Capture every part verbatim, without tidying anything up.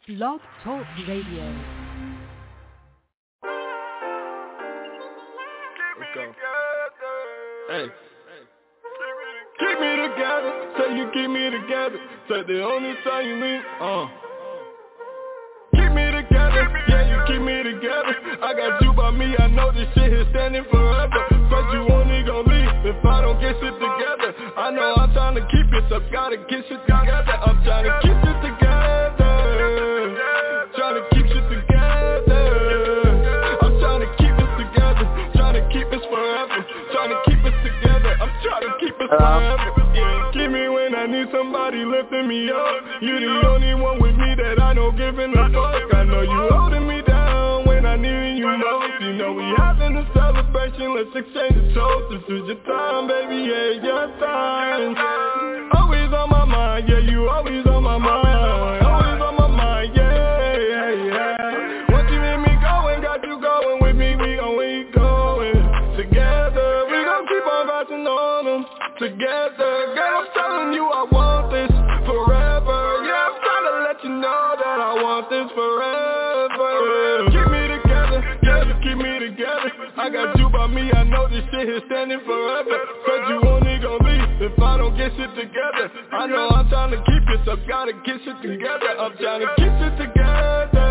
Blog Talk Radio. Let's go. Hey. Keep me together, say you keep me together. Say the only time you leave, uh. Keep me together, yeah, you keep me together. I got you by me, I know this shit is standing forever. But you only gon' leave if I don't get shit together. I know I'm trying to keep it, so gotta get shit together. I'm trying to keep it together. Trying to keep shit together. I'm trying to keep it together. Trying to keep it forever. Trying to keep it together. I'm trying to keep it forever. Yeah, keep me when I need somebody lifting me up. You the only one with me that I know giving a fuck. I know you holding me down when I need you most. You know we having a celebration, let's exchange the toast. This is your time, baby, yeah, your time. Always on my mind, yeah, you always on my mind. Always on my mind, yeah, yeah, yeah. Once you hit me going, got you going with me, we gon' keep going together. We gon' keep on rising on them together. Girl, I'm telling you I want this forever. Yeah, I'm trying to let you know that I want this forever. Keep me together, yeah, just keep me together. I got you by me, I know this shit is standing forever. Said you only gon' leave if I don't get shit together. I know I'm trying to keep it, so gotta get shit together. I'm trying to keep shit together.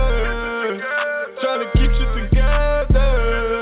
Trying to keep shit together.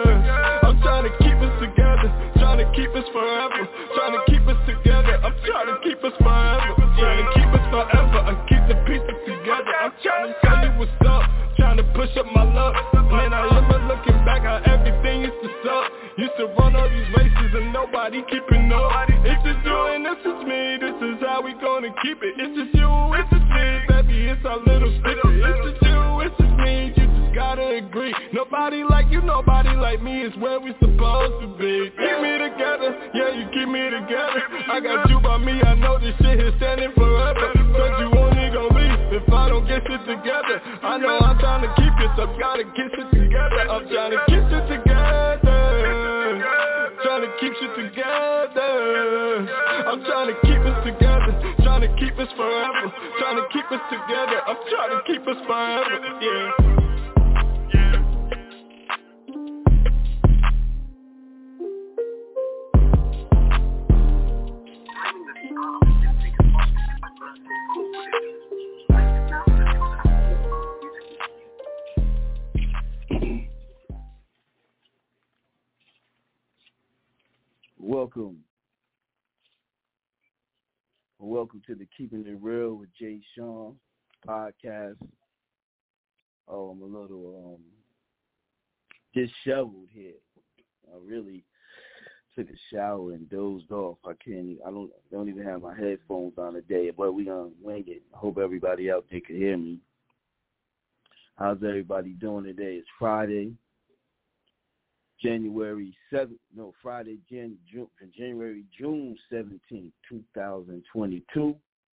I'm trying to keep us together. Trying to keep us forever. Trying to keep us together. I'm trying to keep us forever. Trying to keep us forever and keep the pieces together. I'm trying to tell you what's up. Trying to push up my luck. Man, I remember looking back how everything used to suck. Used to run all these races and nobody keeping up. It's just you and this is me. This is how we gonna keep it. It's just you, it's just me. Baby, it's our little secret. It's just you, it's just me. You just gotta agree. Nobody like you, nobody like me. It's where we supposed to be. Keep me together, yeah, you keep me together. I got you by me, I know this shit is standing forever. Said you only gon' leave if I don't get shit together. I know I'm trying to keep it, so gotta get shit together. I'm trying to keep shit together. Trying to keep shit together. I'm trying to keep us together. Trying to keep us forever. Trying to keep us together. I'm trying to keep us forever. Yeah. Welcome. Welcome to the Keeping It Real with Jay Sean podcast. Oh, I'm a little um disheveled here. I really took a shower and dozed off. I can't. I don't. Don't even have my headphones on today. But we gonna wing it. I hope everybody out there can hear me. How's everybody doing today? It's Friday. January seventh, no, Friday, Jan, June, January, June seventeenth, twenty twenty-two.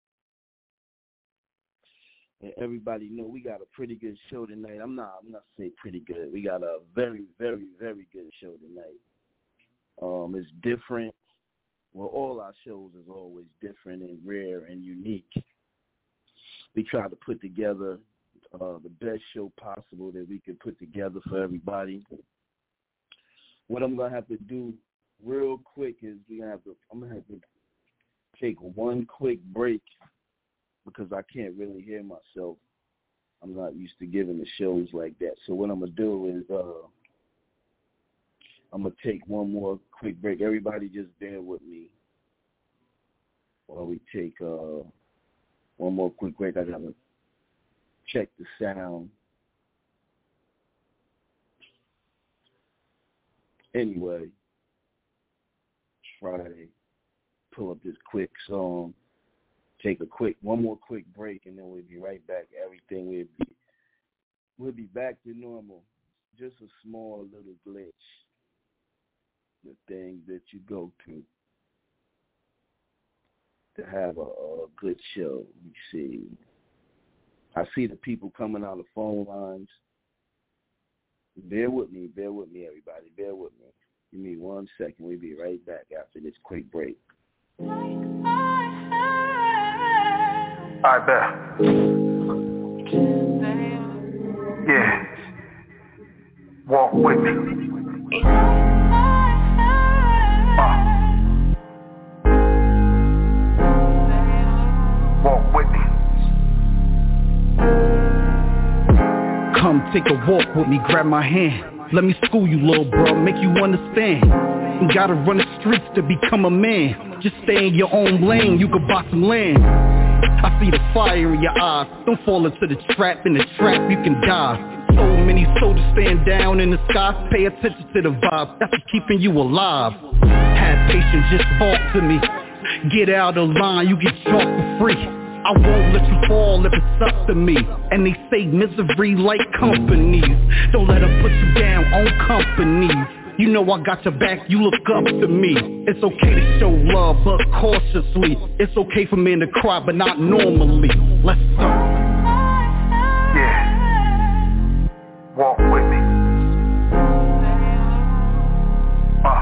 And everybody know we got a pretty good show tonight. I'm not, I'm not saying pretty good. We got a very, very, very good show tonight. Um, it's different. Well, all our shows is always different and rare and unique. We try to put together uh, the best show possible that we can put together for everybody. What I'm gonna have to do real quick is we have to. I'm gonna have to take one quick break because I can't really hear myself. I'm not used to giving the shows like that. So what I'm gonna do is uh, I'm gonna take one more quick break. Everybody, just bear with me while we take uh, one more quick break. I gotta check the sound. Anyway, try to pull up this quick song, take a quick, one more quick break, and then we'll be right back. Everything will be, we'll be back to normal. Just a small little glitch, the things that you go through to have a, a good show. You see, I see the people coming on the phone lines. Bear with me, bear with me, everybody. Bear with me. Give me one second. We'll be right back after this quick break. I bet. with me. Uh. Walk with me. Come take a walk with me, grab my hand. Let me school you, little bro, make you understand. You gotta run the streets to become a man. Just stay in your own lane, you can buy some land. I see the fire in your eyes. Don't fall into the trap, in the trap you can die. So many soldiers stand down in the sky. Pay attention to the vibe, that's what's keeping you alive. Have patience, just talk to me. Get out of line, you get chalked for free. I won't let you fall if it's up to me. And they say misery like companies. Don't let them put you down on companies. You know I got your back, you look up to me. It's okay to show love, but cautiously. It's okay for men to cry, but not normally. Let's go. Yeah. Walk with me. Uh.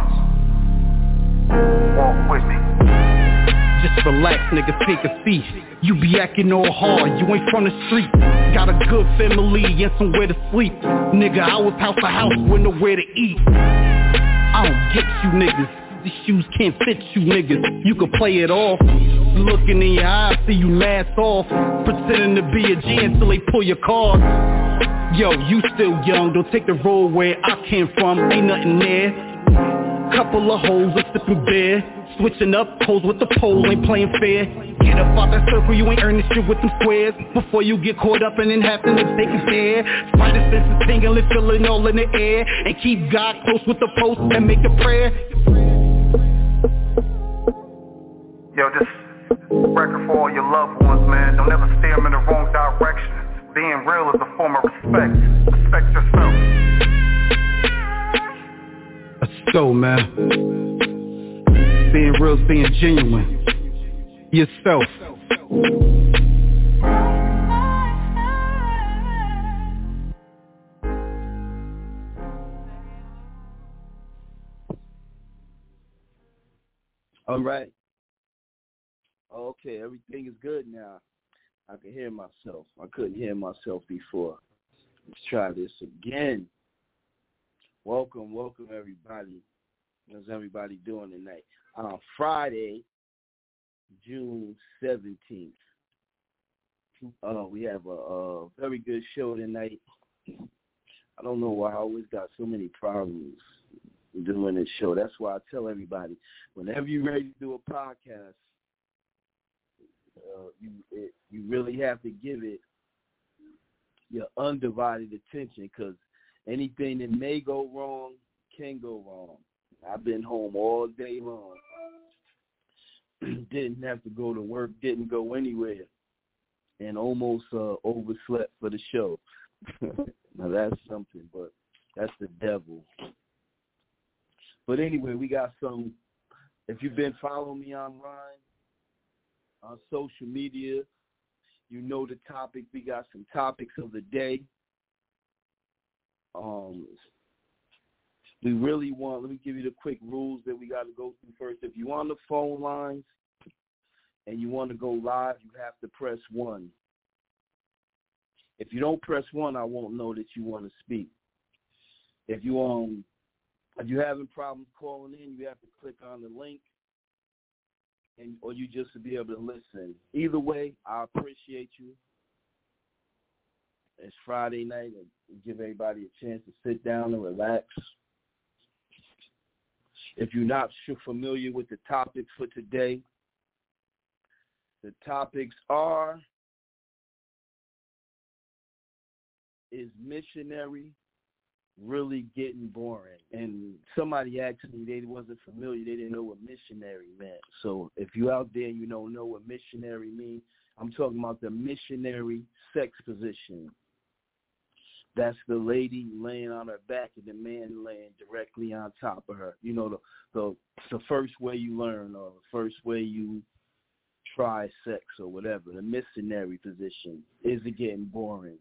Walk with me. Just relax, nigga, take a seat. You be acting all hard, you ain't from the street. Got a good family and somewhere to sleep. Nigga, I was house to house with nowhere to eat. I don't get you niggas, these shoes can't fit you niggas. You can play it off, looking in your eyes, see you mask off. Pretending to be a G until they pull your card. Yo, you still young, don't take the road where I came from, ain't nothing there. Couple of hoes are sipping beer. Switching up, pose with the pole, ain't playing fair. Get up out that circle, you ain't earning shit with them squares. Before you get caught up and then having to take a stare. Spider senses tingling, feeling all in the air. And keep God close with the post and make a prayer. Yo, this record for all your loved ones, man. Don't ever steer them in the wrong direction. Being real is a form of respect. Respect yourself. Let's go, man. Being real is being genuine. Yourself. All right. Okay, everything is good now. I can hear myself. I couldn't hear myself before. Let's try this again. Welcome, welcome everybody. How's everybody doing tonight? On Friday, June seventeenth. Uh, we have a, a very good show tonight. I don't know why I always got so many problems doing this show. That's why I tell everybody, whenever you're ready to do a podcast, uh, you it, you really have to give it your undivided attention, because anything that may go wrong can go wrong. I've been home all day long. Didn't have to go to work, didn't go anywhere, and almost uh, overslept for the show. Now that's something, but that's the devil. But anyway, we got some, if you've been following me online, on social media, you know the topic. We got some topics of the day. Um, we really want, let me give you the quick rules that we got to go through first. If you're on the phone lines and you want to go live, you have to press one. If you don't press one, I won't know that you want to speak. If you um, if you're having problems calling in, you have to click on the link, and or you just to be able to listen. Either way, I appreciate you. It's Friday night, and give everybody a chance to sit down and relax. If you're not familiar with the topics for today, the topics are, is missionary really getting boring? And somebody asked me, they wasn't familiar, they didn't know what missionary meant. So if you out there and you don't know what missionary means, I'm talking about the missionary sex position. That's the lady laying on her back and the man laying directly on top of her. You know, the the, the first way you learn, or the first way you try sex or whatever, the missionary position. Is it getting boring?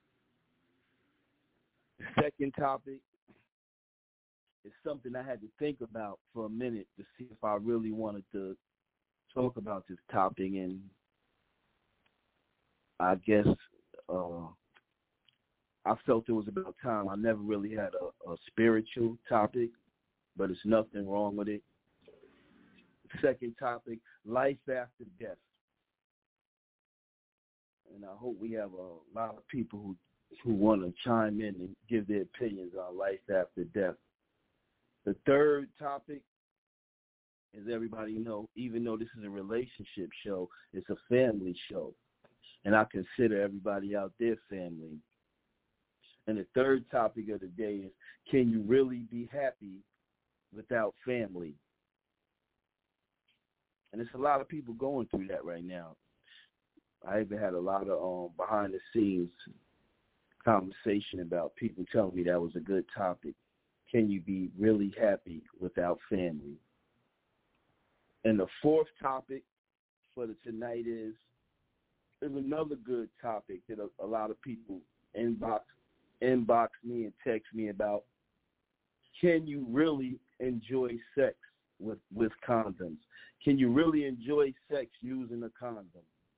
The second topic is something I had to think about for a minute to see if I really wanted to talk about this topic, and I guess uh, I felt it was about time. I never really had a, a spiritual topic, but it's nothing wrong with it. Second topic, life after death. And I hope we have a lot of people who, who want to chime in and give their opinions on life after death. The third topic, as everybody know, even though this is a relationship show, it's a family show. And I consider everybody out there family. And the third topic of the day is, can you really be happy without family? And there's a lot of people going through that right now. I even had a lot of um, behind-the-scenes conversation about people telling me that was a good topic. Can you be really happy without family? And the fourth topic for the tonight is, is another good topic that a, a lot of people inbox, inbox me and text me about. Can you really enjoy sex with, with condoms? Can you really enjoy sex using a condom?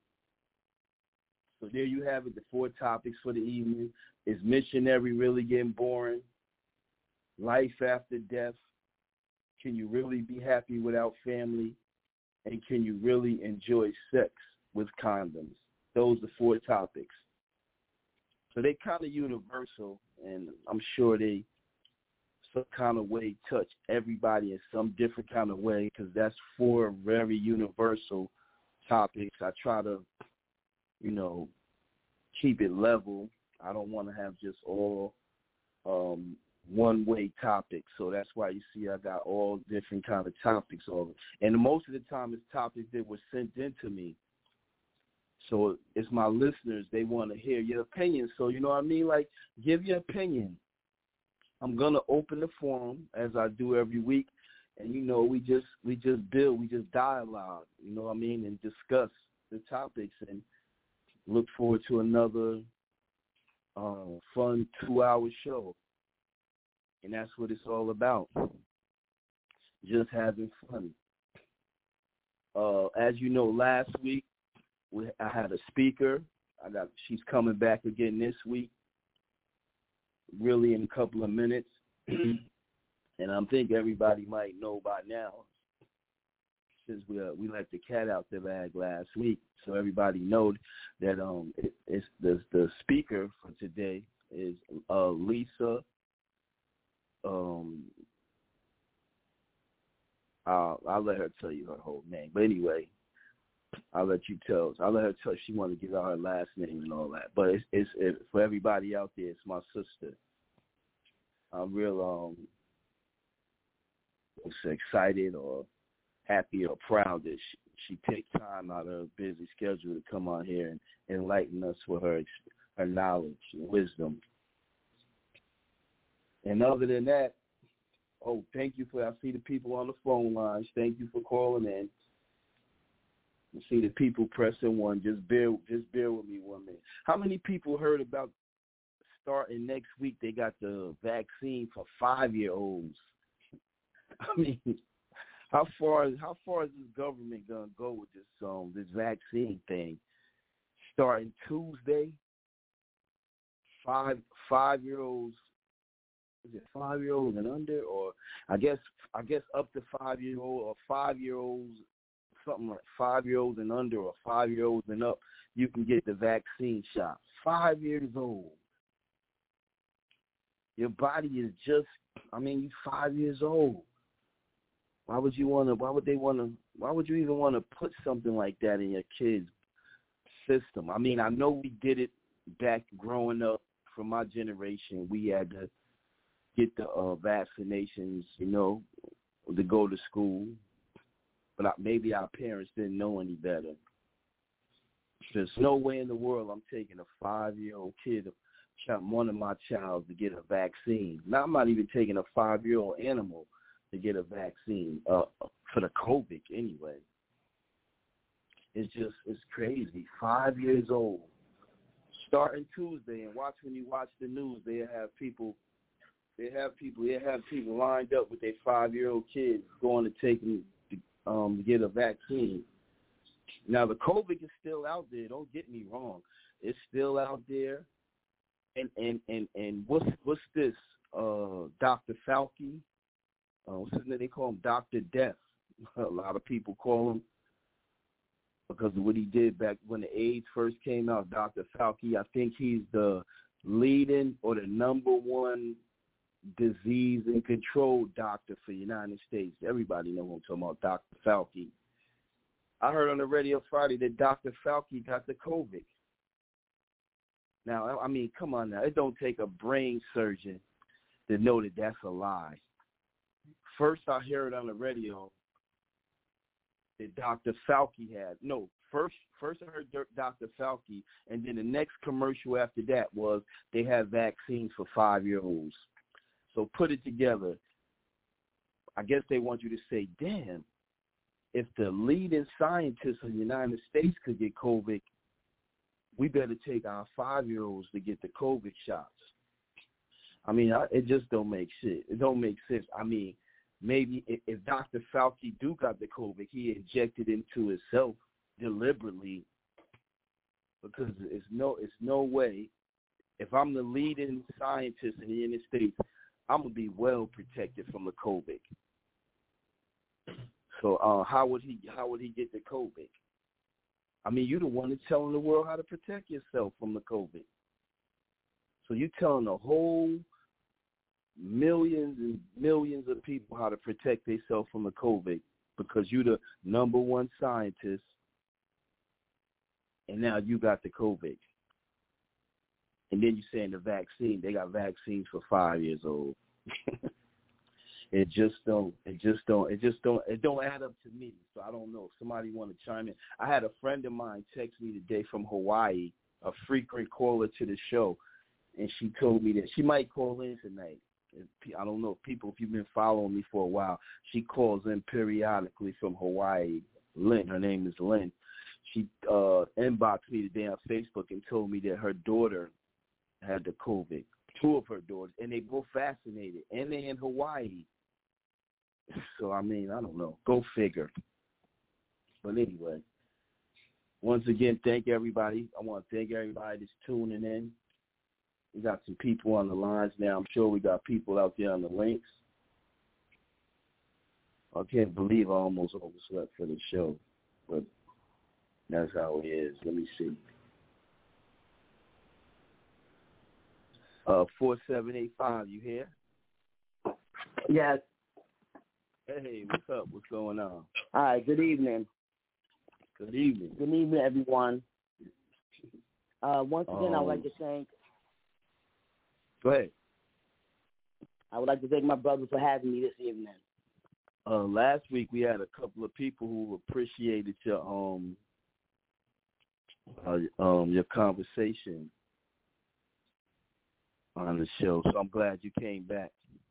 So there you have it, the four topics for the evening. Is missionary really getting boring? Life after death? Can you really be happy without family? And can you really enjoy sex with condoms? Those are four topics. So they kind of universal, and I'm sure they some kind of way touch everybody in some different kind of way, because that's four very universal topics. I try to, you know, keep it level. I don't want to have just all um, one-way topics. So that's why you see I got all different kind of topics over. And most of the time it's topics that were sent in to me. So it's my listeners, they want to hear your opinion. So, you know what I mean? Like, give your opinion. I'm going to open the forum as I do every week. And, you know, we just we just build, we just dialogue, you know what I mean, and discuss the topics and look forward to another uh, fun two-hour show. And that's what it's all about, just having fun. Uh, as you know, last week we, I had a speaker. I got she's coming back again this week, really in a couple of minutes. And I think everybody might know by now, since we uh, we let the cat out the bag last week, so everybody knows that um it, it's the the speaker for today is uh, Lisa. Um, I'll, I'll let her tell you her whole name, but anyway, I'll let you tell. I'll let her tell. She want to give out her last name and all that, but it's it's it, for everybody out there. It's my sister. I'm real um excited or happy or proud that she, she picked time out of her busy schedule to come on here and enlighten us with her her knowledge and wisdom. And other than that, oh, thank you for, I see the people on the phone lines. Thank you for calling in. I see the people pressing one. Just bear, just bear with me one minute. How many people heard about starting next week? They got the vaccine for five-year-olds. I mean, how far how far is this government gonna go with this um this vaccine thing? Starting Tuesday, five five year olds. Is it five year olds and under, or I guess I guess up to five year old or five year olds, something like five year olds and under, or five year olds and up, you can get the vaccine shot. Five years old. Your body is just, I mean, you're five years old. Why would you want to, why would they want to, why would you even want to put something like that in your kid's system? I mean, I know we did it back growing up. From my generation, we had to get the uh, vaccinations, you know, to go to school. But I, maybe our parents didn't know any better. There's no way in the world I'm taking a five-year-old kid, one of my child, to get a vaccine. Now, I'm not even taking a five-year-old animal to get a vaccine uh, for the COVID anyway. It's just, it's crazy. Five years old. Starting Tuesday, and watch when you watch the news, they have people, they have people, they have people lined up with their five-year-old kids going to take them to, um, to get a vaccine. Now, the COVID is still out there. Don't get me wrong. It's still out there. and and and and what's what's this? Uh, Doctor Fauci. Uh, what's his name? They call him Doctor Death. A lot of people call him because of what he did back when the AIDS first came out. Doctor Fauci. I think he's the leading or the number one disease and control doctor for the United States. Everybody knows what I'm talking about, Doctor Fauci. I heard on the radio Friday that Doctor Fauci got the COVID. Now, I mean, come on now. It don't take a brain surgeon to know that that's a lie. First, I heard on the radio that Doctor Fauci had. No, first, first I heard Doctor Fauci, and then the next commercial after that was they have vaccines for five-year-olds. So put it together. I guess they want you to say, damn, if the leading scientists in the United States could get COVID, we better take our five-year-olds to get the COVID shots. I mean, I, it just don't make shit. It don't make sense. I mean, maybe if, if Doctor Fauci do got the COVID, he injected into himself deliberately, because it's no, it's no way. If I'm the leading scientist in the United States, I'm gonna be well protected from the COVID. So uh, how would he? How would he get the COVID? I mean, you're the one that's telling the world how to protect yourself from the COVID. So you're telling the whole millions and millions of people how to protect themselves from the COVID because you're the number one scientist, and now you got the COVID. And then you're saying the vaccine, they got vaccines for five years old. It just don't, it just don't, it just don't, it don't add up to me. So I don't know if somebody want to chime in. I had a friend of mine text me today from Hawaii, a frequent caller to the show, and she told me that she might call in tonight. I don't know if people, if you've been following me for a while, she calls in periodically from Hawaii. Lynn, her name is Lynn. She uh, inboxed me today on Facebook and told me that her daughter had the COVID, two of her daughters, and they both vaccinated, and they're in Hawaii. So, I mean, I don't know. Go figure. But anyway, once again, thank everybody. I want to thank everybody that's tuning in. We got some people on the lines now. I'm sure we got people out there on the links. I can't believe I almost overslept for the show, but that's how it is. Let me see. Uh, four seven eight five, you here? Yes. Hey, what's up? What's going on? All right, good evening. Good evening. Good evening, everyone. Uh, once again, um, I would like to thank... Go ahead. I would like to thank my brother for having me this evening. Uh, last week, we had a couple of people who appreciated your um uh, um your conversation on the show, so I'm glad you came back.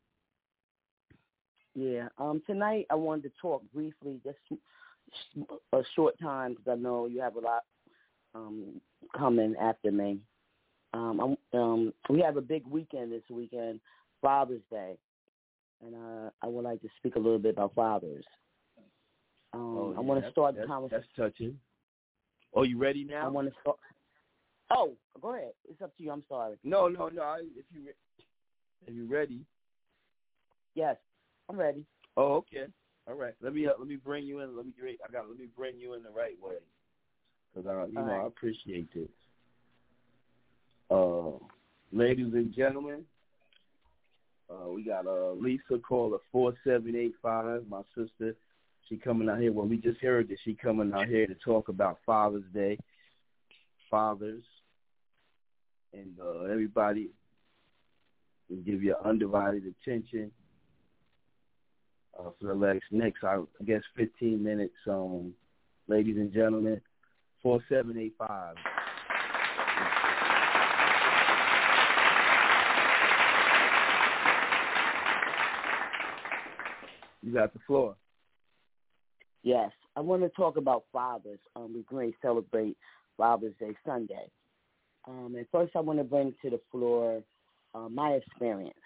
Yeah. Um. Tonight, I wanted to talk briefly, just a short time, because I know you have a lot um, coming after me. Um, I'm, um. We have a big weekend this weekend, Father's Day, and uh, I would like to speak a little bit about fathers. Um, oh, yeah, I want to start the conversation. That's touching. Oh, you ready now? I want to start. Oh, go ahead. It's up to you. I'm sorry. No, no, no. I, if you if you ready. Yes, I'm ready. Oh, okay. All right. Let me uh, let me bring you in. Let me I got let me bring you in the right way, because I you All know right. I appreciate this. Uh, ladies and gentlemen, uh, we got uh, Lisa caller four seven eight five. My sister, she coming out here. Well, we just heard that she coming out here to talk about Father's Day, fathers, and uh, everybody will give you undivided attention uh, for the next, next, I guess, fifteen minutes. Um, ladies and gentlemen, four seven eight five. You got the floor. Yes, I want to talk about fathers. Um, we're going to celebrate Father's Day Sunday. Um, and first, I want to bring to the floor uh, my experience.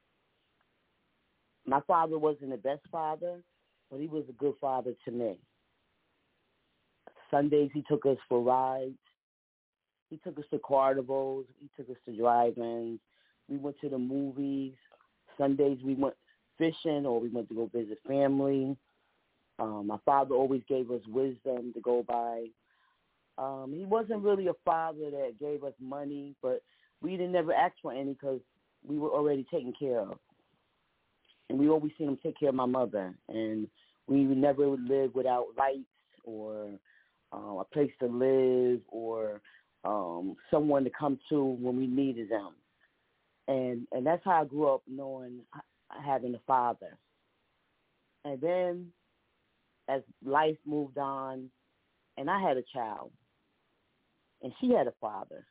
My father wasn't the best father, but he was a good father to me. Sundays, he took us for rides. He took us to carnivals. He took us to drive-ins. We went to the movies. Sundays we went fishing or we went to go visit family. Um, my father always gave us wisdom to go by. Um, he wasn't really a father that gave us money, but we didn't never ask for any because we were already taken care of. And we always seen him take care of my mother. And we never would live without lights or uh, a place to live or um, someone to come to when we needed them. And and that's how I grew up, knowing having a father. And then as life moved on, and I had a child, and she had a father.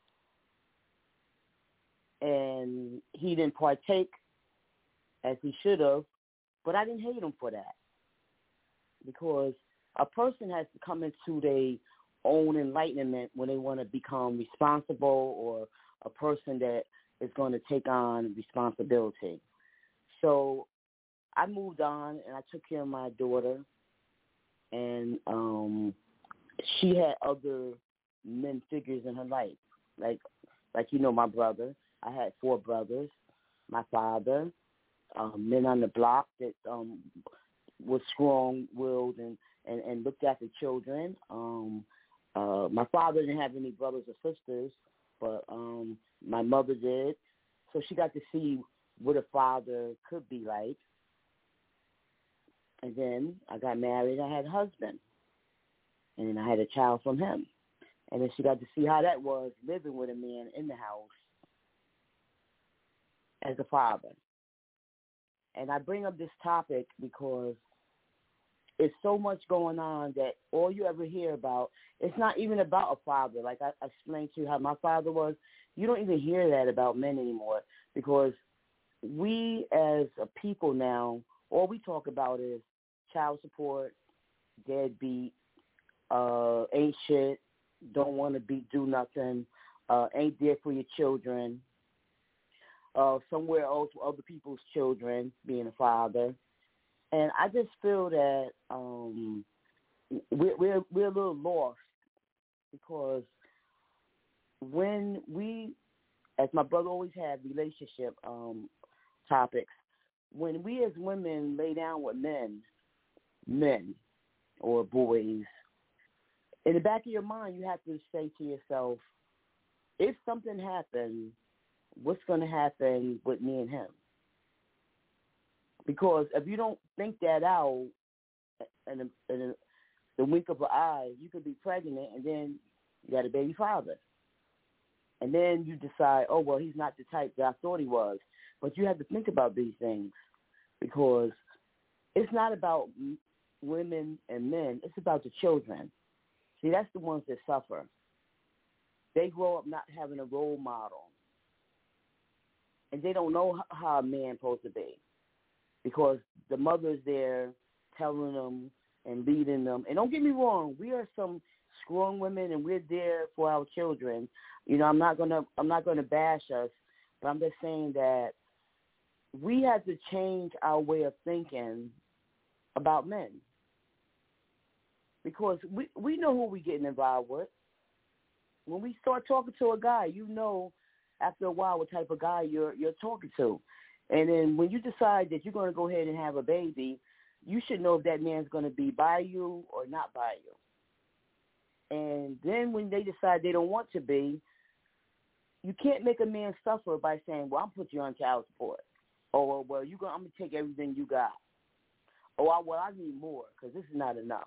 And he didn't partake as he should have, but I didn't hate him for that. Because a person has to come into their own enlightenment when they want to become responsible or a person that is going to take on responsibility. So I moved on, and I took care of my daughter, and um, she had other men figures in her life. Like, like you know, my brother. I had four brothers, my father, um, men on the block that um, was strong-willed and, and, and looked after children. Um, uh, my father didn't have any brothers or sisters, but um, my mother did. So she got to see what a father could be like. And then I got married. I had a husband. And then I had a child from him. And then she got to see how that was, living with a man in the house as a father. And I bring up this topic because it's so much going on that all you ever hear about, it's not even about a father. Like I, I explained to you how my father was. You don't even hear that about men anymore because we as a people now, all we talk about is child support, deadbeat, uh, ain't shit, don't want to be do nothing, uh, ain't there for your children, uh, somewhere else with other people's children, being a father. And I just feel that um, we're, we're, we're a little lost because when we, as my brother always had, relationship um, topics, when we as women lay down with men, men or boys, in the back of your mind, you have to say to yourself, if something happens, what's going to happen with me and him? Because if you don't think that out in, a, in a, the wink of an eye, you could be pregnant and then you got a baby father. And then you decide, oh, well, he's not the type that I thought he was. But you have to think about these things because it's not about women and men. It's about the children. See, that's the ones that suffer. They grow up not having a role model. And they don't know how a man's supposed to be because the mother's there telling them and leading them. And don't get me wrong, we are some strong women and we're there for our children. You know, I'm not gonna I'm not gonna bash us, but I'm just saying that we have to change our way of thinking about men. Because we, we know who we're getting involved with. When we start talking to a guy, you know after a while what type of guy you're you're talking to. And then when you decide that you're going to go ahead and have a baby, you should know if that man's going to be by you or not by you. And then when they decide they don't want to be, you can't make a man suffer by saying, well, I'm putting you on child support. Or, well, you go, I'm going to take everything you got. Or, well, I need more because this is not enough.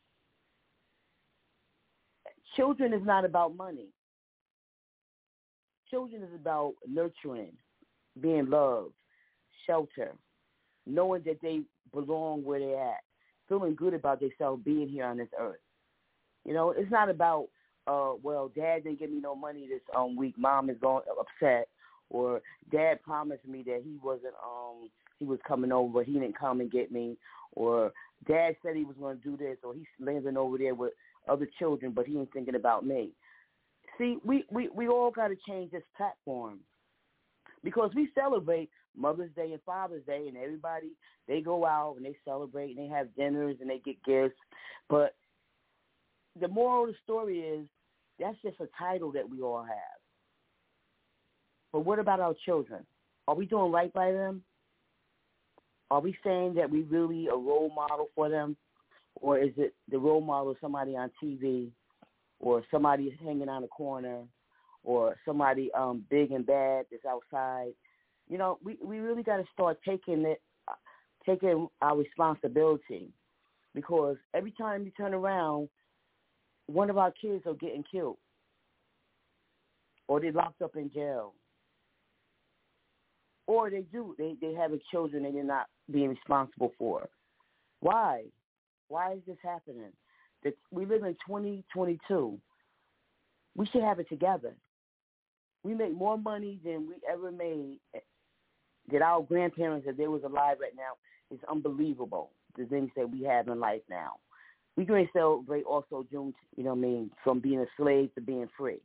Children is not about money. Children is about nurturing, being loved, shelter, knowing that they belong where they're at, feeling good about themselves being here on this earth. You know, it's not about, uh, well, Dad didn't give me no money this um, week. Mom is going upset. Or Dad promised me that he wasn't, um, he was coming over, but he didn't come and get me. Or Dad said he was going to do this, or he's landing over there with other children, but he ain't thinking about me. See, we, we, we all got to change this platform because we celebrate Mother's Day and Father's Day, and everybody, they go out and they celebrate and they have dinners and they get gifts. But the moral of the story is that's just a title that we all have. But what about our children? Are we doing right by them? Are we saying that we really a role model for them? Or is it the role model of somebody on T V or somebody hanging on the corner or somebody um, big and bad that's outside? You know, we, we really got to start taking it, taking our responsibility, because every time you turn around, one of our kids are getting killed or they're locked up in jail. Or they do. They they have children and they're not being responsible for. Why? Why is this happening? That we live in twenty twenty-two. We should have it together. We make more money than we ever made. That our grandparents, if they was alive right now, is unbelievable. The things that we have in life now. We can celebrate also June, you know what I mean, from being a slave to being free.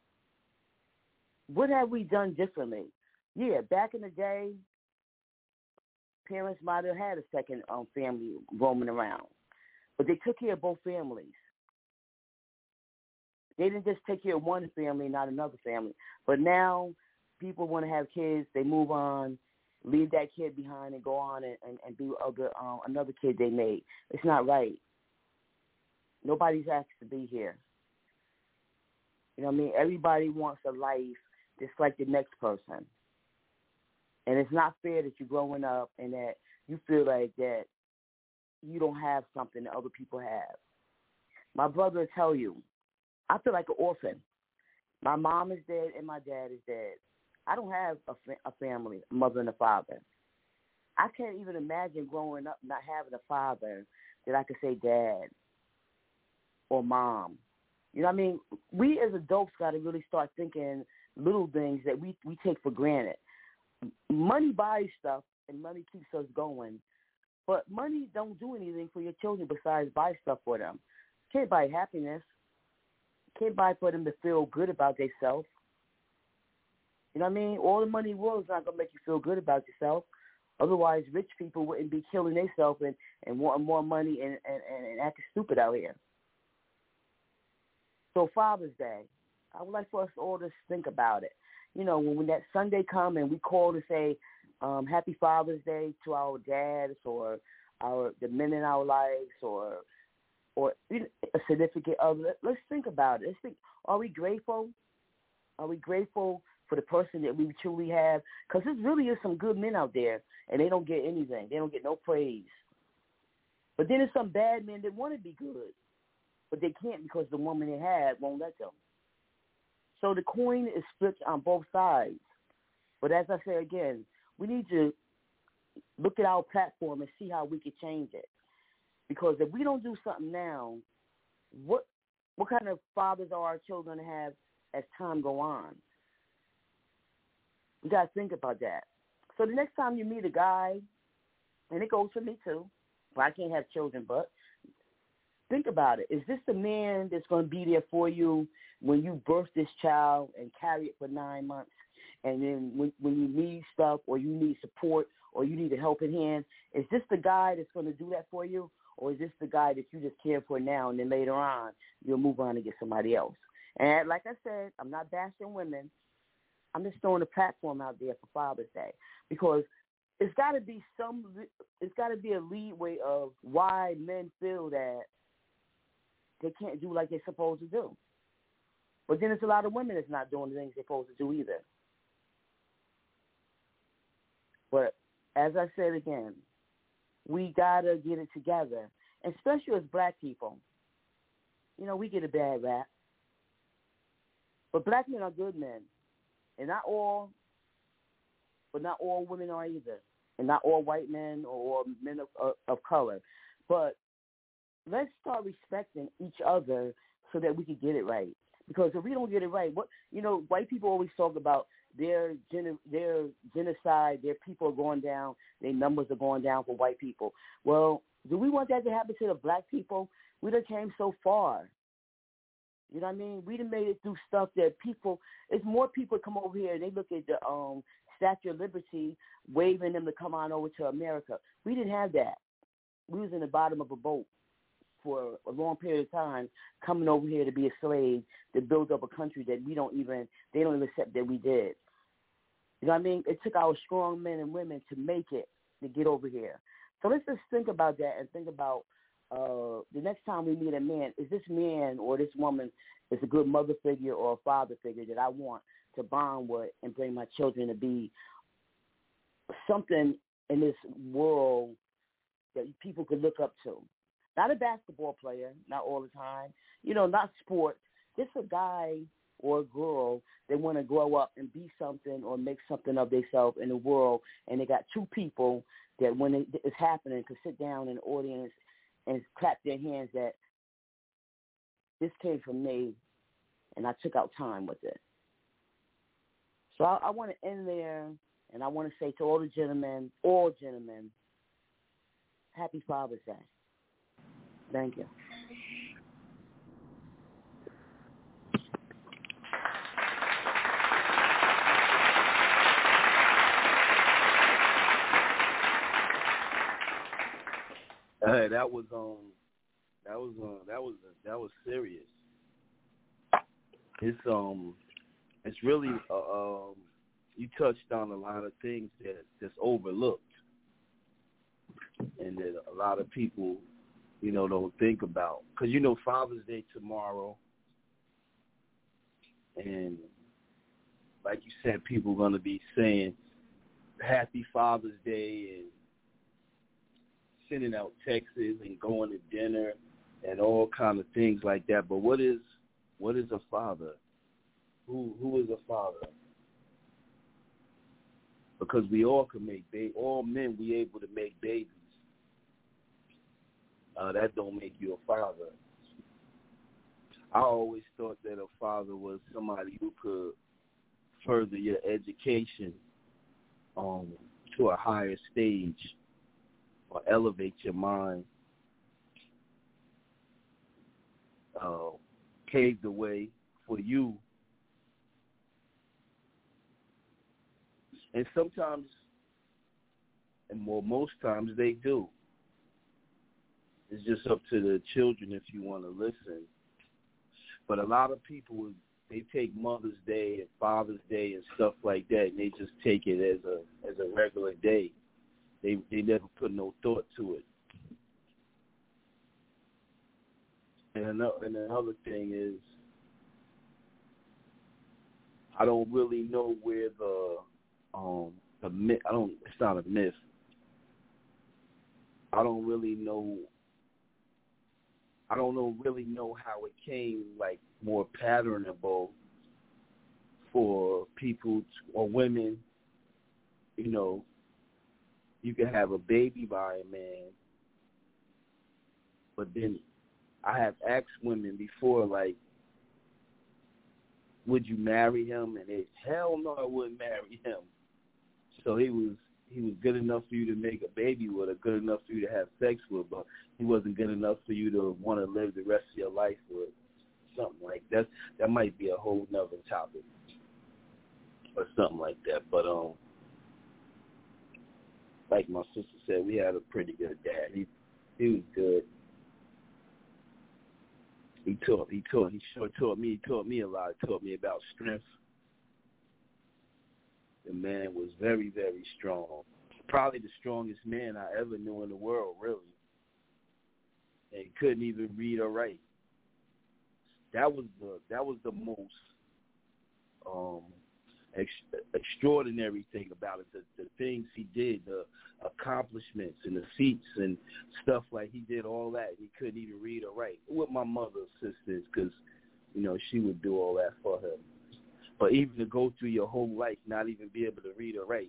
What have we done differently? Yeah, back in the day, parents might have had a second um, family roaming around, but they took care of both families. They didn't just take care of one family, not another family. But now people want to have kids, they move on, leave that kid behind and go on and, and, and be other, um, another kid they made. It's not right. Nobody's asked to be here. You know what I mean? Everybody wants a life just like the next person. And it's not fair that you're growing up and that you feel like that you don't have something that other people have. My brother will tell you, I feel like an orphan. My mom is dead and my dad is dead. I don't have a, fa- a family, a mother and a father. I can't even imagine growing up not having a father that I could say dad or mom. You know what I mean? We as adults got to really start thinking little things that we, we take for granted. Money buys stuff and money keeps us going, but money don't do anything for your children besides buy stuff for them. Can't buy happiness. Can't buy for them to feel good about themselves. You know what I mean? All the money in the world is not going to make you feel good about yourself. Otherwise, rich people wouldn't be killing themselves and, and wanting more money and, and, and acting stupid out here. So Father's Day, I would like for us all to think about it. You know, when, when that Sunday come and we call to say um, Happy Father's Day to our dads or our the men in our lives or or you know, a significant other, let's think about it. Let's think, are we grateful? Are we grateful for the person that we truly have? Because there really is some good men out there, and they don't get anything. They don't get no praise. But then there's some bad men that want to be good, but they can't because the woman they have won't let them. So the coin is split on both sides. But as I say again, we need to look at our platform and see how we can change it. Because if we don't do something now, what what kind of fathers are our children going to have as time go on? You got to think about that. So the next time you meet a guy, and it goes for me too, well, I can't have children, but think about it. Is this the man that's going to be there for you when you birth this child and carry it for nine months? And then when, when you need stuff or you need support or you need a helping hand, is this the guy that's going to do that for you? Or is this the guy that you just care for now and then later on you'll move on and get somebody else? And like I said, I'm not bashing women. I'm just throwing a platform out there for Father's Day because it's got to be some, it's got to be a leeway of why men feel that they can't do like they're supposed to do. But then there's a lot of women that's not doing the things they're supposed to do either. But as I said again, we got to get it together, and especially as black people. You know, we get a bad rap. But black men are good men. And not all, but not all women are either. And not all white men or men of, of, of color. But let's start respecting each other so that we can get it right. Because if we don't get it right, what you know, white people always talk about their gen- their genocide, their people are going down, their numbers are going down for white people. Well, do we want that to happen to the black people? We done came so far. You know what I mean? We done made it through stuff that people, it's more people come over here and they look at the um, Statue of Liberty, waving them to come on over to America. We didn't have that. We was in the bottom of a boat for a long period of time, coming over here to be a slave, to build up a country that we don't even, they don't even accept that we did. You know what I mean? It took our strong men and women to make it, to get over here. So let's just think about that and think about uh, the next time we meet a man, is this man or this woman is a good mother figure or a father figure that I want to bond with and bring my children to be something in this world that people could look up to. Not a basketball player, not all the time. You know, not sports. Just a guy or a girl that want to grow up and be something or make something of themselves in the world. And they got two people that when it, it's happening could sit down in the audience and clap their hands that this came from me and I took out time with it. So I, I want to end there, and I want to say to all the gentlemen, all gentlemen, happy Father's Day. Thank you. Hey, that was um, that was um, that was that was serious. It's um, it's really uh, um, you touched on a lot of things that that's overlooked, and that a lot of people, you know, don't think about. Because you know, Father's Day tomorrow, and like you said, people are gonna be saying Happy Father's Day and sending out texts and going to dinner and all kind of things like that. But what is what is a father? Who who is a father? Because we all can make babies. All men, we able to make babies. Uh, that don't make you a father. I always thought that a father was somebody who could further your education um, to a higher stage, or elevate your mind, uh, pave the way for you. And sometimes, and more most times, they do. It's just up to the children if you want to listen. But a lot of people, they take Mother's Day and Father's Day and stuff like that, and they just take it as a as a regular day. They they never put no thought to it. And another, and another thing is, I don't really know where the um the myth. I don't. It's not a myth. I don't really know. I don't know really know how it came like more patternable for people to, or women. You know, you can have a baby by a man, but then I have asked women before, like, would you marry him? And they, hell no, I wouldn't marry him. So he was he was good enough for you to make a baby with, or good enough for you to have sex with, but he wasn't good enough for you to want to live the rest of your life with. Something like that. That might be a whole nother topic, or something like that. But um, like my sister said, we had a pretty good dad. He he was good. He taught he taught he sure taught me he taught me a lot. He taught me about strength. The man was very, very strong. Probably the strongest man I ever knew in the world, really. And he couldn't even read or write. That was the that was the most um, ex- extraordinary thing about it. The, the things he did, the accomplishments and the feats and stuff, like he did all that. He couldn't even read or write. With my mother's sisters, because you know she would do all that for him. But even to go through your whole life not even be able to read or write,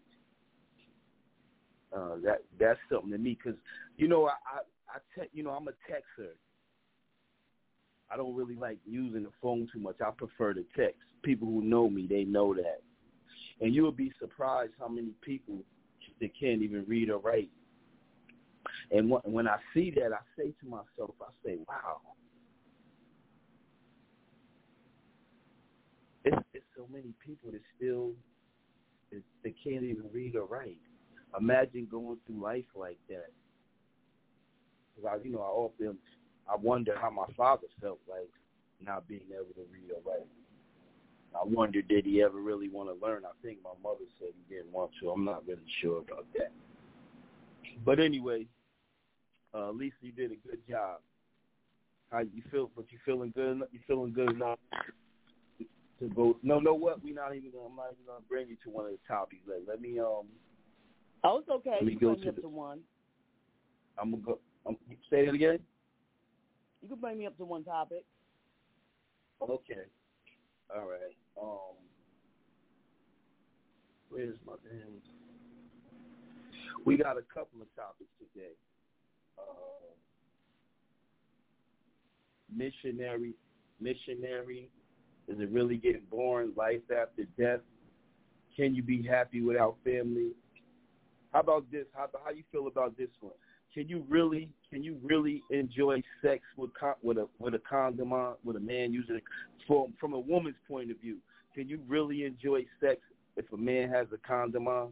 uh, that that's something to me. Because you know I I, I te- you know I'm a texter. I don't really like using the phone too much. I prefer to text. People who know me, they know that. And you would be surprised how many people that can't even read or write. And wh- when I see that, I say to myself, I say, wow. It's, it's so many people that still that, that can't even read or write. Imagine going through life like that. I, you know, I often I wonder how my father felt like not being able to read or write. I wonder, did he ever really want to learn? I think my mother said he didn't want to. I'm not really sure about that. But anyway, uh, Lisa, you did a good job. How you feel? But you feeling good? You feeling good enough to go? No, no. What? We not even. Gonna, I'm not even gonna bring you to one of the topics. Let, let me um. Oh, it's okay. Let me you go bring to me up the, to one. I'm gonna go. I'm, say it again. You can bring me up to one topic. Okay. All right. Um, where's my damn? We got a couple of topics today. Uh, missionary, missionary. Is it really getting boring? Life after death. Can you be happy without family? How about this? How how you feel about this one? Can you really can you really enjoy sex with with a with a condom on, with a man using it from from a woman's point of view? Can you really enjoy sex if a man has a condom on?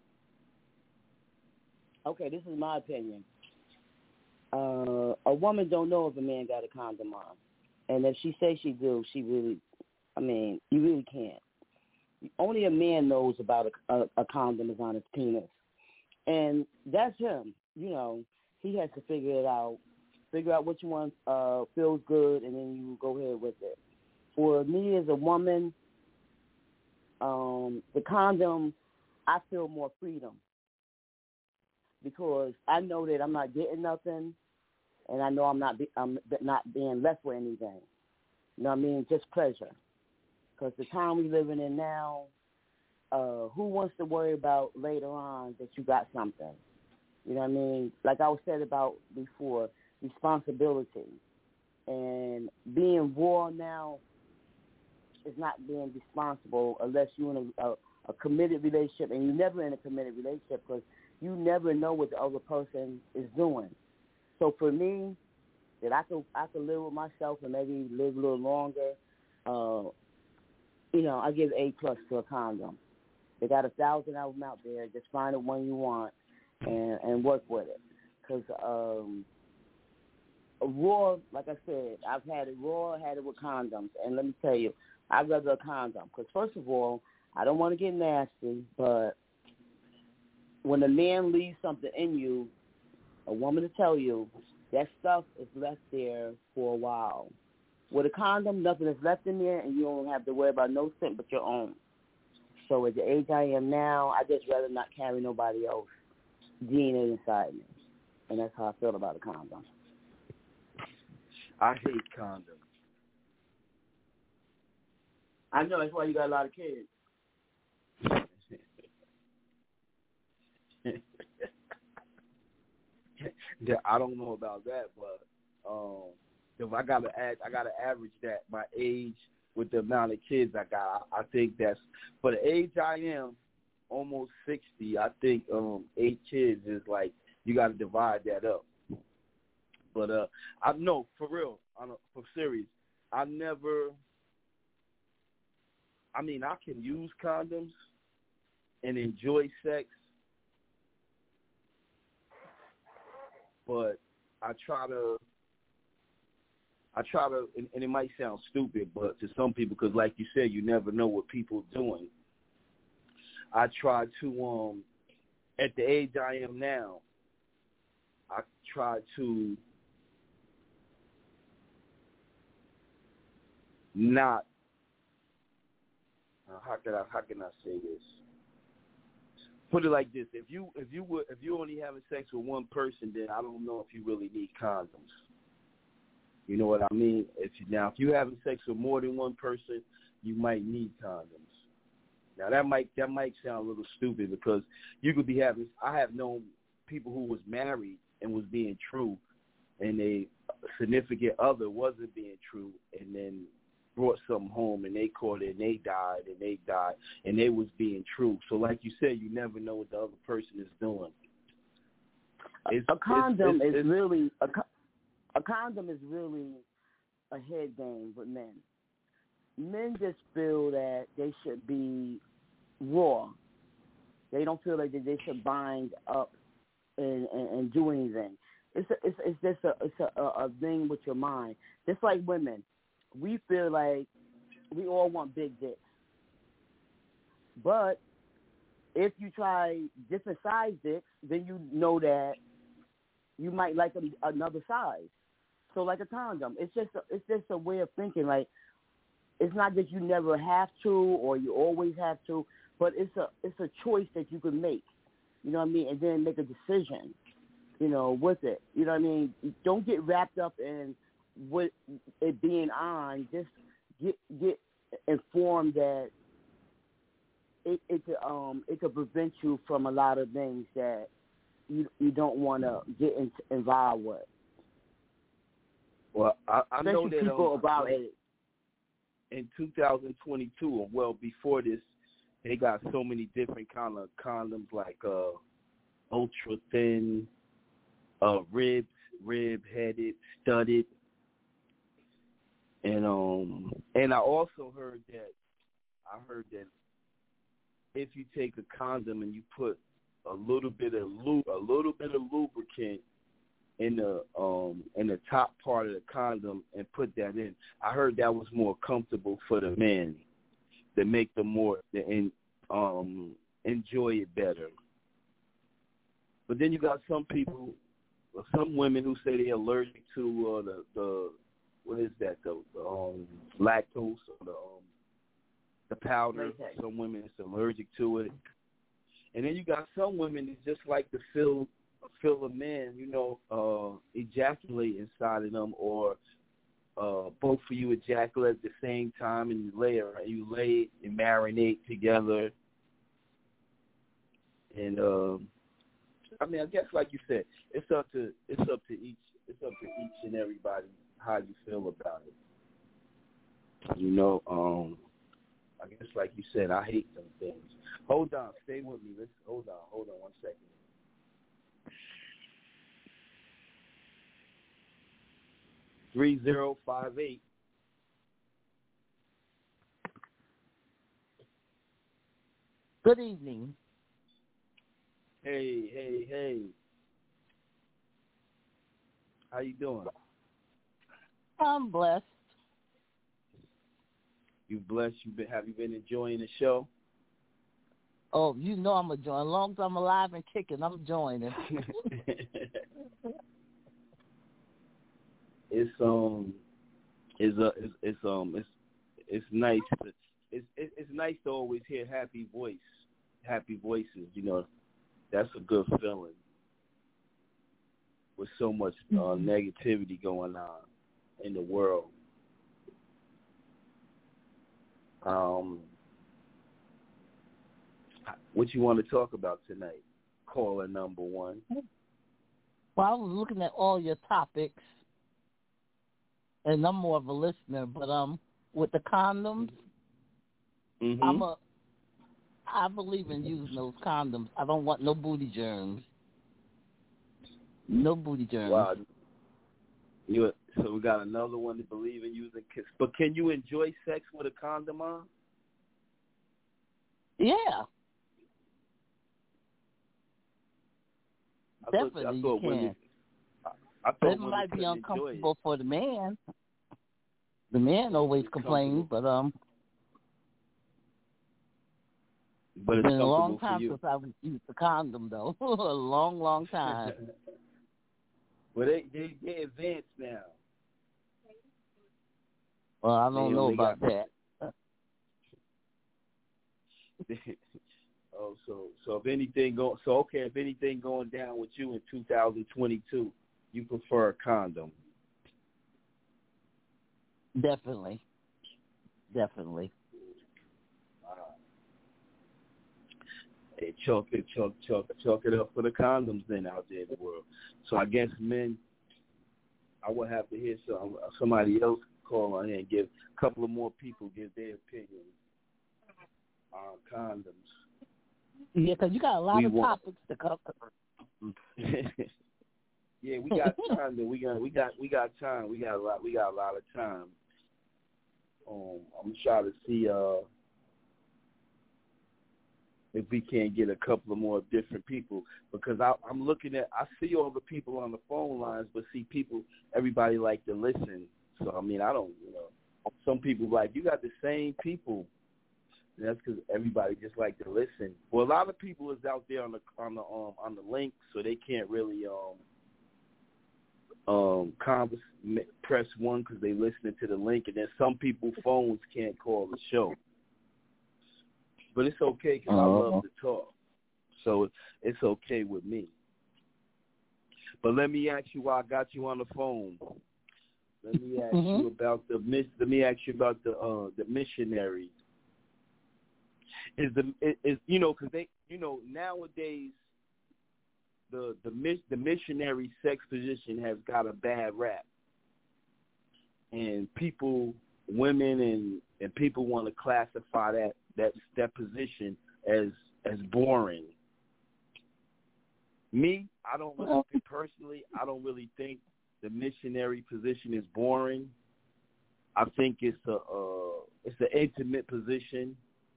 Okay, this is my opinion. Uh, a woman don't know if a man got a condom on, and if she says she do, she really, I mean, you really can't. Only a man knows about a, a, a condom is on his penis, and that's him. You know, he has to figure it out, figure out which one uh, feels good, and then you go ahead with it. For me as a woman, um, the condom, I feel more freedom because I know that I'm not getting nothing, and I know I'm not be, I'm not being left with anything. You know what I mean? Just pleasure. Because the time we living in now, uh, who wants to worry about later on that you got something? You know what I mean? Like I was said about before, responsibility. And being raw now is not being responsible unless you're in a, a, a committed relationship, and you're never in a committed relationship because you never know what the other person is doing. So for me, that I could I could live with myself and maybe live a little longer, uh, you know, I give A plus to a condom. They got a thousand of them out there. Just find the one you want and, and work with it. Because um, raw, like I said, I've had it raw, had it with condoms. And let me tell you, I'd rather a condom. Because first of all, I don't want to get nasty, but when a man leaves something in you, a woman to tell you, that stuff is left there for a while. With a condom, nothing is left in there, and you don't have to worry about no scent but your own. So at the age I am now, I just rather not carry nobody else D N A inside me. And that's how I feel about a condom. I hate condoms. I know, that's why you got a lot of kids. Yeah, I don't know about that, but um, if I gotta add, I gotta average that my age with the amount of kids I got. I, I think that's for the age I am, almost sixty. I think um, eight kids is like you got to divide that up. But uh, I no for real, on a, for serious. I never. I mean, I can use condoms and enjoy sex. But I try to, I try to, and, and it might sound stupid, but to some people, because like you said, you never know what people are doing. I try to, um, at the age I am now, I try to not, uh, how can I, how can I say this? Put it like this: if you if you were if you only having sex with one person, then I don't know if you really need condoms. You know what I mean? If you, now if you having sex with more than one person, you might need condoms. Now that might that might sound a little stupid because you could be having. I have known people who was married and was being true, and a significant other wasn't being true, and then brought something home and they caught it and they died and they died and they was being true. So like you said, you never know what the other person is doing. It's, a condom it's, it's, is it's, really a, a condom is really a head game with men. Men just feel that they should be raw. They don't feel like that they should bind up and, and, and do anything. it's a, it's it's just a it's a, a, a thing with your mind. Just like women, we feel like we all want big dicks, but if you try different size dicks, then you know that you might like a, another size. So like a condom, it's just a, it's just a way of thinking. Like it's not that you never have to or you always have to, but it's a it's a choice that you can make. You know what I mean? And then make a decision, you know, with it. You know what I mean? Don't get wrapped up in what it being on. Just get get informed that it it could um it could prevent you from a lot of things that you you don't want to get in, involved with. Well, I, I know Especially that people um, about it. In two thousand twenty-two, or well before this, they got so many different kind of condoms, like uh, ultra thin, uh, ribbed, rib headed, studded, and um, and I also heard that I heard that if you take a condom and you put a little bit of lube, a little bit of lubricant in the um in the top part of the condom and put that in, I heard that was more comfortable for the men, to make them more to in, um enjoy it better. But then you got some people, some women who say they're allergic to uh, the the what is that the, the um lactose or the um the powder. Okay. Some women is allergic to it, and then you got some women that just like to feel. feel a man, you know, uh, ejaculate inside of them, or uh, both of you ejaculate at the same time, and you lay it, you lay it and marinate together. And um, I mean, I guess like you said, it's up to it's up to each it's up to each and everybody how you feel about it. You know, um, I guess like you said, I hate some things. Hold on, stay with me. Let's hold on, hold on one second. Three zero five eight. Good evening. Hey, hey, hey. How you doing? I'm blessed. You blessed? You been? Have you been enjoying the show? Oh, you know I'm a join. As long as I'm alive and kicking, I'm joining. It's um, it's uh, it's, it's um, it's it's nice. To, it's it's nice to always hear happy voice, happy voices. You know, that's a good feeling. With so much uh, negativity going on in the world. Um, what you want to talk about tonight? Caller number one. Well, I was looking at all your topics. And I'm more of a listener, but um, with the condoms, mm-hmm. I'm a, I believe in using those condoms. I don't want no booty germs. No booty germs. Wow. You, so we got another one to believe in using kiss. But can you enjoy sex with a condom on? Yeah. I Definitely thought, I thought you women, can. I thought It might be uncomfortable it. for the man. The man always complains, but um, but it's been a long for time you. since I've used the condom, though. a long, long time. Well, they they they advanced now. Well, I don't they, know they about got, that. oh, so so if anything go so okay, if anything going down with you in two thousand twenty-two, you prefer a condom. Definitely. Definitely. Wow. Hey, chalk it, chalk, chalk, chalk it up for the condoms then out there in the world. So I guess men, I would have to hear some somebody else call on here and give a couple of more people give their opinion on condoms. Yeah, because you got a lot we of want. topics to cover. Yeah, we got time. Though. We got, we got, we got time. We got a lot. We got a lot of time. Um, I'm trying to see. Uh, if we can't get a couple of more different people, because I, I'm looking at, I see all the people on the phone lines, but see people, everybody like to listen. So, I mean, I don't, you know, some people like, you got the same people. And that's because everybody just like to listen. Well, a lot of people is out there on the on the um on the link, so they can't really um um converse, press one because they listening to the link, and then some people phones can't call the show. But it's okay because uh-huh. I love to talk, so it's okay with me. But let me ask you why I got you on the phone. Let me ask mm-hmm. you about the let me ask you about the uh, the missionary. Is the is you know because they you know nowadays the the the missionary sex position has got a bad rap, and people, women, and and people want to classify that that that position as as boring. Me, I don't really, personally, I don't really think the missionary position is boring. I think it's a uh, it's an intimate position.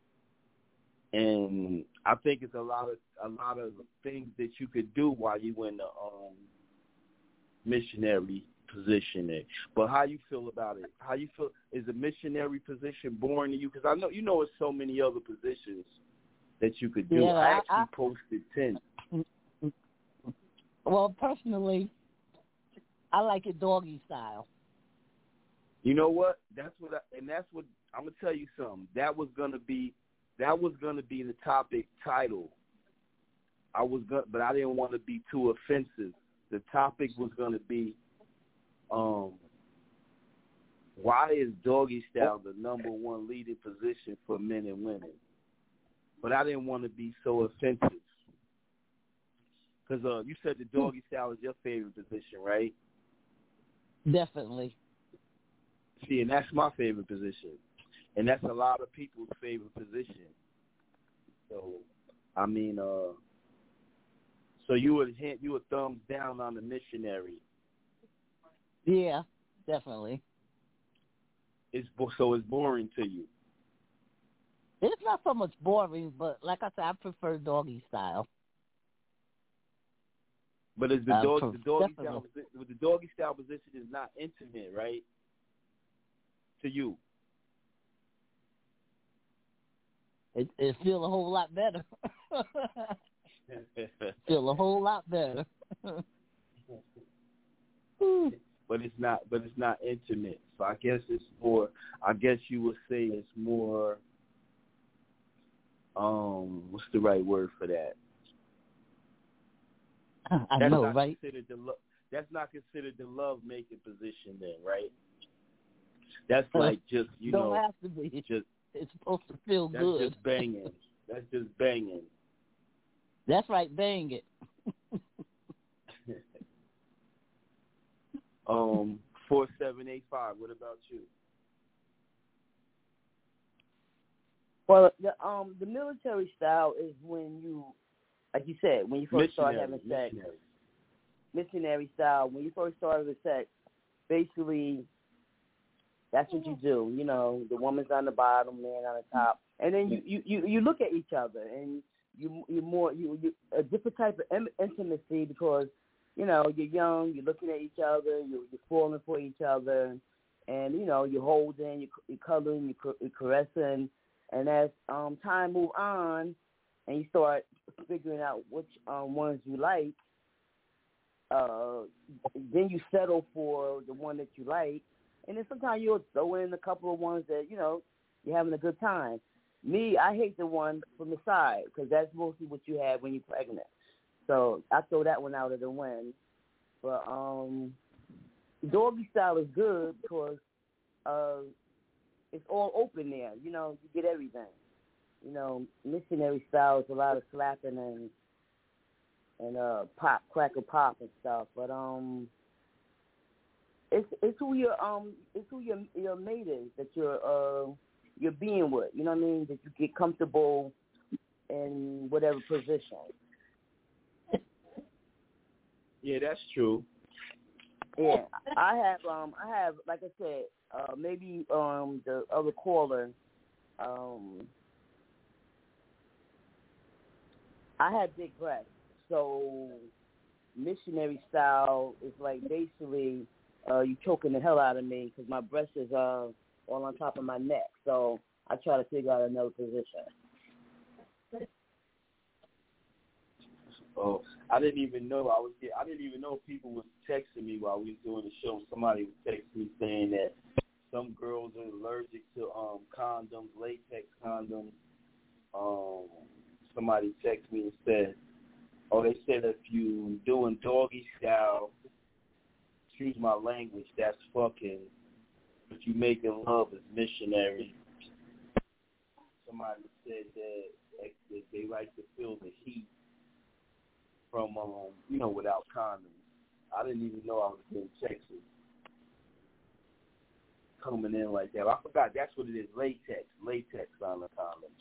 And I think it's a lot of a lot of things that you could do while you in the um, missionary position. But how you feel about it? How you feel? Is the missionary position boring to you? Because I know you know there's so many other positions that you could do. Yeah, I actually I, posted ten. Well, personally, I like it doggy style. You know what? That's what, I, and that's what I'm gonna tell you something. That was gonna be. That was going to be the topic title. I was going, but I didn't want to be too offensive. The topic was going to be, um, why is doggy style the number one leading position for men and women? But I didn't want to be so offensive. Because uh, you said the doggy style is your favorite position, right? Definitely. See, and that's my favorite position. And that's a lot of people's favorite position. So, I mean, uh, so you would hint, you would thumbs down on the missionary. Yeah, definitely. It's so it's boring to you. It's not so much boring, but like I said, I prefer doggy style. But is the uh, dog for, the doggy definitely. style the doggy style position is not intimate, right? To you. It, it feels a whole lot better. Feel a whole lot better. But it's not. But it's not intimate. So I guess it's more. I guess you would say it's more. Um, what's the right word for that? I that's know, not right? Considered the lo- that's not considered the love making position, then, right? That's like just you Don't know. Don't have to be. Just. It's supposed to feel That's good. That's just banging. That's just banging. That's right, bang it. um, four seven eight five. What about you? Well, the um the military style is when you, like you said, when you first start having sex. Missionary. Missionary style. When you first started with sex, basically. That's what you do. You know, the woman's on the bottom, man on the top, and then you you, you, you look at each other, and you you more you, you a different type of in, intimacy because you know you're young, you're looking at each other, you're, you're falling for each other, and you know you're holding, you're, you're cuddling, you're, you're caressing, and as um, time move on, and you start figuring out which um, ones you like, uh, then you settle for the one that you like. And then sometimes you'll throw in a couple of ones that, you know, you're having a good time. Me, I hate the one from the side because that's mostly what you have when you're pregnant. So I throw that one out of the wind. But um, doggy style is good because uh, it's all open there. You know, you get everything. You know, missionary style is a lot of slapping and and uh, pop, crackle pop and stuff. But um. It's it's who your um it's who your your mate is that you're uh you're being with. You know what I mean? That you get comfortable in whatever position. Yeah, that's true. Yeah, I have um I have like I said uh maybe um the other caller um I had big breasts, so missionary style is like basically uh, you choking the hell out of me because my breast is uh, all on top of my neck. So I try to figure out another position. Oh, I didn't even know I was. I didn't even know people was texting me while we was doing the show. Somebody was texting me saying that some girls are allergic to um condoms, latex condoms. Um, somebody texted me and said, "Oh, they said if you doing doggy style, excuse my language, that's fucking. If you making love, is missionary." Somebody said that they, they like to feel the heat from, um, you know, without condoms. I didn't even know I was getting texts coming in like that. I forgot that's what it is, latex, latex on the condoms.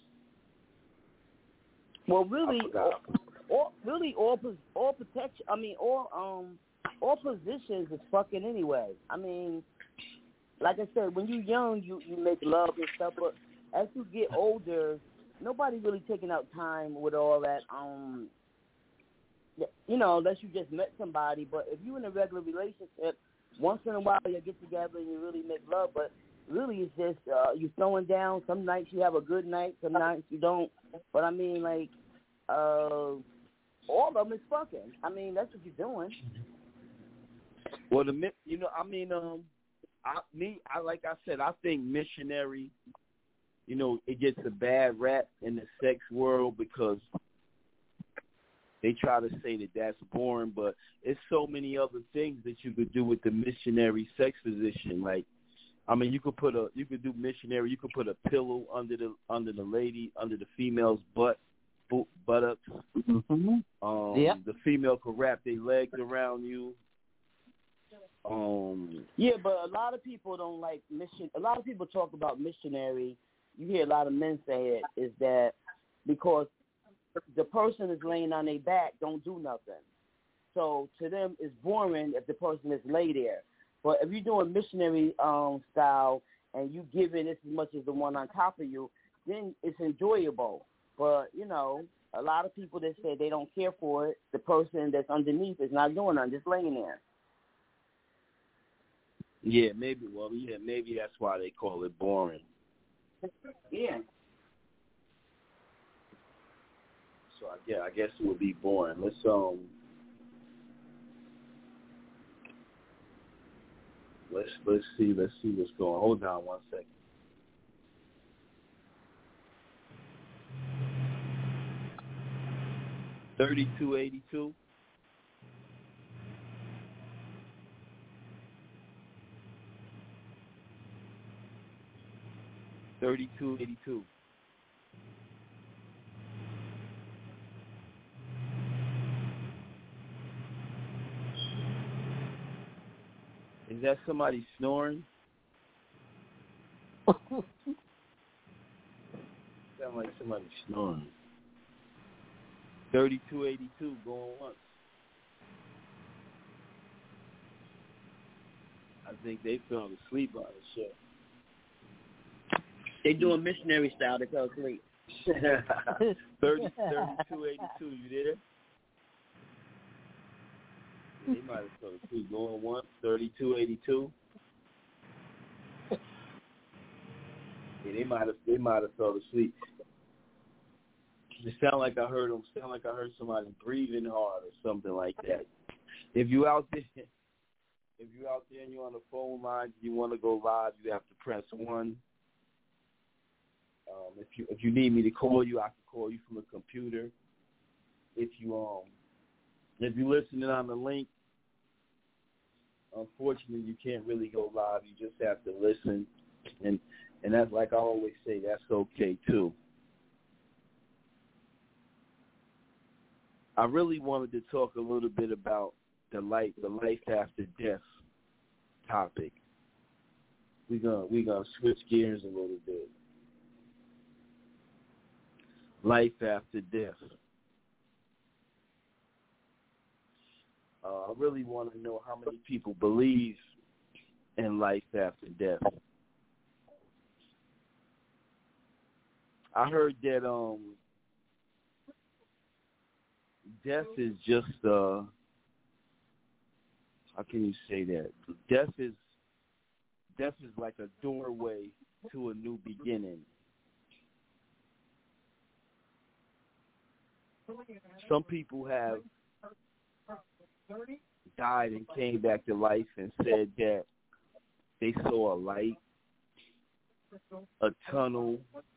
Well, really, all, all, really, all all protection. I mean, all um, all positions is fucking anyway. I mean, like I said, when you're young, you you make love and stuff, but as you get older, nobody really taking out time with all that. Um, you know, unless you just met somebody. But if you're in a regular relationship, once in a while you get together and you really make love. But really, it's just uh, you throwing down. Some nights you have a good night, some nights you don't. But I mean, like, uh, all of them is fucking. I mean, that's what you're doing. Well, the you know, I mean, um, I me, I like I said, I think missionary. You know, it gets a bad rap in the sex world because they try to say that that's boring, but it's so many other things that you could do with the missionary sex position. Like, I mean, you could put a, you could do missionary. You could put a pillow under the under the lady, under the female's butt, buttocks. Mm-hmm. Um, yep. The female could wrap their legs around you. Um. Yeah, but a lot of people don't like mission. A lot of people talk about missionary. You hear a lot of men say it is that because the person is laying on their back, don't do nothing. So to them, it's boring if the person is lay there. But if you're doing missionary um, style and you give it as much as the one on top of you, then it's enjoyable. But, you know, a lot of people that say they don't care for it, the person that's underneath is not doing nothing, just laying there. Yeah, maybe. Well, yeah, maybe that's why they call it boring. Yeah. So I yeah, I guess it would be boring. Let's um, let's let's see, let's see what's going. Hold on one second. Thirty-two eighty-two. Thirty-two eighty-two. Is that somebody snoring? Sound like somebody snoring. Thirty-two eighty-two going once. I think they fell asleep on the show. They doing missionary style. They fell asleep. thirty, thirty-two eighty-two, you there? They might have fell asleep. Going once, thirty-two eighty-two. Yeah, they might have. They might have fell asleep. It sound like I heard them. Sound like I heard somebody breathing hard or something like that. If you out there, if you out there and you're on the phone line, you want to go live, you have to press one. Um, if you if you need me to call you, I can call you from a computer. If you um if you're listening on the link, unfortunately you can't really go live. You just have to listen, and and that's like I always say, that's okay too. I really wanted to talk a little bit about the life the life after death topic. We're gonna we're gonna switch gears a little bit. Life after death. Uh, I really want to know how many people believe in life after death. I heard that um death is just uh, how can you say that? Death is death is like a doorway to a new beginning. Some people have died and came back to life and said that they saw a light, a tunnel,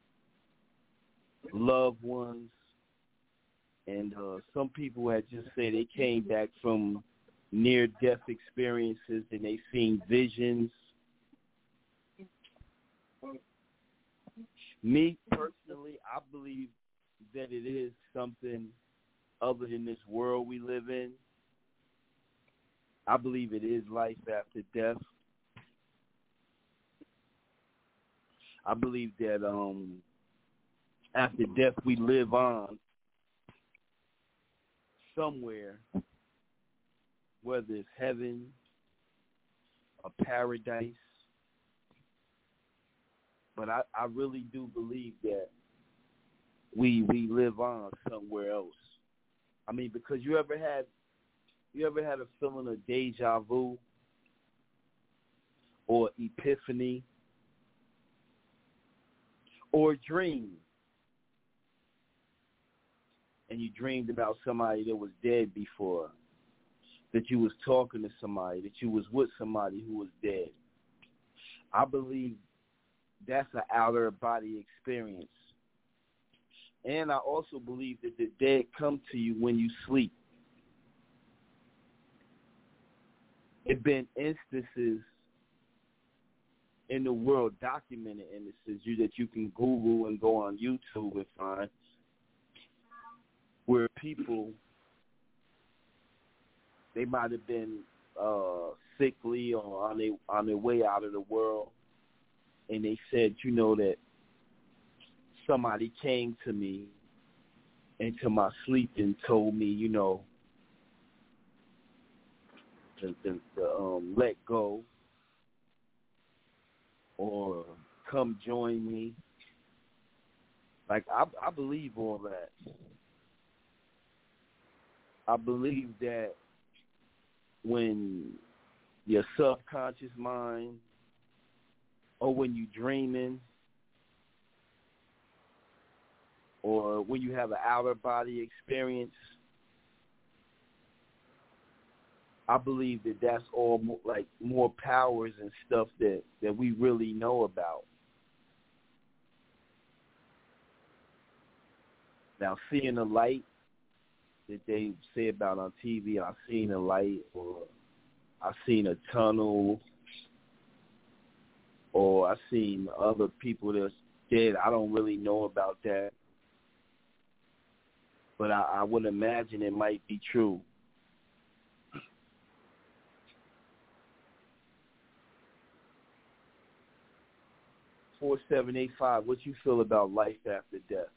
loved ones, and uh, some people had just said they came back from near-death experiences and they seen visions. Me, personally, I believe that it is something other than this world we live in. I believe it is life after death. I believe that um, after death we live on somewhere, whether it's heaven, a paradise. But I, I really do believe that we we live on somewhere else. I mean, because you ever had you ever had a feeling of deja vu or epiphany or a dream, and you dreamed about somebody that was dead before, that you was talking to somebody, that you was with somebody who was dead. I believe that's an outer body experience. And I also believe that the dead come to you when you sleep. There have been instances in the world, documented instances you, that you can Google and go on YouTube and find, where people, they might have been uh, sickly or on their, on their way out of the world, and they said, you know, that somebody came to me into my sleep and told me, you know, to, to, to um, let go or come join me. Like, I, I believe all that. I believe that when your subconscious mind, or when you dreaming, or when you have an outer body experience, I believe that that's all more, like more powers and stuff that, that we really know about. Now, seeing a light that they say about on T V, I've seen a light, or I've seen a tunnel, or I've seen other people that's dead. I don't really know about that. But I, I would imagine it might be true. four seven eight five, what you feel about life after death?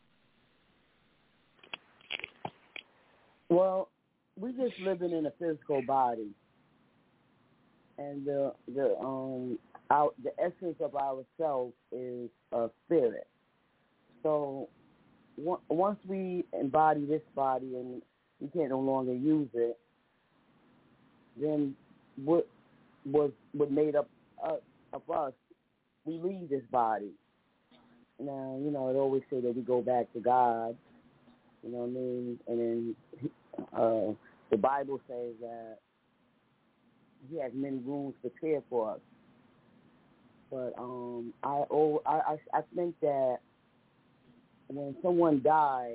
Well, we just living in a physical body, and the the um our, the essence of ourselves is a spirit. So w- once we embody this body and we can't no longer use it, then what was what made up uh, of us, we leave this body. Now, you know, it always say that we go back to God. You know what I mean? And then uh, the Bible says that He has many rooms prepared for us. But um, I, oh, I I think that when someone dies,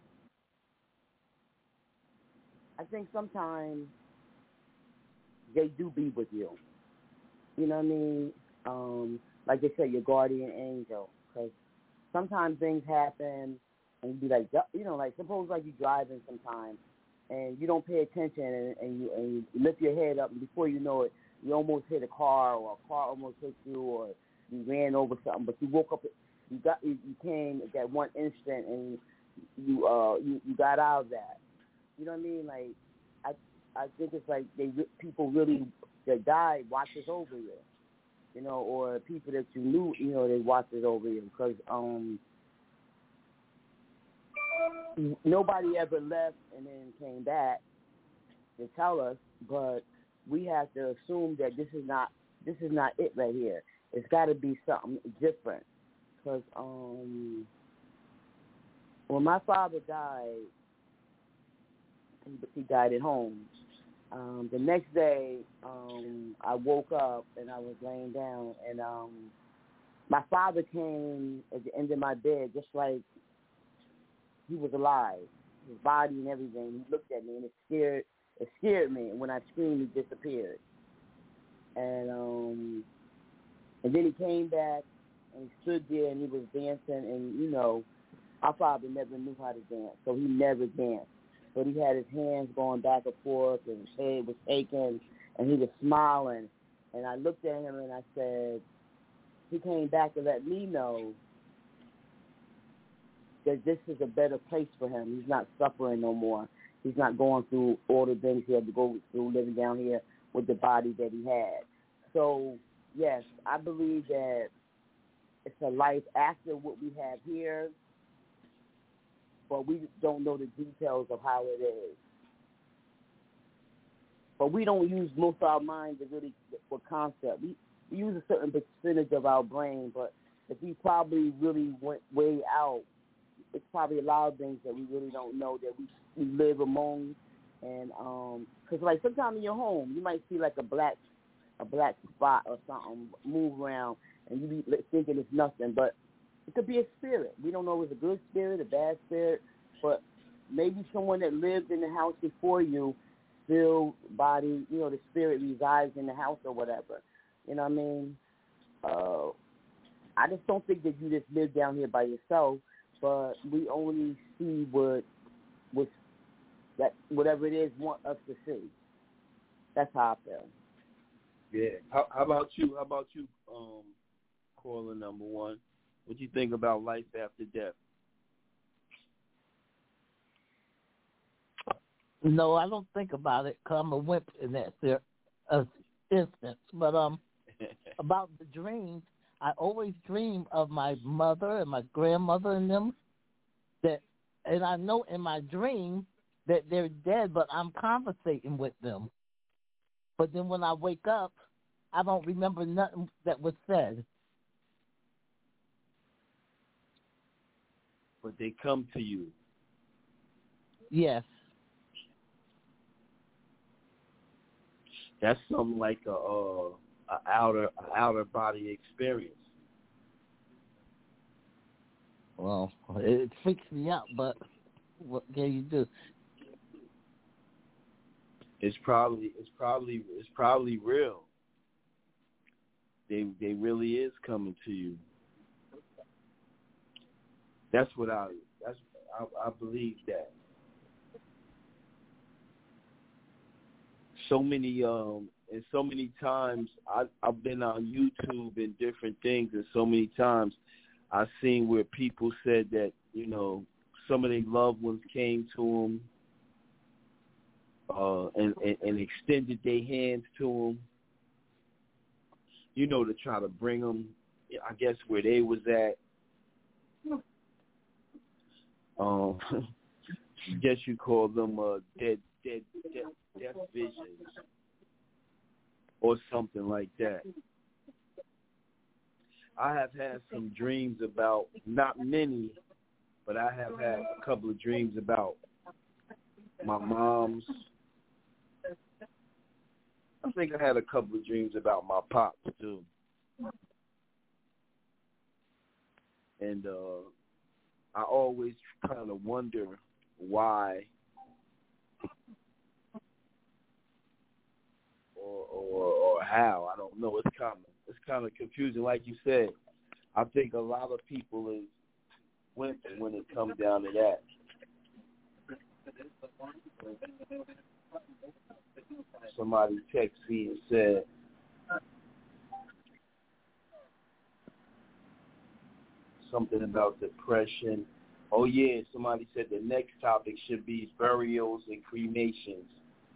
I think sometimes they do be with you. You know what I mean? Um, like they say, your guardian angel. Because sometimes things happen, and you be like, you know, like suppose like you're driving sometimes, and you don't pay attention, and, and you and you lift your head up, and before you know it, you almost hit a car, or a car almost hit you, or you ran over something. But you woke up, you got, you, you came at that one instant, and you uh you, you got out of that. You know what I mean? Like I I think it's like they people really that died watches over you. You know, or people that you knew, you know, they watches over you because um, nobody ever left and then came back to tell us, but we have to assume that this is not this is not it right here. It's got to be something different. Because um, when my father died, he, he died at home. Um, the next day, um, I woke up and I was laying down, and um, my father came at the end of my bed just like he was alive, his body and everything. He looked at me, and it scared it scared me. And when I screamed, he disappeared. And um, and then he came back, and he stood there, and he was dancing. And, you know, our father never knew how to dance, so he never danced. But he had his hands going back and forth, and his head was shaking, and he was smiling. And I looked at him, and I said, he came back to let me know that this is a better place for him. He's not suffering no more. He's not going through all the things he had to go through living down here with the body that he had. So, yes, I believe that it's a life after what we have here, but we don't know the details of how it is. But we don't use most of our mind to really for concept. We, we use a certain percentage of our brain, but if we probably really went way out, it's probably a lot of things that we really don't know that we, we live among. And um, cause like sometimes in your home, you might see like a black a black spot or something move around, and you be thinking it's nothing, but it could be a spirit. We don't know if it's a good spirit, a bad spirit, but maybe someone that lived in the house before you, still body, you know, the spirit resides in the house or whatever. You know what I mean? Uh, I just don't think that you just live down here by yourself, but we only see what, what that whatever it is want us to see. That's how I feel. Yeah. How, how about you? How about you, um, caller number one? What do you think about life after death? No, I don't think about it because I'm a wimp in that uh, instance. But um, about the dreams, I always dream of my mother and my grandmother and them. That, and I know in my dream that they're dead, but I'm conversating with them. But then when I wake up, I don't remember nothing that was said. But they come to you. Yes. That's something like a, uh, a outer a outer body experience. Well, it freaks me out, but what can you do? It's probably it's probably it's probably real. They they really is coming to you. That's what I that's I, I believe that. So many um and so many times I I've been on YouTube and different things, and so many times I've seen where people said that, you know, some of their loved ones came to them uh, and, and, and extended their hands to them, you know, to try to bring them, I guess, where they was at. Um, I guess you call them uh, dead, dead, dead, death visions or something like that. I have had some dreams about, not many, but I have had a couple of dreams about my mom's. I think I had a couple of dreams about my pops, too. And uh, I always kind of wonder why or, or, or how. I don't know. It's kind of it's kind of confusing. Like you said, I think a lot of people is wimp when it comes down to that. Somebody texted me and said, something about depression. Oh, yeah, somebody said the next topic should be burials and cremations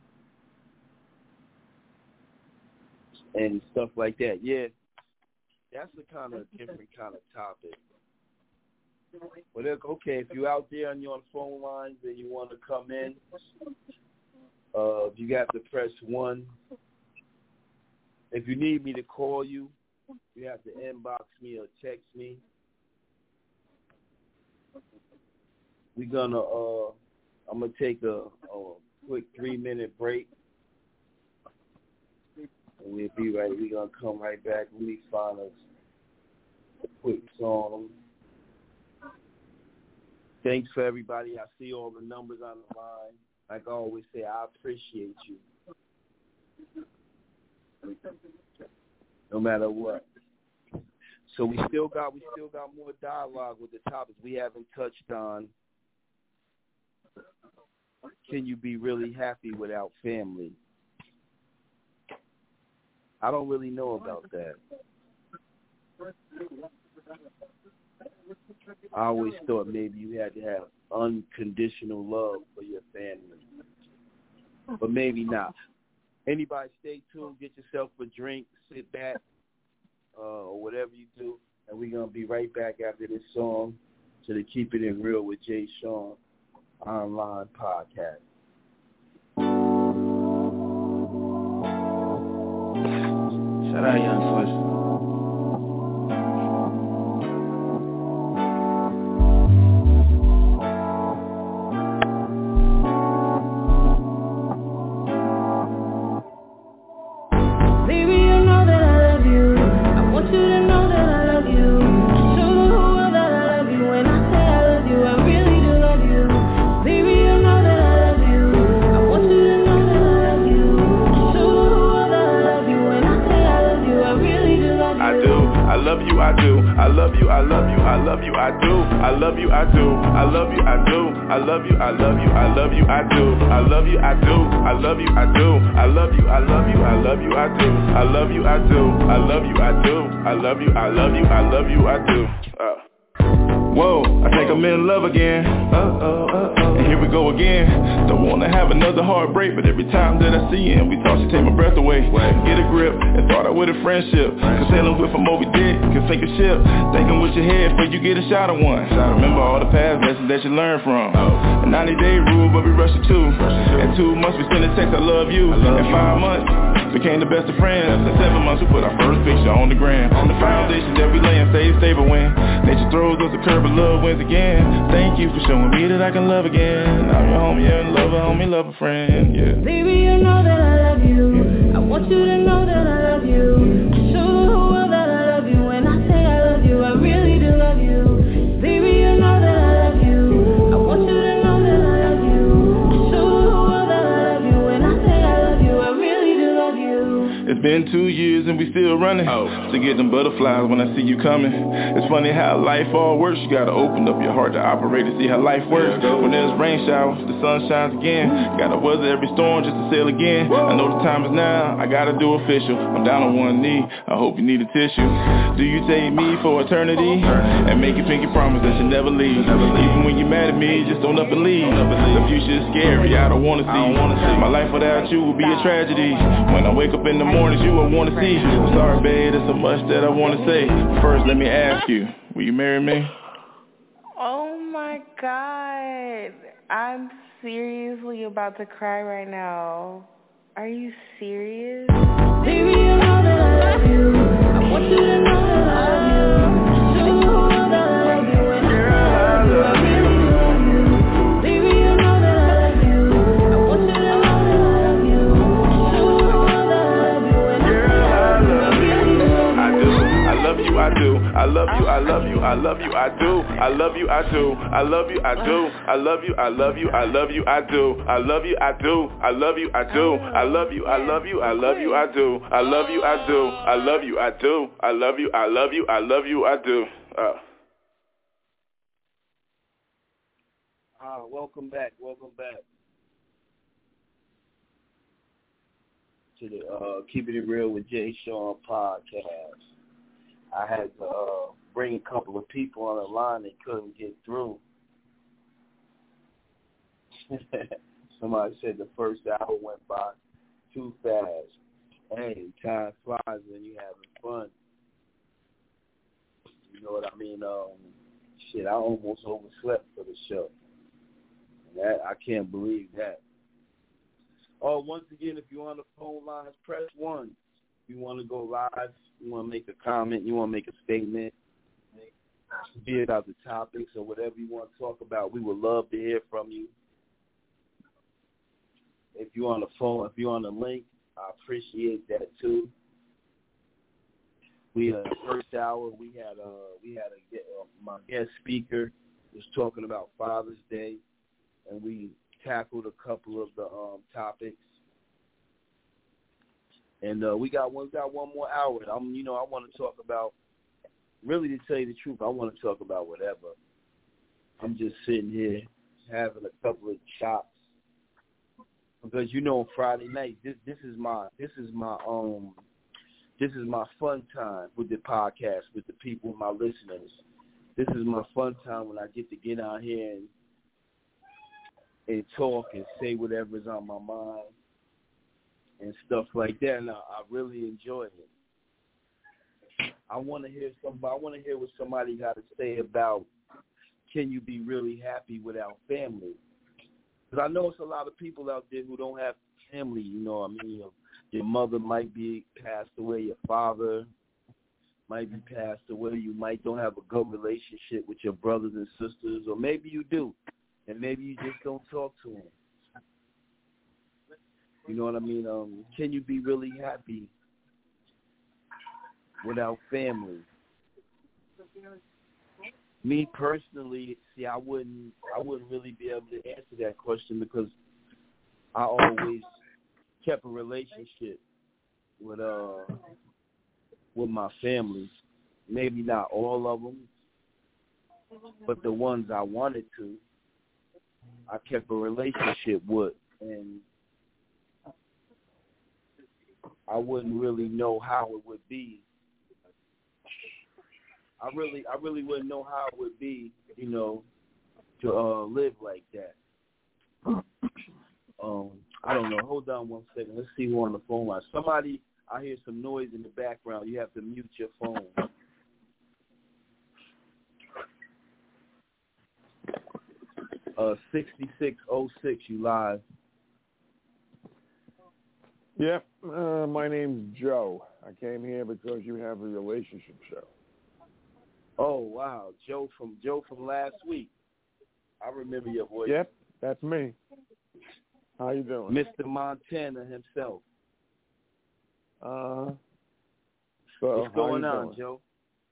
and stuff like that. Yeah, that's a kind of different kind of topic. Well, okay, if you're out there and you're on phone lines and you want to come in, uh, you got to press one. If you need me to call you, you have to inbox me or text me. We're gonna, uh, I'm gonna take a, a quick three-minute break, and we'll be right. We're gonna come right back. Let me find us a quick song. Thanks for everybody. I see all the numbers on the line. Like I always say, I appreciate you. No matter what. So we still got we still got more dialogue with the topics we haven't touched on. Can you be really happy without family? I don't really know about that. I always thought maybe you had to have unconditional love for your family. But maybe not. Anybody stay tuned, get yourself a drink, sit back, uh, or whatever you do, and we're going to be right back after this song to the Keep It In Real with Jay Sean online podcast. Shout out Young Swiss. I do. I love you, I love you, I love you, I do. I love you, I do. I love you, I do. I love you, I love you, I love you, I do. I love you, I do. I love you, I do. I love you, I love you, I love you, I do. I love you, I do. I love you, I do. I love you, I love you, I love you, I do. Uh. Whoa, I think I'm in love again. Uh-oh, uh-oh. And here we go again. Don't wanna have another heartbreak, but every time that I see him, we talk, she take my breath away. Get a grip and start out with a friendship. Cause sailing with a Moby Dick can sink a ship. Thinking with your head before you get a shot of one. Remember all the past lessons that you learned from. A ninety day rule, but we rush it too. In two months we send a text, I love you. In five months, became the best of friends. In seven months we put our first picture on the gram. On the foundation that we lay and stay stable when nature throws us a curve, but love wins again. Thank you for showing me that I can love again. I'm your homie and lover, homie, lover, friend, yeah. Baby, you know that I love you. I want you to know that I love you. Show the whole world that I love you. When I say I love you, I really do love you. Baby, you know that I love you. I want you to know that I love you. Show the whole world that I love you. When I say I love you, I really do love you. It's been two years and we still running. Oh. To get them butterflies when I see you coming. It's funny how life all works. You gotta open up your heart to operate to see how life works. When there's rain showers, the sun shines again. Gotta weather every storm just to sail again. I know the time is now, I gotta do official. I'm down on one knee, I hope you need a tissue. Do you take me for eternity? And make a pinky promise that you never leave. Even when you're mad at me, just don't up and leave. The future is scary, I don't wanna see. My life without you will be a tragedy. When I wake up in the mornings, you will wanna see. I'm sorry, babe, there's so much that I wanna say. First, let me ask you, will you marry me? Oh my God. I'm seriously about to cry right now. Are you serious? Baby, you know that I love you. I want you to know that I love you. Show the whole world that I love you. When I say I love you, I really do love you. Baby, you know that I love you. I want you to know that I love you. Show the whole world that I love you. When I say I love you, I really do love you. I do. I love you, I do. I love you, I love you, I love you, I do. I love you, I do. I love you, I do. I love you, I love you, I love you, I do. I love you, I do. I love you, I do. I love you, I love you, I love you, I do. I love you, I do. I love you, I do. I love you, I love you, I love you, I do. Uh. Ah, welcome back, welcome back to the uh, Keeping It Real with Jay Sean podcast. I had to uh, bring a couple of people on the line that couldn't get through. Somebody said the first hour went by too fast. Hey, time flies when you're having fun. You know what I mean? Um, shit, I almost overslept for the show. That I can't believe that. Oh, once again, if you're on the phone lines, press one. If you want to go live, you want to make a comment, you want to make a statement, be it about the topics or whatever you want to talk about, we would love to hear from you. If you're on the phone, if you're on the link, I appreciate that too. We uh, first hour we had uh we had a uh, my guest speaker was talking about Father's Day, and we tackled a couple of the um, topics. And uh, we got one we got one more hour. I'm you know I want to talk about, really to tell you the truth, I want to talk about whatever. I'm just sitting here having a couple of chops because you know on Friday night this this is my this is my um. This is my fun time with the podcast, with the people, my listeners. This is my fun time when I get to get out here and and talk and say whatever's on my mind and stuff like that. And I, I really enjoy it. I want to hear somebody. I want to hear what somebody got to say about, can you be really happy without family? Because I know it's a lot of people out there who don't have family. You know, what I mean. You know, your mother might be passed away. Your father might be passed away. You might don't have a good relationship with your brothers and sisters, or maybe you do, and maybe you just don't talk to them. You know what I mean? Um, can you be really happy without family? Me personally, see, I wouldn't, I wouldn't really be able to answer that question because I always kept a relationship with uh with my family. Maybe not all of them, but the ones I wanted to, I kept a relationship with, and I wouldn't really know how it would be. I really, I really wouldn't know how it would be, you know, to uh, live like that. Um, I don't know. Hold on one second. Let's see who on the phone line. Somebody, I hear some noise in the background. You have to mute your phone. Uh, sixty-six oh six, you live. Yep, uh, my name's Joe. I came here because you have a relationship show. Oh, wow. Joe from Joe from last week. I remember your voice. Yep, that's me. How you doing? Mister Montana himself. Uh, so What's going how you on, doing? Joe?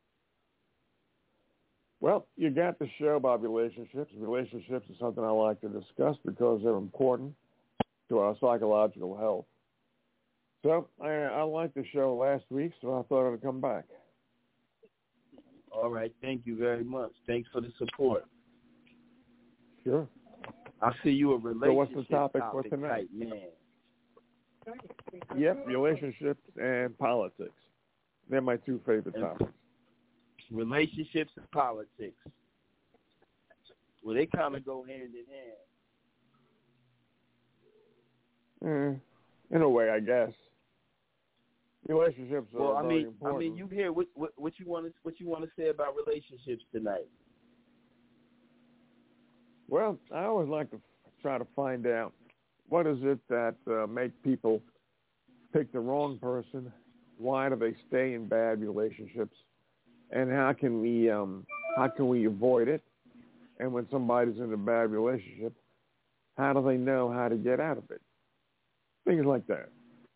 Well, you got the show about relationships. Relationships is something I like to discuss because they're important to our psychological health. So I, I liked the show last week, so I thought I'd come back. All right. Thank you very much. Thanks for the support. Sure. I see you a relationship So what's the topic, topic for tonight? type man. Yep, relationships and politics. They're my two favorite And topics. Relationships and politics. Well, they kind of go hand in hand. Mm, in a way, I guess. Relationships are well, I very mean, important. I mean, you hear what, what what you want to what you want to say about relationships tonight? Well, I always like to try to find out what is it that uh, make people pick the wrong person. Why do they stay in bad relationships, and how can we um, how can we avoid it? And when somebody's in a bad relationship, how do they know how to get out of it? Things like that.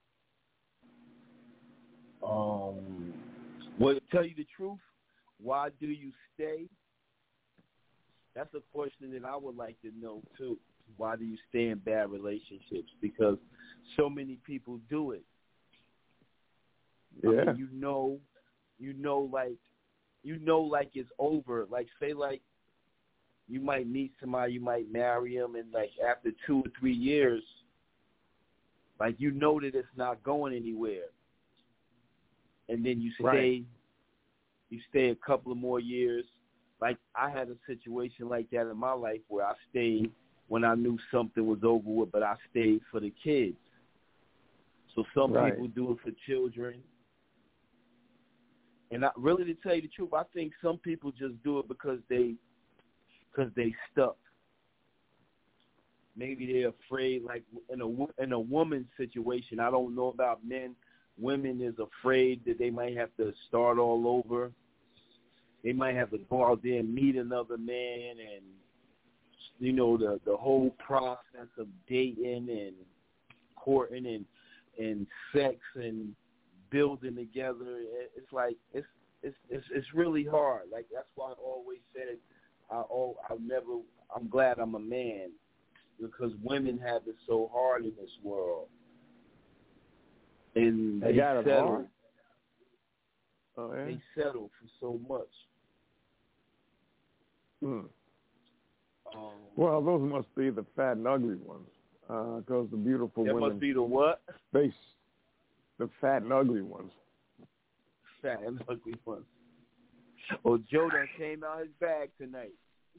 Um, well, to tell you the truth, why do you stay? That's a question that I would like to know too. Why do you stay in bad relationships? Because so many people do it. Yeah. I mean, you know, you know, like, you know, like it's over. Like, say, like, you might meet somebody, you might marry them, and like after two or three years, like you know that it's not going anywhere. And then you stay, right. you stay a couple of more years. Like I had a situation like that in my life where I stayed when I knew something was over with, but I stayed for the kids. So some right. people do it for children. And I, really, to tell you the truth, I think some people just do it because they because they stuck. Maybe they're afraid, like in a in a woman's situation. I don't know about men. Women is afraid that they might have to start all over. They might have to go out there and meet another man, and you know the the whole process of dating and courting and and sex and building together. It's like it's it's it's, it's really hard. Like that's why I always said I oh I never. I'm glad I'm a man. Because women have it so hard in this world, and they, they got it settle. hard? Oh, yeah? They settle for so much. Hmm. Um, well, those must be the fat and ugly ones, because uh, the beautiful that women. must be the what? They, the fat and ugly ones. Fat and ugly ones. Oh, Joe done came out his bag tonight.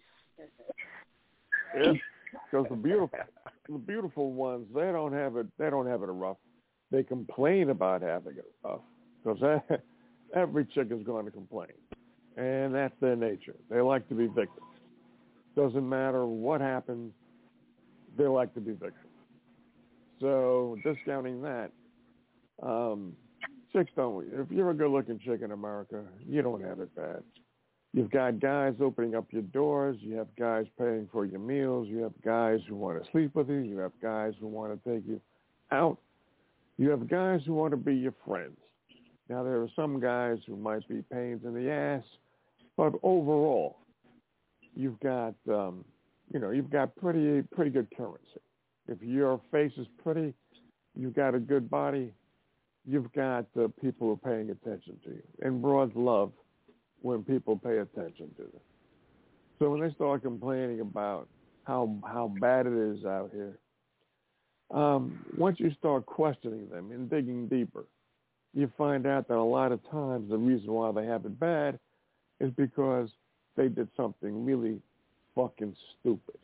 Yeah. Because the beautiful, the beautiful ones, they don't have it. They don't have it rough. They complain about having it rough. Because every chick is going to complain, and that's their nature. They like to be victims. Doesn't matter what happens, they like to be victims. So discounting that, um, chicks don't. If you're a good-looking chick in America, you don't have it bad. You've got guys opening up your doors. You have guys paying for your meals. You have guys who want to sleep with you. You have guys who want to take you out. You have guys who want to be your friends. Now, there are some guys who might be pains in the ass, but overall, you've got, um, you know, you've got pretty, pretty good currency. If your face is pretty, you've got a good body, you've got uh, people who are paying attention to you. And broads love when people pay attention to them. So when they start complaining about how how bad it is out here, um, once you start questioning them and digging deeper, you find out that a lot of times the reason why they have it bad is because they did something really fucking stupid.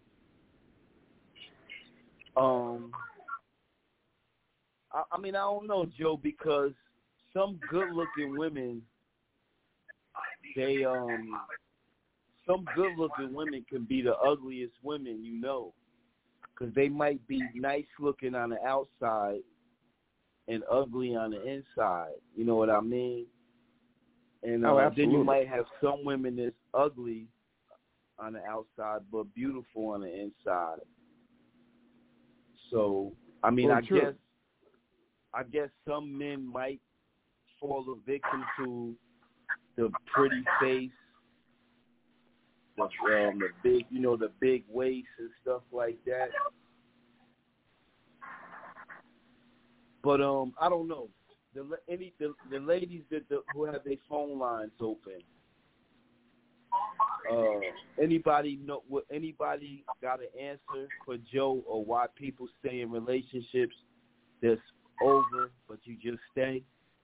Um, I, I mean, I don't know, Joe, because some good-looking women, They um some good looking women can be the ugliest women you know, because they might be nice looking on the outside and ugly on the inside. You know what I mean? And uh, oh, then you might have some women that's ugly on the outside but beautiful on the inside. So I mean, well, I true. guess I guess some men might fall a victim to the pretty face, the um, the big, you know, the big waist and stuff like that. But um, I don't know. The any the, the ladies that the, who have their phone lines open. Uh, anybody know? What anybody got an answer for Joe or why people stay in relationships that's over but you just stay?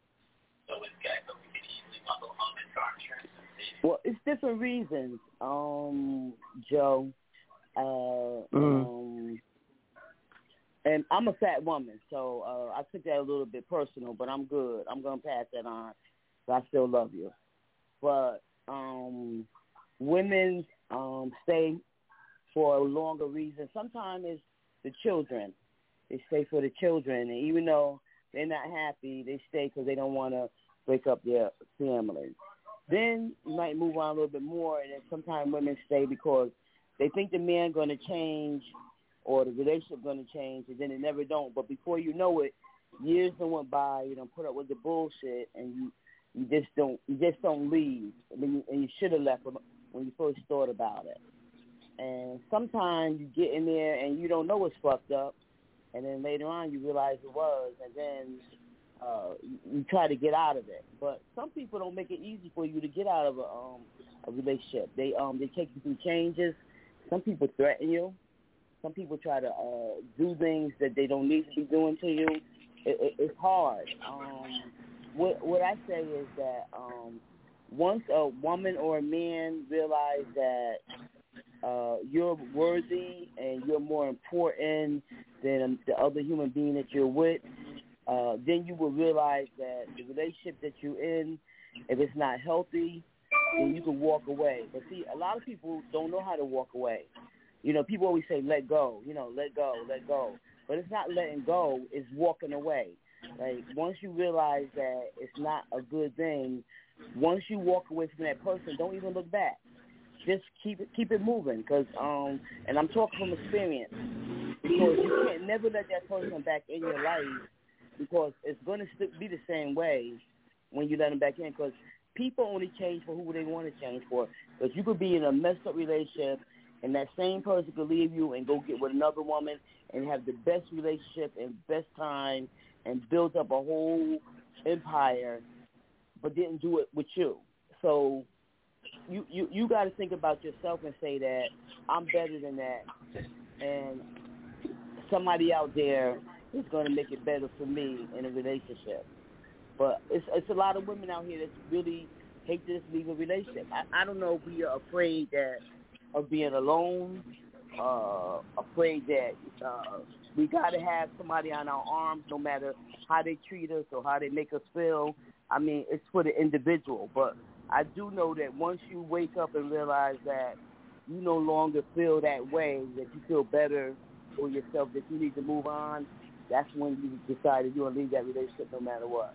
Well, it's different reasons, um, Joe. Uh, mm-hmm. um, and I'm a fat woman, so uh, I took that a little bit personal, but I'm good. I'm going to pass that on. But I still love you. But um, women um, stay for a longer reason. Sometimes it's the children. They stay for the children. And even though they're not happy, they stay because they don't want to break up their family. Then you might move on a little bit more, and then sometimes women stay because they think the man going to change or the relationship going to change, and then it never don't. But before you know it, years done went by. You don't put up with the bullshit, and you you just don't you just don't leave. I mean, and you should have left when you first thought about it. And sometimes you get in there and you don't know what's fucked up, and then later on you realize it was, and then uh, you, you try to get out of it. But some people don't make it easy for you to get out of a, um, a relationship. They um they take you through changes. Some people threaten you. Some people try to uh, do things that they don't need to be doing to you. It, it, it's hard. Um, what what I say is that um, once a woman or a man realize that uh, you're worthy and you're more important than the other human being that you're with, uh, then you will realize that the relationship that you're in, if it's not healthy, then you can walk away. But see, a lot of people don't know how to walk away. You know, people always say, let go, you know, let go, let go. But it's not letting go, it's walking away. Like, once you realize that it's not a good thing, once you walk away from that person, don't even look back. Just keep it keep it moving. Cause, um, and I'm talking from experience. Because you can't never let that person back in your life because it's going to be the same way when you let them back in. Because people only change for who they want to change for. Because you could be in a messed up relationship and that same person could leave you and go get with another woman and have the best relationship and best time and build up a whole empire, but didn't do it with you. So you, you, you got to think about yourself and say that I'm better than that. And somebody out there is going to make it better for me in a relationship. But it's it's a lot of women out here that really hate to just leave a relationship. I, I don't know if we are afraid that of being alone, uh, afraid that uh, we got to have somebody on our arms no matter how they treat us or how they make us feel. I mean, it's for the individual. But I do know that once you wake up and realize that you no longer feel that way, that you feel better for yourself, that you need to move on, that's when you decided you're going to leave that relationship no matter what.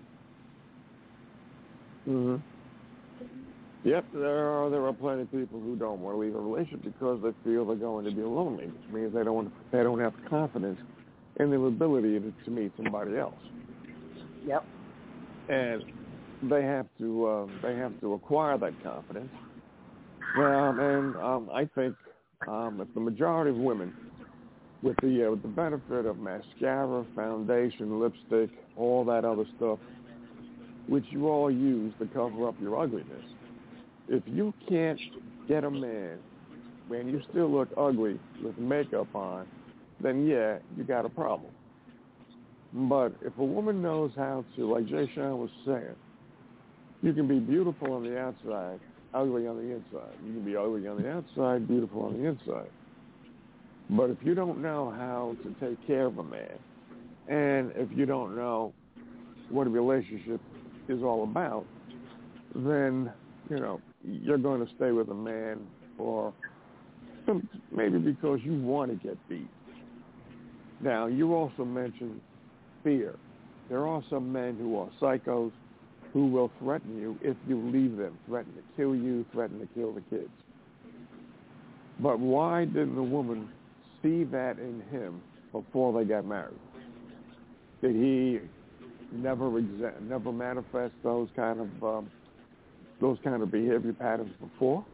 Mhm. Yep, there are there are plenty of people who don't want to leave a relationship because they feel they're going to be lonely, which means they don't they don't have confidence in their ability to, to meet somebody else. Yep. And they have to uh, they have to acquire that confidence. Um, and um, I think um, if the majority of women, with the uh, with the benefit of mascara, foundation, lipstick, all that other stuff, which you all use to cover up your ugliness, if you can't get a man when you still look ugly with makeup on, then yeah, you got a problem. But if a woman knows how to, like Jay Sean was saying, you can be beautiful on the outside, ugly on the inside. You can be ugly on the outside, beautiful on the inside. But if you don't know how to take care of a man, and if you don't know what a relationship is all about, then, you know, you're going to stay with a man for maybe because you want to get beat. Now, you also mentioned fear. There are some men who are psychos who will threaten you if you leave them, threaten to kill you, threaten to kill the kids. But why didn't the woman see that in him before they got married? Did he never exa- never manifest those kind of um, those kind of behavior patterns before?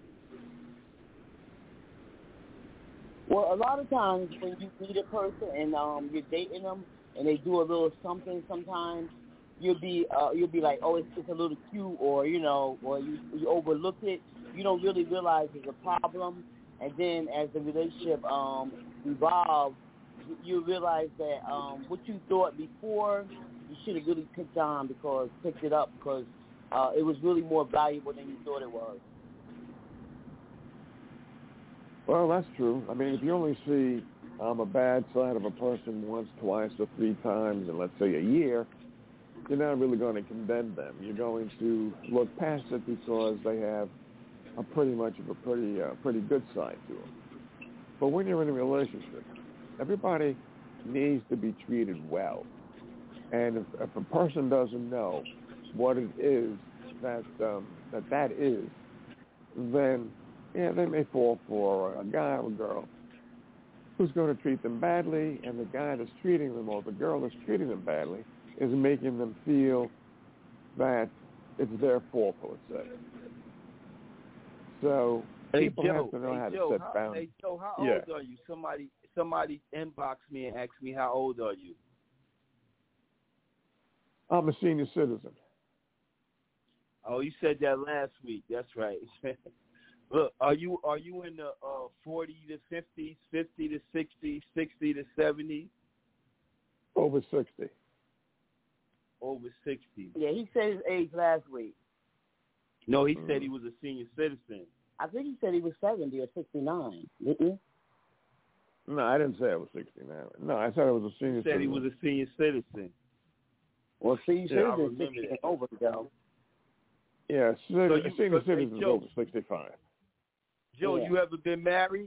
Well, a lot of times when you meet a person and um, you're dating them and they do a little something, sometimes you'll be uh, you'll be like, oh, it's just a little cute, or you know, or you, you overlook it. You don't really realize there's a problem, and then as the relationship um, evolves, you, you realize that um, what you thought before, you should have really picked on because picked it up because uh, it was really more valuable than you thought it was. Well, that's true. I mean, if you only see um, a bad side of a person once, twice, or three times in, let's say, a year, you're not really going to condemn them. You're going to look past it because they have a pretty much of a pretty uh, pretty good side to them. But when you're in a relationship, everybody needs to be treated well. And if, if a person doesn't know what it is that um, that that is, then yeah, they may fall for a guy or a girl who's going to treat them badly, and the guy that's treating them or the girl that's treating them badly is making them feel that it's their fault, let's say. So hey, people Joe, have to know hey, how Joe, to set how, boundaries. Hey, Joe, how yeah. old are you? Somebody somebody inboxed me and asked me, how old are you? I'm a senior citizen. Oh, you said that last week. That's right. Look, are you are you in the uh, forty to fifties, fifty to sixty, sixty to seventy? Over sixty. Over sixty. Yeah, he said his age last week. No, he mm. said he was a senior citizen. I think he said he was seventy or sixty-nine, didn't you? No, I didn't say I was sixty-nine. No, I said I was a senior he said citizen. he was a senior citizen. Well, senior yeah, citizen is sixty and over, though. Yeah, senior, So you- senior so, hey, citizens Joe. over sixty-five. Joe, Yeah. you ever been married?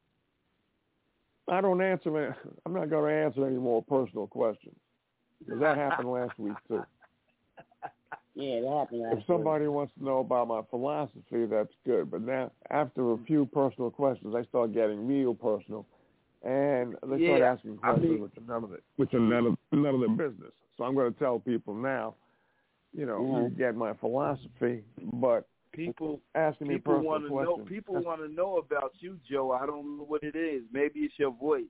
I don't answer. any- I'm not going to answer any more personal questions because that happened last week too. Yeah, that happened last If somebody wants to know about my philosophy, that's good. But now, after a few personal questions, I start getting real personal, and they Yeah, start asking I questions mean- which are none of it, which are none of, none of their business. So I'm going to tell people now, you know, Mhm. you get my philosophy, but People asking me people personal want to know questions. people that's- want to know about you, Joe. I don't know what it is. Maybe it's your voice.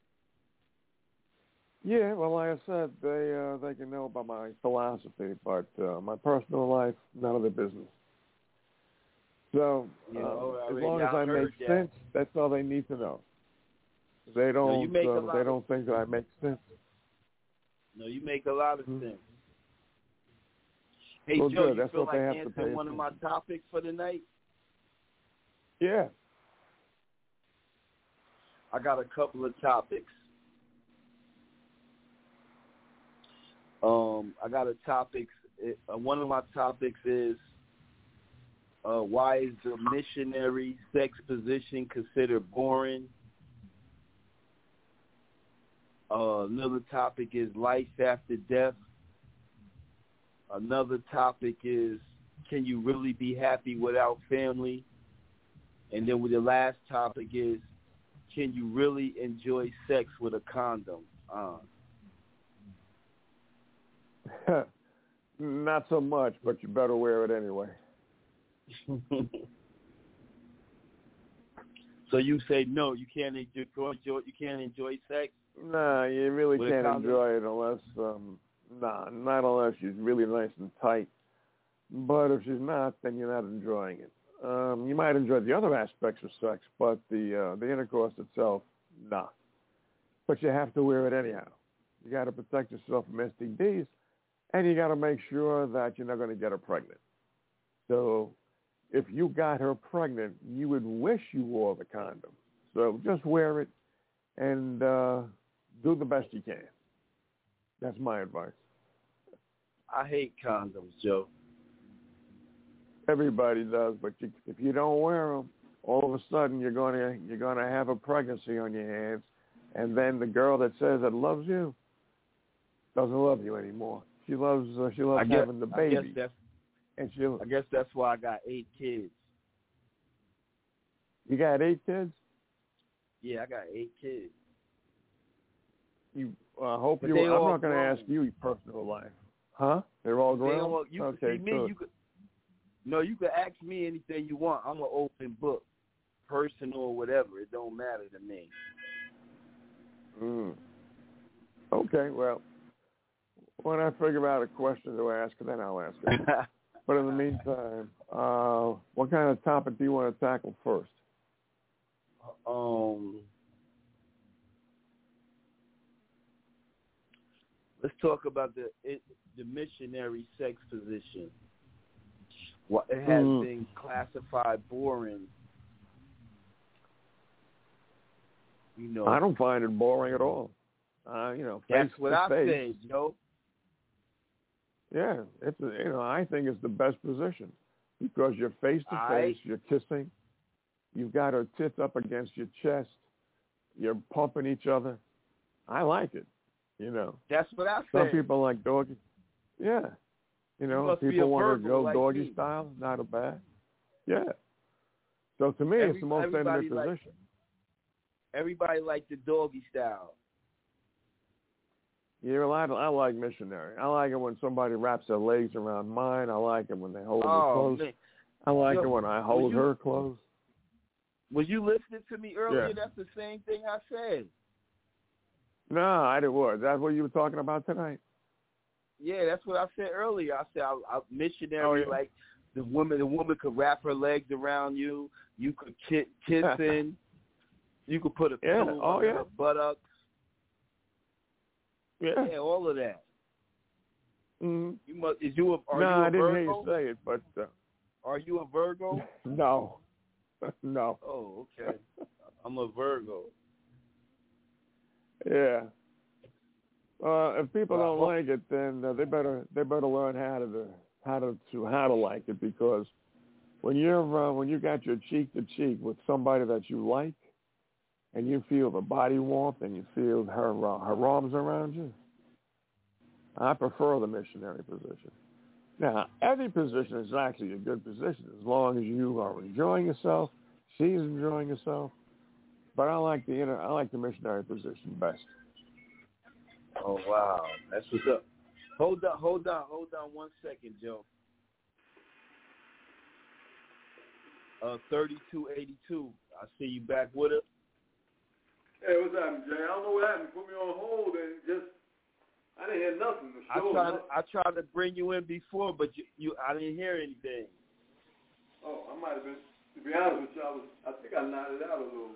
Yeah, well, like I said, they uh, they can know about my philosophy, but uh, my personal life, none of their business. So You uh, know, I as mean, long as I I heard make that. sense, that's all they need to know. They don't. you make a uh, lot they of- don't think that I make sense. No, you make a lot of Mhm. sense. Hey, Well, Joe, good. you That's feel what they like have to answering pay one of my topics for the night? Yeah. I got a couple of topics. Um, I got a topic. Uh, one of my topics is uh, why is the missionary sex position considered boring? Uh, another topic is life after death. Another topic is, can you really be happy without family? And then with the last topic is, can you really enjoy sex with a condom on? Not so much, but you better wear it anyway. So you say no, you can't enjoy, enjoy you can't enjoy sex? Nah, you really With a can't condom? enjoy it unless, um, nah, not unless she's really nice and tight. But if she's not, then you're not enjoying it. Um, you might enjoy the other aspects of sex, but the uh, the intercourse itself, nah. But you have to wear it anyhow. You got to protect yourself from S T Ds, and you got to make sure that you're not going to get her pregnant. So if you got her pregnant, you would wish you wore the condom. So just wear it and uh, do the best you can. That's my advice. I hate condoms, Joe. Everybody does, but you, if you don't wear them, all of a sudden you're going to you're going to have a pregnancy on your hands, and then the girl that says that loves you doesn't love you anymore. She loves uh, she loves I guess, having the I baby, guess that's and she I guess that's why I got eight kids. You got eight kids? Yeah, I got eight kids. You uh, hope But you. they I'm all not going to grown. ask you your personal life, huh? They're all They grown. all, you okay, can see me. good. You could, no, you can ask me anything you want. I'm an open book, personal or whatever. It don't matter to me. Mm. Okay, well, when I figure out a question to ask, then I'll ask it. But in the meantime, uh, what kind of topic do you want to tackle first? um, let's talk about the it, the missionary sex position. What it has Mm. been classified boring. You know, I don't find it boring at all. Uh, you know, face that's what to I face. said, Joe. Yeah, it's a, you know, I think it's the best position because you're face to face, you're kissing, you've got her tits up against your chest, you're pumping each other. I like it, you know. That's what I Some said. people like doggy. Yeah, you You know, must be people a want to Virgo go like doggy me. style. Not a bad. Yeah. So to me, Every- it's the most everybody intimate like- position. Everybody liked the doggy style. Yeah, well, I, I like missionary. I like it when somebody wraps their legs around mine. I like it when they hold me Oh, close. man. I like Yo, it when I hold you- her close. Was you listening to me earlier? Yeah. That's the same thing I said. No, I didn't. What? That's what you were talking about tonight? Yeah, that's what I said earlier. I said I, I missionary Oh, yeah. like the woman. The woman could wrap her legs around you. You could kiss, kissing. You could put a Yeah. pillow Oh, on yeah. her buttocks. Yeah. Yeah, all of that. Mm-hmm. You must. Is you a? Are no, you a I didn't Virgo? hear you say it, but uh, Are you a Virgo? no, no. Oh, okay. I'm a Virgo. Yeah. Uh, if people Well, I don't hope- like it, then uh, they better they better learn how to how to, to how to like it, because when you're uh, when you got your cheek to cheek with somebody that you like, and you feel the body warmth and you feel her uh, her arms around you, I prefer the missionary position. Now, every position is actually a good position as long as you are enjoying yourself, she's enjoying herself. But I like the inner, I like the missionary position best. Oh wow, that's what's up. Hold on, hold on, hold on one second, Joe. Uh, thirty-two eighty-two. I see you back with us. Hey, what's happening, Jay? I don't know what happened. Put me on hold and just I didn't hear nothing. The I show, tried. nothing. To, I tried to bring you in before, but you, you, I didn't hear anything. Oh, I might have been. To be honest with you, I was. I think I nodded out a little.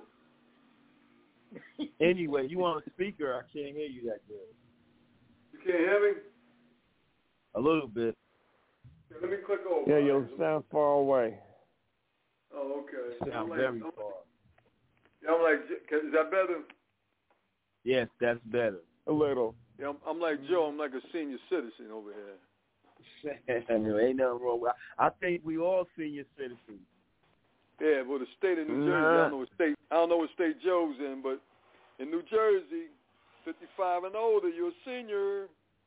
Anyway, you on a speaker? I can't hear you that good. You can't hear me? A little bit. Yeah, let me click over. Yeah, you'll sound far away. Oh, okay. Sound like, very I'm, far. Yeah, I'm like, is that better? Yes, that's better. A little. Yeah, I'm, I'm like Joe. I'm like a senior citizen over here. Ain't nothing wrong with. I think we all senior citizens. Yeah, well, the state of New Jersey. Nah. I don't know what state. I don't know what state Joe's in, but in New Jersey, fifty-five and older, you're a senior.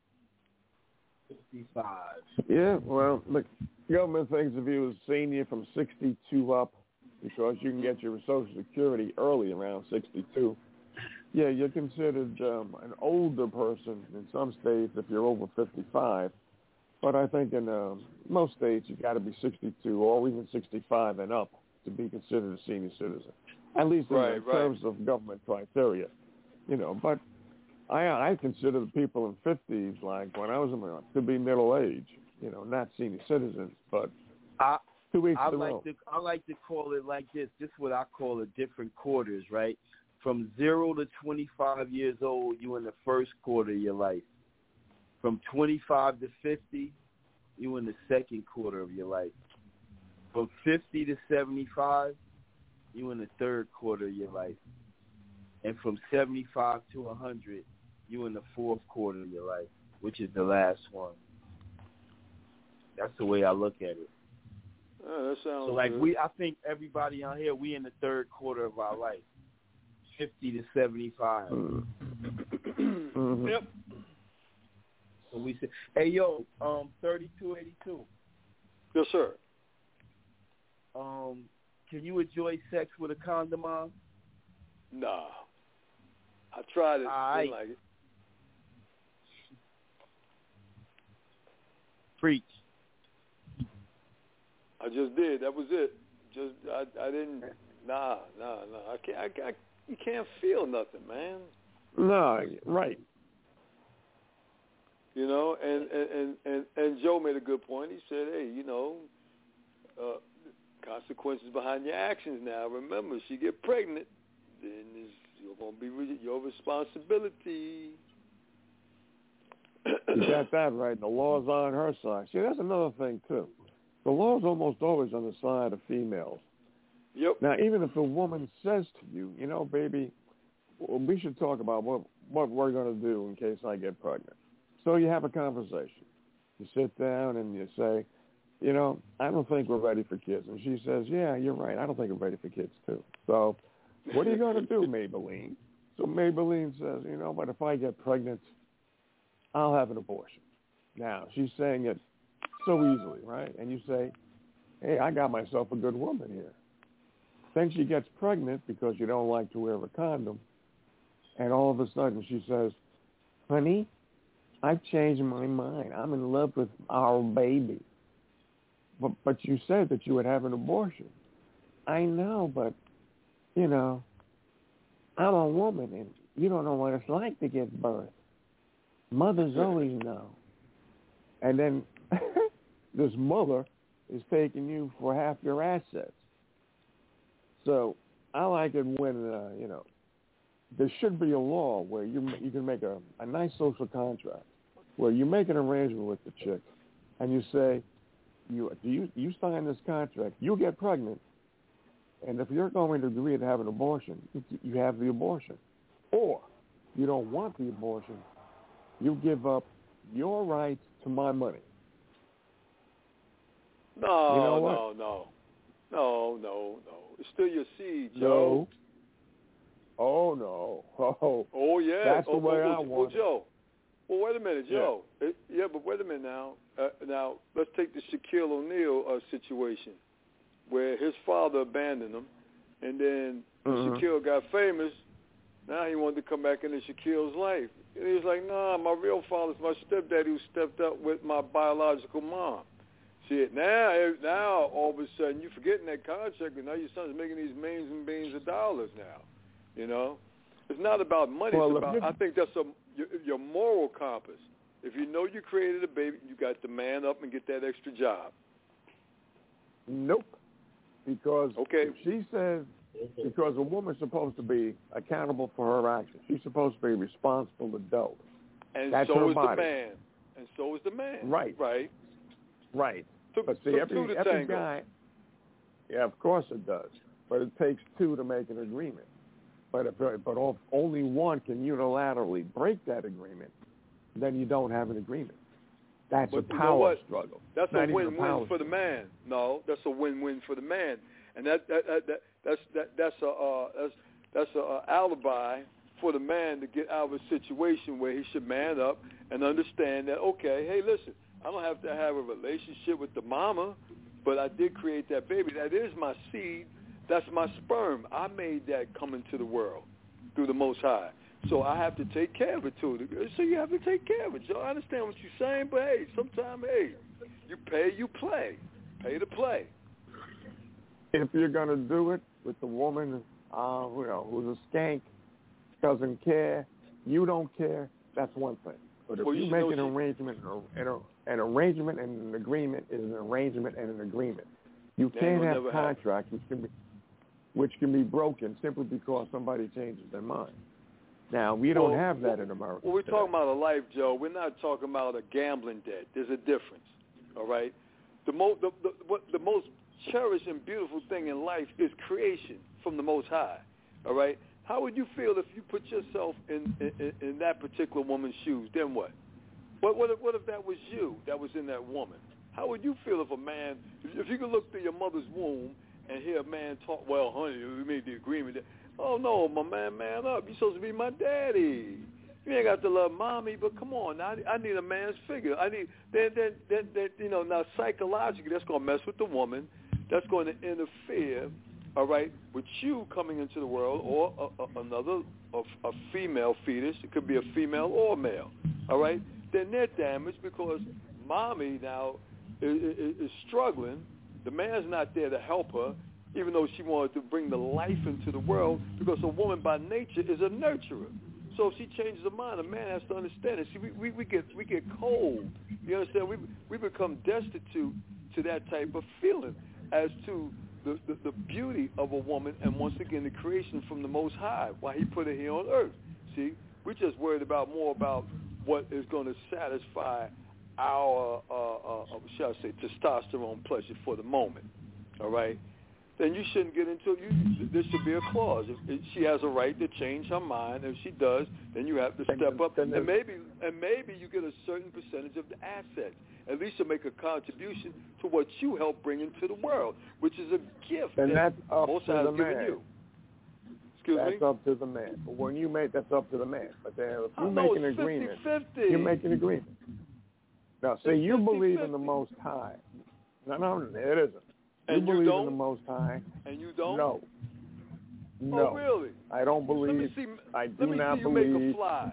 fifty-five. Yeah, well, the government thinks of you as senior from sixty-two up because you can get your Social Security early around sixty-two. Yeah, you're considered um, an older person in some states if you're over fifty-five. But I think in uh, most states you've got to be sixty-two or even sixty-five and up to be considered a senior citizen, at least in right, right. terms of government criteria. You know, but I I consider the people in fifties, like when I was in my, to be middle age. You know, not senior citizens, but I, two weeks I in a like row. to I like to call it like this. This is what I call it: different quarters, right? From zero to twenty-five years old, you in the first quarter of your life. From twenty-five to fifty, you in the second quarter of your life. From fifty to seventy-five, you in the third quarter of your life. And from seventy-five to one hundred, you in the fourth quarter of your life, which is the last one. That's the way I look at it. Oh, that sounds so, like, good. we, I think everybody out here, we in the third quarter of our life, fifty to seventy-five. Mm-hmm. Yep. So we say, hey, yo, um, thirty-two eighty-two. Yes, sir. Um, can you enjoy sex with a condom on? Nah. I tried it. I Didn't like it. Preach. I just did. That was it. Just I I didn't. Nah, nah, nah. I can't. I, I you can't feel nothing, man. No, right. You know, and and, and, and and Joe made a good point. He said, hey, you know, uh, consequences behind your actions now. Remember, if she get pregnant, then it's, you're going to be re- your responsibility. You got that right. The law's on her side. See, that's another thing, too. The law's almost always on the side of females. Yep. Now, even if a woman says to you, you know, baby, we should talk about what, what we're going to do in case I get pregnant. So you have a conversation. You sit down and you say, you know, I don't think we're ready for kids. And she says, yeah, you're right. I don't think we're ready for kids, too. So what are you going to do, Maybelline? So Maybelline says, you know, but if I get pregnant, I'll have an abortion. Now, she's saying it so easily, right? And you say, hey, I got myself a good woman here. Then she gets pregnant because you don't like to wear a condom. And all of a sudden she says, honey, I've changed my mind. I'm in love with our baby. But but you said that you would have an abortion. I know, but, you know, I'm a woman, and you don't know what it's like to give birth. Mothers always know. And then this mother is taking you for half your assets. So I like it when, uh, you know, there should be a law where you you can make a, a nice social contract where you make an arrangement with the chick and you say, you you you sign this contract, you get pregnant, and if you're going to agree to have an abortion, you, you have the abortion. Or you don't want the abortion, you give up your rights to my money. No, you know no, what? no, no, no, no. It's still your seed, Joe. No. Oh no. Oh. Oh yeah. That's oh, the way oh, I oh, want oh, Joe. Well, wait a minute, Yeah. Joe. It, yeah, but wait a minute now. Uh, now let's take the Shaquille O'Neal uh, situation, where his father abandoned him, and then when Mhm. Shaquille got famous. Now he wanted to come back into Shaquille's life. And he was like, nah, my real father's my stepdad who stepped up with my biological mom. Shit, now, now all of a sudden you're forgetting that contract, and now your son's making these millions and billions of dollars now. You know? It's not about money. Well, it's about, you... I think that's a, your, your moral compass. If you know you created a baby, you got to man up and get that extra job. Nope. Because okay. if she says, because a woman's supposed to be accountable for her actions. She's supposed to be a responsible adult. And That's so her is body. the man. And so is the man. Right. Right. Right. Took, but see, took every, two to every tango. guy, yeah, of course it does. But it takes two to make an agreement. But if but if only one can unilaterally break that agreement, then you don't have an agreement. That's but a you know power what? struggle. That's Not a even win-win power for the man. No, that's a win-win for the man, and that that, that, that that's that that's a uh, that's that's a uh, alibi for the man to get out of a situation where he should man up and understand that, okay, hey, listen, I don't have to have a relationship with the mama, but I did create that baby. That is my seed. That's my sperm. I made that come into the world through the Most High. So I have to take care of it, too. So you have to take care of it, Joe. I understand what you're saying, but, hey, sometimes, hey, you pay, you play. Pay to play. If you're going to do it with the woman uh, you know, who's a skank, doesn't care, you don't care, that's one thing. But if well, you, you make know an she... arrangement, an, an arrangement and an agreement is an arrangement and an agreement. You That can't have never contracts which can be which can be broken simply because somebody changes their mind. Now, we don't well, have that well, in America. Well, we're today. talking about a life, Joe. We're not talking about a gambling debt. There's a difference, all right? The, mo- the, the, what, the most cherished and beautiful thing in life is creation from the Most High, all right? How would you feel if you put yourself in, in, in that particular woman's shoes? Then what? What, what, if, what if that was you that was in that woman? How would you feel if a man, if you could look through your mother's womb and hear a man talk, well, honey, we made the agreement that, oh, no, my man, man up. You're supposed to be my daddy. You ain't got to love mommy, but come on. I, I need a man's figure. I need, then, then, then, then, you know, now psychologically, that's going to mess with the woman. That's going to interfere, all right, with you coming into the world or a, a, another, a, a female fetus. It could be a female or a male, all right? Then they're damaged because mommy now is, is, is struggling. The man's not there to help her, even though she wanted to bring the life into the world, because a woman by nature is a nurturer. So if she changes her mind, a man has to understand it. See, we, we, we get we get cold. You understand? We we become destitute to that type of feeling as to the, the, the beauty of a woman, and once again, the creation from the Most High, why he put her here on earth. See, we're just worried about more about what is going to satisfy our, uh, uh, shall I say, testosterone pleasure for the moment, all right? Then you shouldn't get into it. You, there should be a clause. If, if she has a right to change her mind. If she does, then you have to step up, and maybe and maybe you get a certain percentage of the assets. At least you make a contribution to what you help bring into the world, which is a gift and that that's up most to has the given man. you. Excuse that's me? up to the man. But when you make, that's up to the man. But then if you oh, make no, an it's agreement, fifty-fifty. you make an agreement. Now, say It's you fifty-fifty. believe in the Most High. No, no, it isn't. You And you believe don't? in the Most High. And you don't? No. No. Oh, really? I don't believe. Let me see, I do let me not see you believe. make a fly.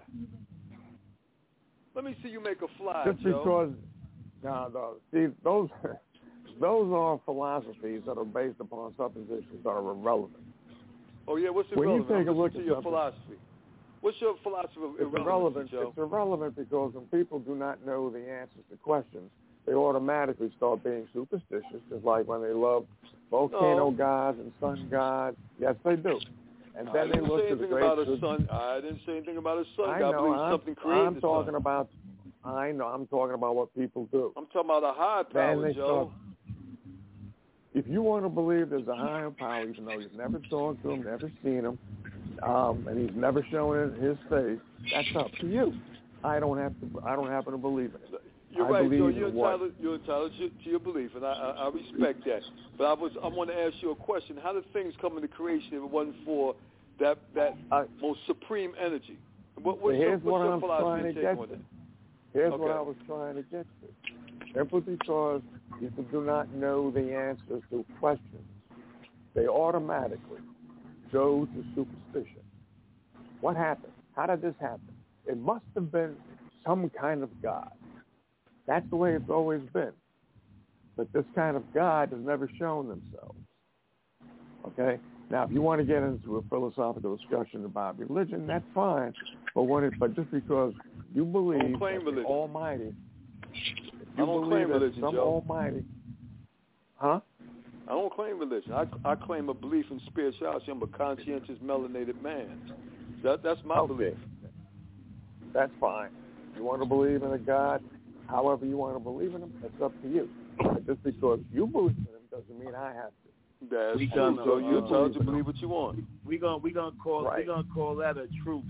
Let me see you make a fly, Just Joe. because, no, no, see, those, those are philosophies that are based upon suppositions that are irrelevant. Oh, yeah, what's when irrelevant? you take I'm a look to at your something, philosophy. What's your philosophy of it's irrelevant. Joe? It's irrelevant because when people do not know the answers to questions, they automatically start being superstitious, just like when they love volcano no. gods and sun gods. Yes, they do. And then I didn't they look say to the anything great about a sun. I didn't say anything about a sun. I God know. believes I'm, something created I'm the talking sun. about. I know. I'm talking about what people do. I'm talking about a high Then power, they Joe. start, if you want to believe there's a higher power, even though you've never talked to him, never seen him, um, and he's never shown it his face, that's up to you. I don't have to. I don't happen to believe in it. You're I right, believe Joe. in You're what? entitled, you're entitled to, to your belief, and I, I, I respect that. But I was, I want to ask you a question. How did things come into creation if it wasn't for that that I, most supreme energy? What, what's here's your, what's what your I'm philosophy trying and to take get on to. that? Here's Okay. what I was trying to get to. Simply because people do not know the answers to questions, they automatically go to superstition. What happened? How did this happen? It must have been some kind of God. That's the way it's always been. But this kind of God has never shown themselves. Okay? Now, if you want to get into a philosophical discussion about religion, that's fine. But when it, but just because you believe I don't claim that religion. the Almighty, I don't believe claim that religion, some Joe. Almighty, huh? I don't claim religion. I, I claim a belief in spirituality. I'm a conscientious, melanated man. That, that's my Okay. belief. That's fine. You want to believe in a God, however you want to believe in him, that's up to you. But just because you believe in him doesn't mean I have to. That's We true, gonna, Joe. You're uh, entitled to believe what you want. We gonna we gonna call Right. we gonna call that a truce.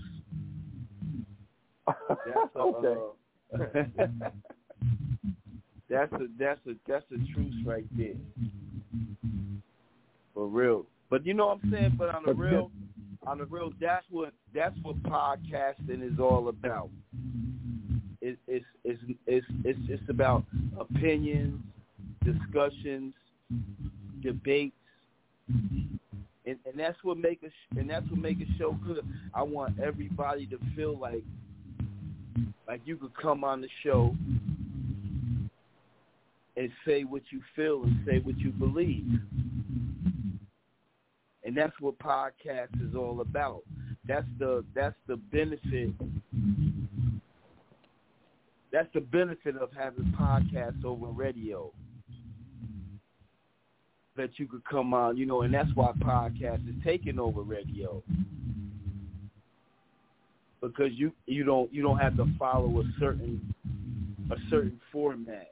That's a, Okay. uh, that's a that's a that's a truce right there. For real. But you know what I'm saying? But on the real on the real that's what that's what podcasting is all about. It, it's it's it's it's it's about opinions, discussions, debates, and, and that's what make a and that's what make a show good. I want everybody to feel like like you could come on the show and say what you feel and say what you believe, and that's what podcast is all about. That's the that's the benefit. That's the benefit of having podcasts over radio. That you could come on, you know, and that's why podcast is taking over radio. Because you, you don't you don't have to follow a certain a certain format.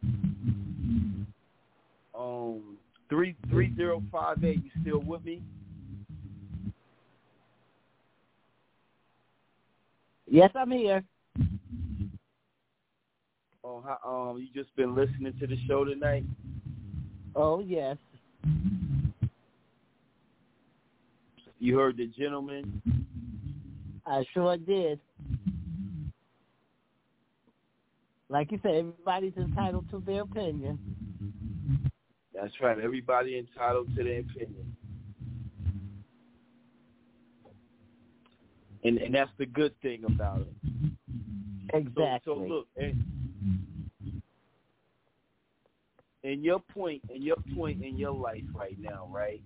Um three three zero five eight, you still with me? Yes, I'm here. Oh, how, um, you just been listening to the show tonight? Oh, yes. You heard the gentleman? I sure did. Like you said, everybody's entitled to their opinion. That's right. Everybody entitled to their opinion. And and that's the good thing about it. Exactly. So, so look, and, and your point, and your point in your life right now, right?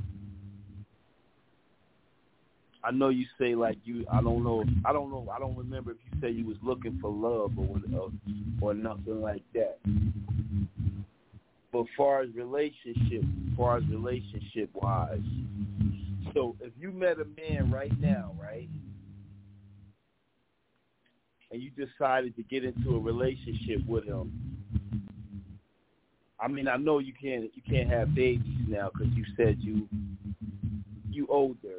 I know you say like you. I don't know. I don't know. I don't remember if you say you was looking for love or or, or nothing like that. But as far as relationship, as far as relationship wise, so if you met a man right now, right? And you decided to get into a relationship with him. I mean, I know you can't you can't have babies now because you said you you older.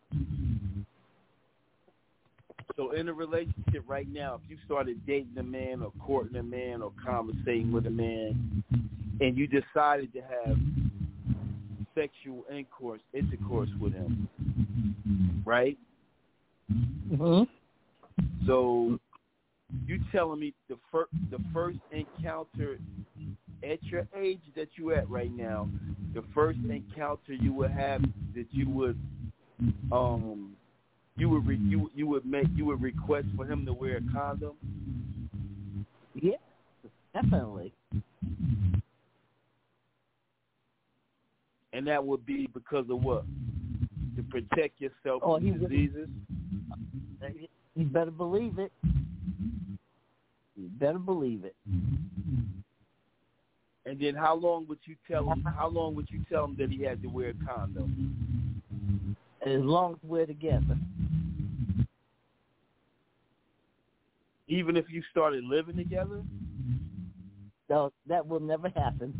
So in a relationship right now, if you started dating a man or courting a man or conversating with a man, and you decided to have sexual intercourse intercourse with him, right? Mm-hmm. So you telling me the first the first encounter at your age that you at right now, the first encounter you would have that you would um you would re, you you would make you would request for him to wear a condom? Yeah, definitely. And that would be because of what? To protect yourself Oh, from he diseases? You better believe it. You better believe it. And then how long would you tell him? How long would you tell him that he had to wear a condom? As long as we're together. Even if you started living together? No, that will never happen.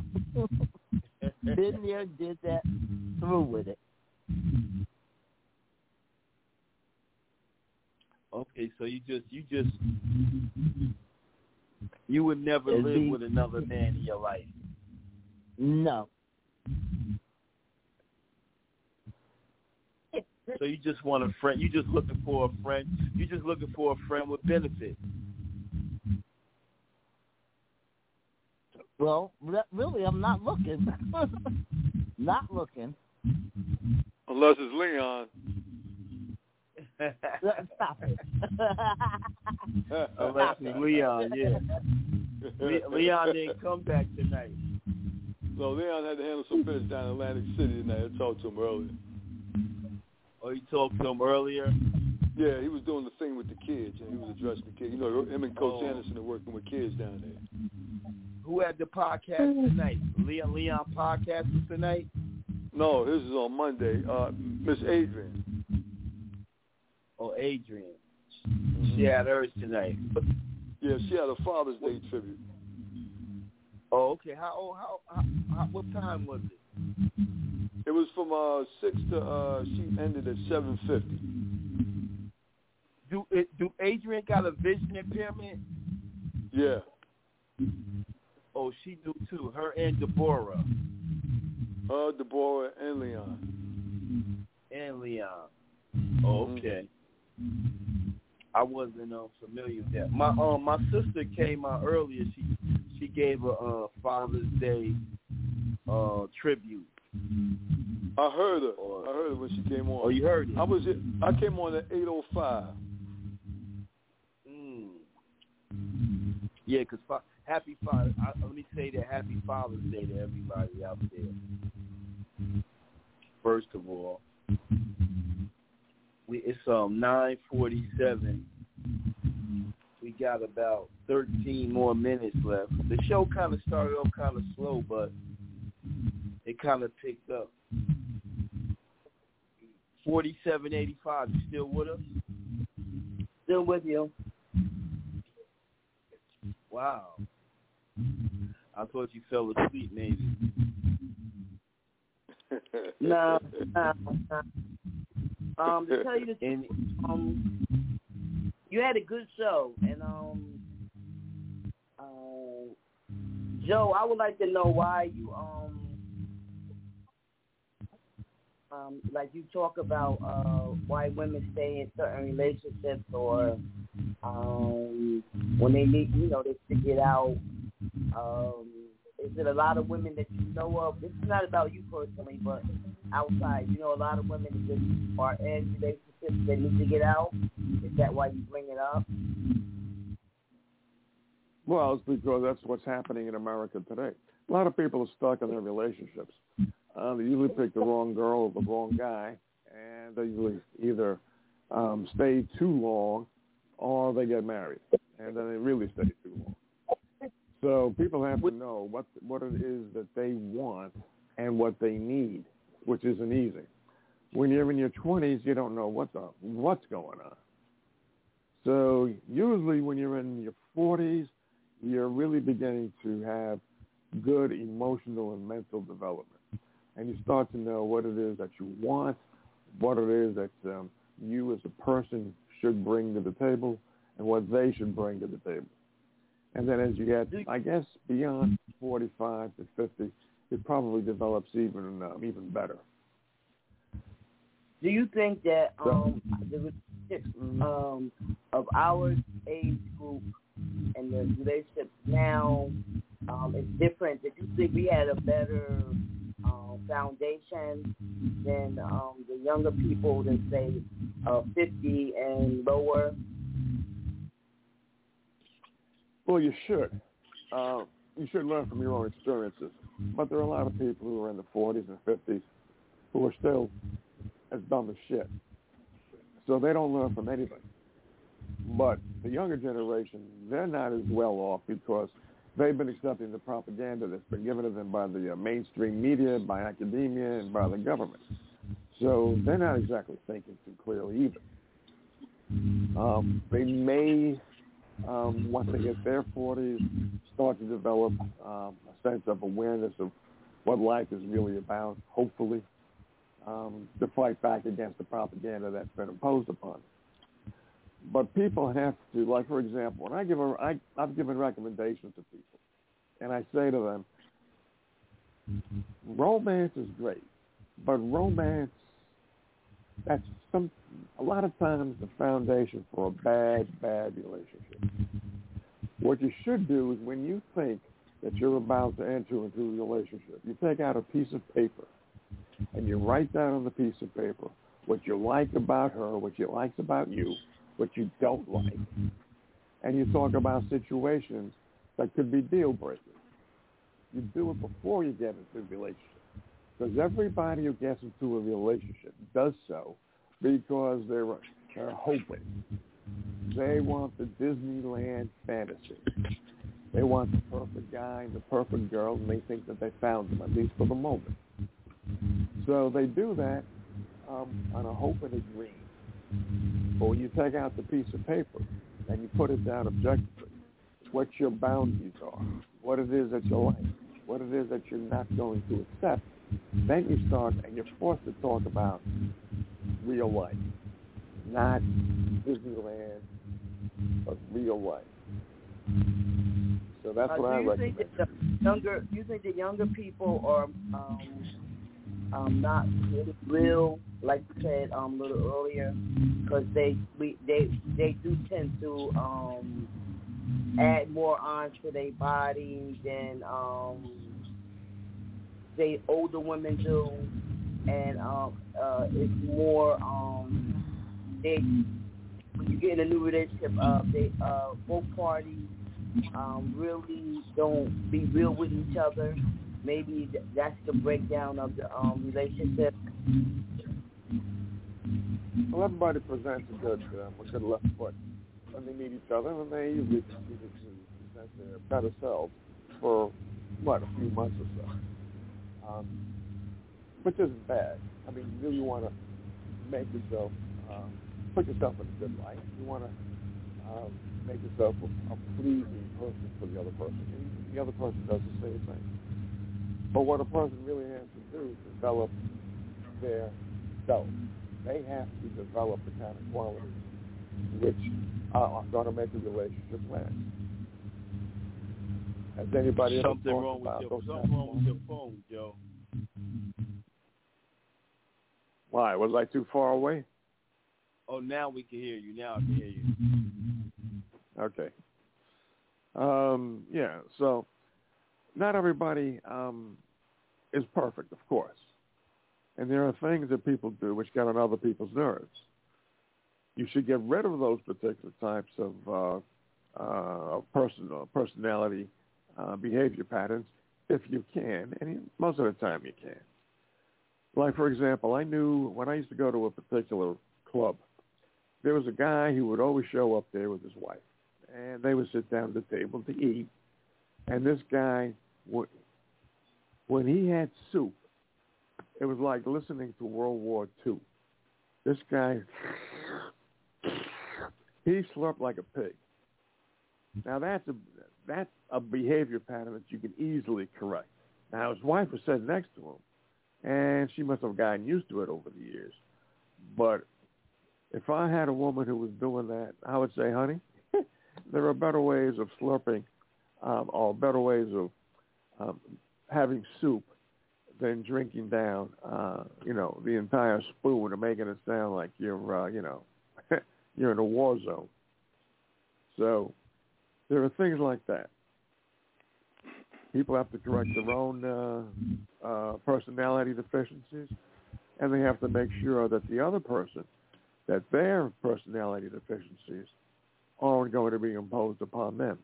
Been there, did that, through with it. Okay, so you just you just You would never Is live he- with another man in your life. No. So you just want a friend. You just looking for a friend. You just looking for a friend with benefits. Well, re- really, I'm not looking. Not looking. Unless it's Leon. Stop it. Unless it's Leon, yeah. Le- Leon didn't come back tonight. No, Leon had to handle some business down in Atlantic City tonight. I talked to him earlier. Oh, you talked to him earlier? Yeah, he was doing the thing with the kids, and he was addressing the kids. You know, him and Coach Oh. Anderson are working with kids down there. Who had the podcast tonight? Leon Leon podcasting tonight? No, this is on Monday. Uh, Miss Adrian. Oh, Adrian. Mm-hmm. She had hers tonight. Yeah, she had a Father's Day tribute. Oh, okay. How old? How, how, how? What time was it? It was from uh, six to. Uh, she ended at seven fifty. Do it? Do Adrian got a vision impairment? Yeah. Oh, she do too. Her and Deborah. Uh, Deborah and Leon. And Leon. Oh, okay. I wasn't uh, familiar with that. My um, my sister came out earlier. She she gave a uh, Father's Day uh, tribute. I heard her. I heard her when she came on. Oh, you heard it? I was. I came on at eight oh five. Mm. Yeah, because fa- Happy Father. I, let me say that Happy Father's Day to everybody out there. First of all, we, it's um nine forty-seven. We got about thirteen more minutes left. The show kind of started off kind of slow, but it kind of picked up. forty-seven eighty-five. You still with us? Still with you. Wow. I thought you fell asleep, maybe. No, no, no. Um, to tell you the truth, um, you had a good show, and um, uh, Joe, I would like to know why you um, um, like you talk about uh, why women stay in certain relationships, or um, when they need, you know, they stick it out. Um, is it a lot of women that you know of? This is not about you personally, but outside, you know, a lot of women that just are in relationships that need to get out. Is that why you bring it up? Well, it's because that's what's happening in America today. A lot of people are stuck in their relationships. Uh, they usually pick the wrong girl or the wrong guy, and they usually either um, stay too long or they get married, and then they really stay too long. So people have to know what what it is that they want and what they need, which isn't easy. When you're in your twenties, you don't know what's up, what's going on. So usually when you're in your forties, you're really beginning to have good emotional and mental development. And you start to know what it is that you want, what it is that um, you as a person should bring to the table, and what they should bring to the table. And then as you get, I guess, beyond forty-five to fifty, it probably develops even um, even better. Do you think that um, the relationships um, of our age group and the relationships now um, is different? Did you think we had a better um, foundation than um, the younger people that say uh, fifty and lower? Well, you should. Uh, you should learn from your own experiences. But there are a lot of people who are in the forties and fifties who are still as dumb as shit. So they don't learn from anything. But the younger generation, they're not as well off because they've been accepting the propaganda that's been given to them by the uh, mainstream media, by academia, and by the government. So they're not exactly thinking too clearly either. Um, they may... Um, once they get their forties, start to develop um, a sense of awareness of what life is really about, hopefully, um, to fight back against the propaganda that's been imposed upon them. But people have to, like, for example, when I give a, I, I've given recommendations to people, and I say to them, romance is great, but romance, that's some, a lot of times the foundation for a bad, bad relationship. What you should do is when you think that you're about to enter into a relationship, you take out a piece of paper and you write down on the piece of paper what you like about her, what she likes about you, what you don't like. And you talk about situations that could be deal breakers. You do it before you get into a relationship. Because everybody who gets into a relationship does so because they're, they're hoping. They want the Disneyland fantasy. They want the perfect guy and the perfect girl, and they think that they found them, at least for the moment. So they do that um, on a hope and a dream. But when you take out the piece of paper and you put it down objectively, what your boundaries are, what it is that you like, what it is that you're not going to accept, then you start and you're forced to talk about real life, not Disneyland, but real life. So that's uh, what I you recommend. Think that the younger, you think the younger people are um, um, not really real, like you said um, a little earlier, because they we, they they do tend to um, add more onto their body than um, they older women do, and um, uh, it's more um, they when you get in a new relationship, uh, they uh, both parties um, really don't be real with each other. Maybe th- that's the breakdown of the um, relationship. Well, everybody presents a good um, a good left foot when they meet each other, and they usually continue to present their better selves for what, a few months or so. Um, which isn't bad. I mean, you really want to make yourself, um, put yourself in a good light. You want to um, make yourself a, a pleasing person for the other person. And the other person does the same thing. But what a person really has to do is develop their self. They have to develop the kind of qualities which are going to make a relationship last. Has anybody ever something talked wrong about with your, those something wrong with your phone, Joe? Why? Was I too far away? Oh, now we can hear you. Now I can hear you. Okay. Um, yeah, so not everybody um, is perfect, of course. And there are things that people do which get on other people's nerves. You should get rid of those particular types of uh, uh, person, personality uh, behavior patterns if you can, and most of the time you can. Like, for example, I knew when I used to go to a particular club, there was a guy who would always show up there with his wife, and they would sit down at the table to eat, and this guy, would, when he had soup, it was like listening to World War Two. This guy, he slurped like a pig. Now, that's a, that's a behavior pattern that you can easily correct. Now, his wife was sitting next to him, and she must have gotten used to it over the years. But if I had a woman who was doing that, I would say, honey, there are better ways of slurping um, or better ways of um, having soup than drinking down, uh, you know, the entire spoon and making it sound like you're, uh, you know, you're in a war zone. So there are things like that. People have to correct their own uh, uh, personality deficiencies, and they have to make sure that the other person, that their personality deficiencies aren't going to be imposed upon them.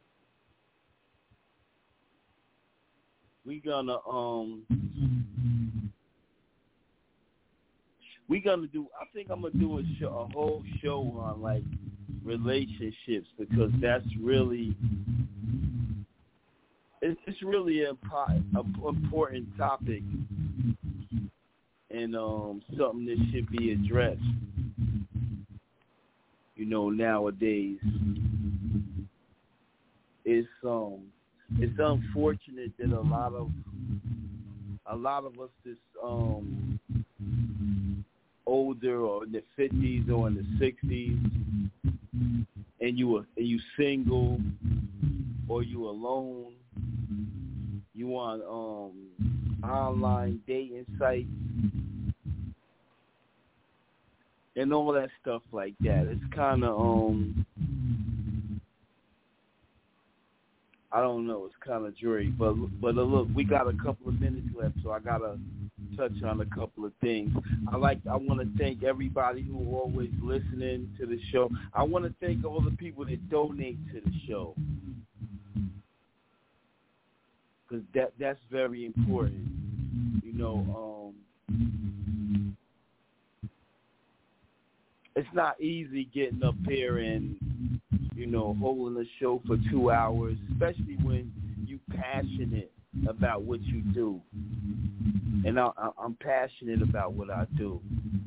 We gonna um, we gonna do. I think I'm gonna do a show, a whole show on like relationships, because that's really it's, it's really a, a important topic, and um, something that should be addressed. You know, nowadays, it's um, it's unfortunate that a lot of a lot of us that's um older or in the fifties or in the sixties, and you are and you single or you alone, you on um online dating sites and all that stuff like that. It's kind of um I don't know. It's kind of dreary, but but uh, look, we got a couple of minutes left, so I gotta touch on a couple of things. I like. I want to thank everybody who are always listening to the show. I want to thank all the people that donate to the show, because that that's very important. You know, um, it's not easy getting up here and, you know, holding a show for two hours, especially when you passionate about what you do. And I, I, I'm passionate about what I do.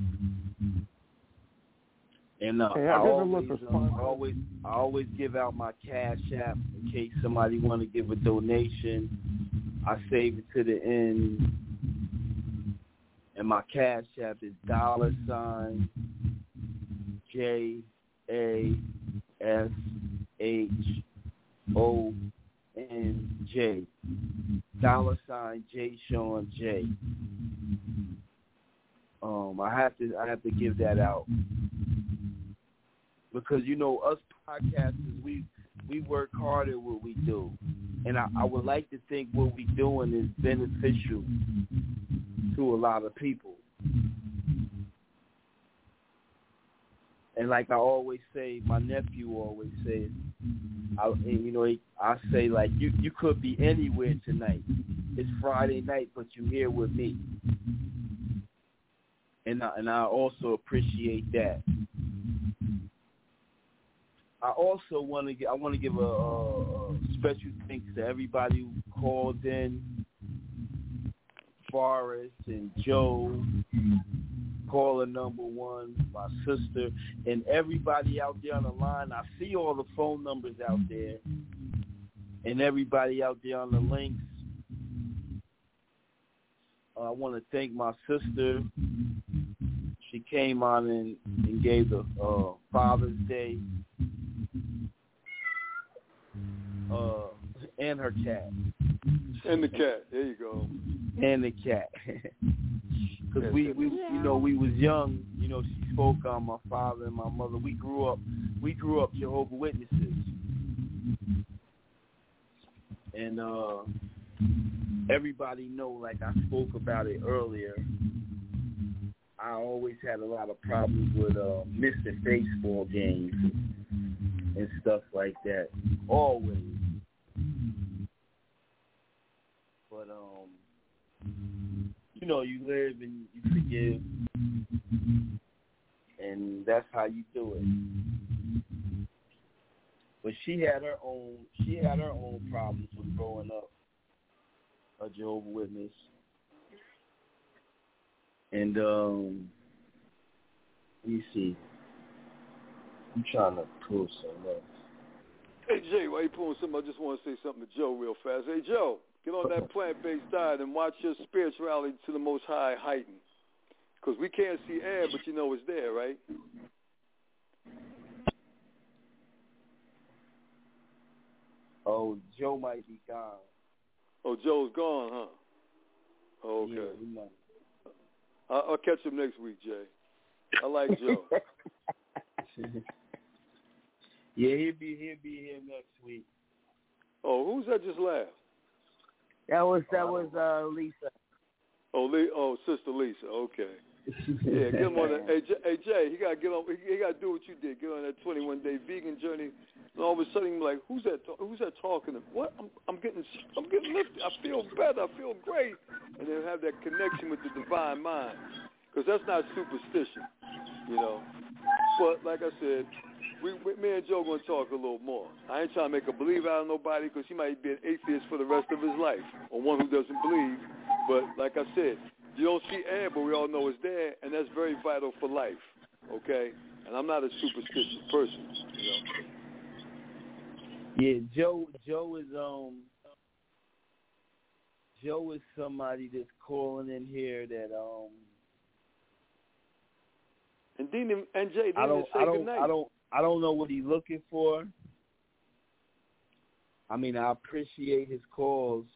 And uh, hey, I, I, always, um, I always, I always give out my Cash App in case somebody want to give a donation. I save it to the end, and my Cash App is dollar sign J A S H O N J. Dollar sign J Sean J. Um, I have to I have to give that out. Because, you know, us podcasters, we we work hard at what we do. And I, I would like to think what we're doing is beneficial to a lot of people. And like I always say, my nephew always says, I, and you know, I say, like, you, you could be anywhere tonight. It's Friday night, but you're here with me. And I, and I also appreciate that. I also want to I want to give a, a special thanks to everybody who called in, Forrest and Joe, caller number one, my sister, and everybody out there on the line. I see all the phone numbers out there, and everybody out there on the links. Uh, I want to thank my sister. She came on and, and gave the uh, Father's Day. Uh, and her cat. And the cat. There you go. And the cat. Because we, we, you know, we was young. You know, she spoke on my father and my mother. We grew up, we grew up Jehovah's Witnesses. And uh, everybody know, like I spoke about it earlier, I always had a lot of problems with uh, missing baseball games and stuff like that. Always. But, um, you know, you live and you forgive, and that's how you do it. But she had her own, she had her own problems with growing up a Jehovah's Witness. And, um, let me see. I'm trying to pull something else. Hey, Jay, why you pulling something? I just want to say something to Joe real fast. Hey, Joe, get on that plant-based diet and watch your spirituality to the most high heighten. Because we can't see air, but you know it's there, right? Oh, Joe might be gone. Oh, Joe's gone, huh? Okay. Yeah, we know. I'll, I'll catch him next week, Jay. I like Joe. Yeah, he'll be he'll be here next week. Oh, who's that just laughed? That was that was uh, Lisa. Oh, Lee, oh, Sister Lisa. Okay. Yeah, get him on that. Hey, Jay, hey, Jay, he gotta get on. He, he gotta do what you did. Get on that twenty-one day vegan journey. And all of a sudden, you're like, who's that? Who's that talking? What? I'm, I'm getting, I'm getting lifted. I feel better. I feel great. And then have that connection with the divine mind, because that's not superstition, you know. But like I said, we, we, me and Joe gonna talk a little more. I ain't trying to make a believer out of nobody, because he might be an atheist for the rest of his life, or one who doesn't believe. But like I said, you don't see air, but we all know it's there, and that's very vital for life. Okay, and I'm not a superstitious person, you know. Yeah, Joe. Joe is um. Joe is somebody that's calling in here that um. And Dean and Jay, I don't. say I don't. goodnight. I don't. I don't know what he's looking for. I mean, I appreciate his calls.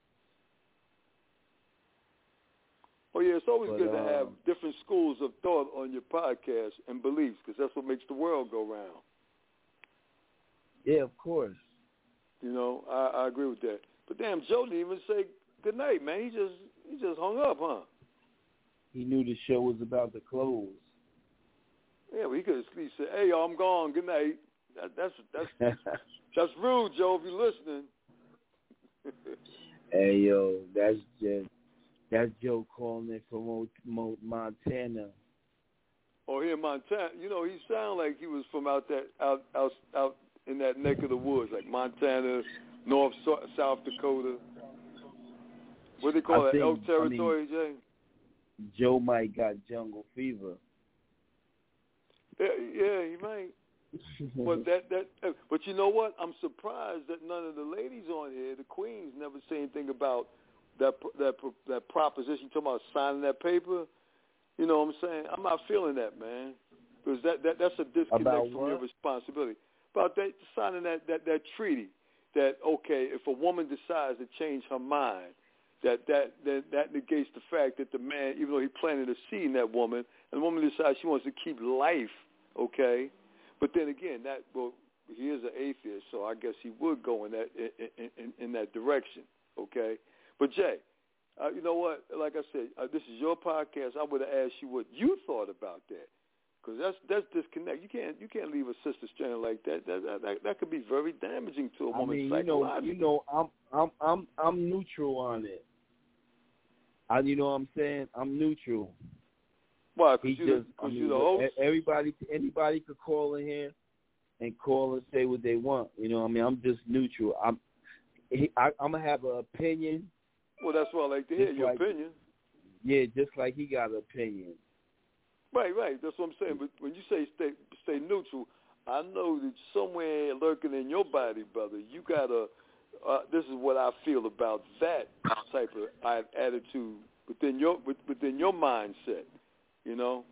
Oh, yeah, it's always but, good to um, have different schools of thought on your podcast and beliefs, because that's what makes the world go round. Yeah, of course. You know, I, I agree with that. But damn, Joe didn't even say good night, man. He just he just hung up, huh? He knew the show was about to close. Yeah, well, he could at least say, "Hey, y'all, I'm gone. Good night." That, that's that's that's rude, Joe. If you're listening. Hey, yo, that's just that's Joe calling in from Mo- Mo- Montana. Oh, here in Montana, you know, he sounded like he was from out that out out out in that neck of the woods, like Montana, North South Dakota. What do they call I it? think, Elk territory, I mean, Jay? Joe might got jungle fever. Yeah, yeah, he might. But that that, but you know what? I'm surprised that none of the ladies on here, the queens, never say anything about that that that proposition. Talking about signing that paper. You know what I'm saying? I'm not feeling that, man, because that, that that's a disconnect About from what? your responsibility. About that signing that, that that treaty. That okay, if a woman decides to change her mind, that that that, that negates the fact that the man, even though he planted a seed in that woman, and the woman decides she wants to keep life, okay. But then again, that well, he is an atheist, so I guess he would go in that in, in, in that direction, okay. But Jay, uh, you know what? Like I said, uh, this is your podcast. I would have asked you what you thought about that, because that's that's disconnect. You can't you can't leave a sister stranded like that. That that, that, that could be very damaging to a I woman mean, you know, psychologically. you know, I'm I'm I'm I'm neutral on it. I, you know what I'm saying? I'm neutral. Why? He Because you just, I because mean, you the host. everybody, anybody could call in here and call and say what they want. You know what I mean? I'm just neutral. I'm, he, I, I'm gonna have an opinion. Well, that's what I like to hear, Just your like- opinion. Yeah, just like he got an opinion. Right, right. That's what I'm saying. But when you say stay stay neutral, I know that somewhere lurking in your body, brother, you got a. Uh, this is what I feel about that type of uh, attitude within your within your mindset. You know.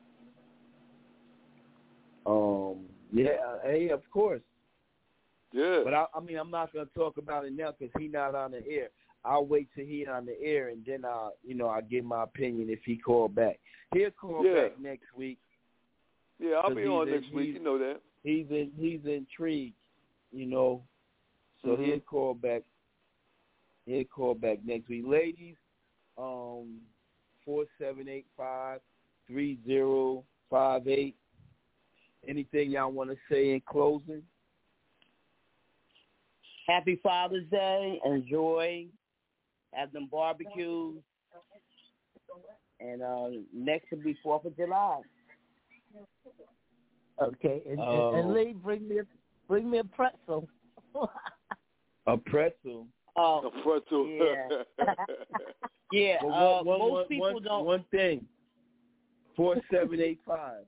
Um. Yeah. Hey, of course. Yeah. But I, I mean, I'm not gonna talk about it now because he's not on the air. I'll wait till he on the air and then I'll, you know, I'll give my opinion if he call back. He'll call Yeah. back next week. Yeah, I'll 'cause be he's on in- next week. he's- You know that. He's in, he's intrigued, you know. So Mhm. he'll call back. He'll call back next week, ladies. Um, four seven eight five three zero five eight. Anything y'all want to say in closing? Happy Father's Day. Enjoy. Have them barbecues. And uh, next will be fourth of July. Okay, and, Oh. and, and Lee, bring me a, bring me a pretzel. A pretzel. Oh, A pretzel. yeah. Yeah, Well, uh, one, one, most one, people one, don't. one thing. Four seven eight five.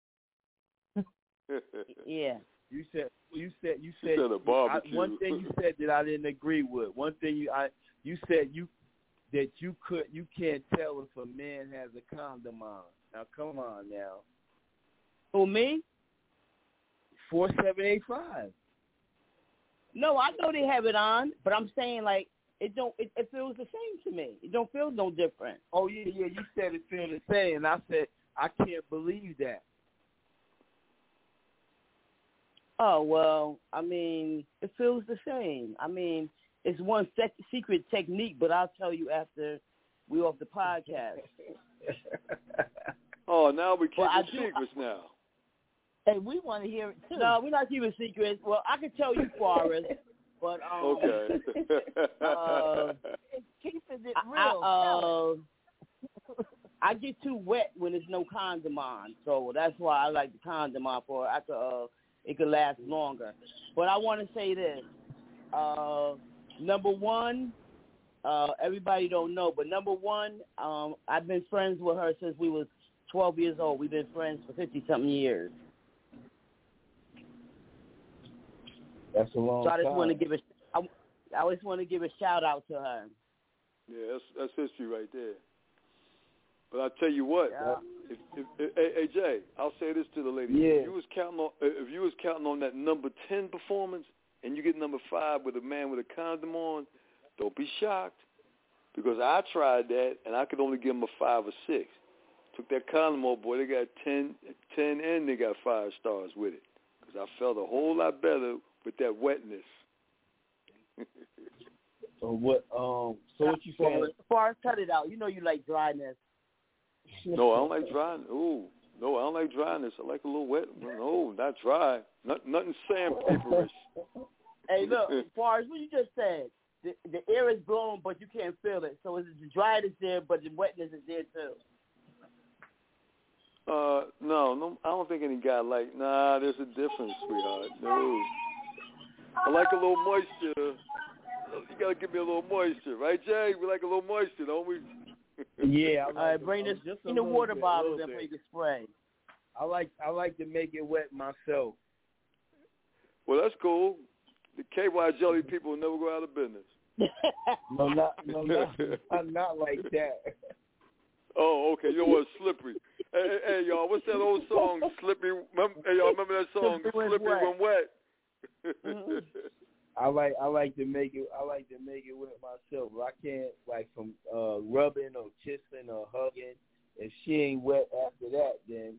Yeah. You said you said you She said, said a barbecue. I, one thing you said that I didn't agree with. One thing you I you said you that you could you can't tell if a man has a condom on. Now come on now. Who, me? Four seven eight five. No, I know they have it on, but I'm saying like it don't. It, it feels the same to me. It don't feel no different. Oh yeah, yeah. You said it feel the same, and I said I can't believe that. Oh well, I mean, it feels the same. I mean, it's one sec- secret technique, but I'll tell you after we off the podcast. Oh, now we keep Well, I it do- secrets now. Hey, we want to hear it too. No, we're not keeping secrets. Well, I can tell you, Forrest, but um, Okay. uh, Keeping it I, real. I, uh, I get too wet when there's no condom on, so that's why I like the condom on for I could uh, it could last longer. But I want to say this: uh, number one, uh, everybody don't know, but number one, um, I've been friends with her since we was twelve years old. We've been friends for fifty something years. That's a long So I just time. want to give a, I, I just want to give a shout out to her. Yeah, that's that's history right there. But I tell you what, Yeah. if, if, if, hey, hey Jay, I'll say this to the lady. Yeah. If you was counting on, if you was counting on that number ten performance, and you get number five with a man with a condom on, don't be shocked, because I tried that and I could only give him a five or six. Took that condom off, boy. They got ten, ten, and they got five stars with it, because I felt a whole lot better with that wetness. So what? Um. So what you saying? As far as cut it out, you know you like dryness. No, I don't like dryness. Ooh, no, I don't like dryness. I like a little wet. No, not dry. Not, nothing sandpaperish. Hey, look, as far as what you just said, the, the air is blowing, but you can't feel it. So it's the dryness there, but the wetness is there too. Uh, no, no, I don't think any guy like. Nah, there's a difference, sweetheart. No, I like a little moisture. You gotta give me a little moisture, right, Jay? We like a little moisture, don't we? Yeah. I like All right, bring this just in the water bit, bottle then for you to spray. I like I like to make it wet myself. Well, that's cool. The K Y jelly people will never go out of business. No, not no, not, not, not like that. Oh, okay. You know what? Slippery. Hey, hey, hey, y'all, what's that old song? Slippery. Remember, hey, y'all remember that song? Slippery when wet. Mm-hmm. I like I like to make it I like to make it wet myself. I can't like from uh, rubbing or kissing or hugging. If she ain't wet after that, then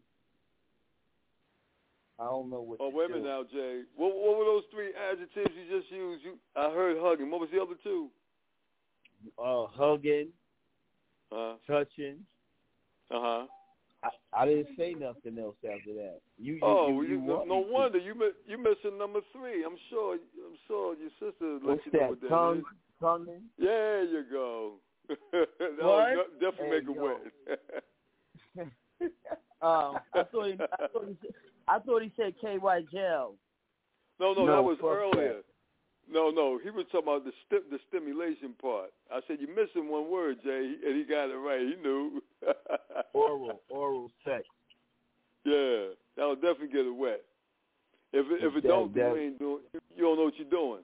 I don't know what. Oh, to wait a do. minute now, Jay. What, what were those three adjectives you just used? You, I heard hugging. What was the other two? Uh, hugging, uh-huh. touching. Uh huh. I, I didn't say nothing else after that. You, you, oh, you, you you, no, no wonder you you missing number three. I'm sure. I'm sure your sister let What's you that? know what that Tongue, is. tonguing. There you go. that What? was definitely hey, make it wet. um, I thought he, I thought he, I thought he said K Y gel. No, no, No, that was fuck earlier. that. No, no, he was talking about the sti- the stimulation part. I said, you're missing one word, Jay, and he got it right. He knew. Oral, oral sex. Yeah, that'll definitely get it wet. If it, if it That- don't, that- you ain't doing. You don't know what you're doing.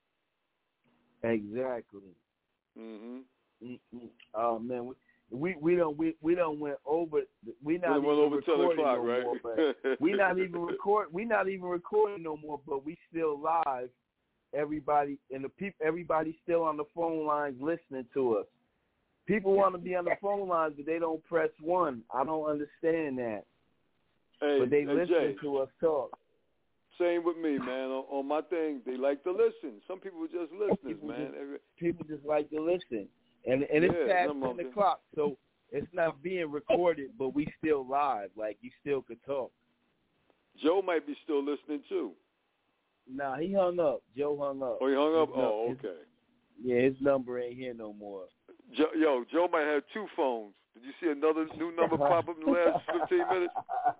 Exactly. Mhm. Mm-mm. Oh man, we we we don't we we don't went over. We not We even went over ten recording o'clock, no right? more. But we not even record. We not even recording no more. But we still live. Everybody and the people. Everybody still on the phone lines listening to us. People want to be on the phone lines, but they don't press one. I don't understand that. Hey, but they hey, listen Jay, to us talk. Same with me, man. On, on my thing, they like to listen. Some people are just listeners, people man. Just, Every, people just like to listen, and and it's Yeah, past nothing ten wrong o'clock, so it's not being recorded, but we still live. Like you still could talk. Joe might be still listening too. Nah, he hung up. Joe hung up. Oh, he hung up? His Oh, num- okay. His, yeah, his number ain't here no more. Joe, yo, Joe might have two phones. Did you see another new number pop up in the last fifteen minutes?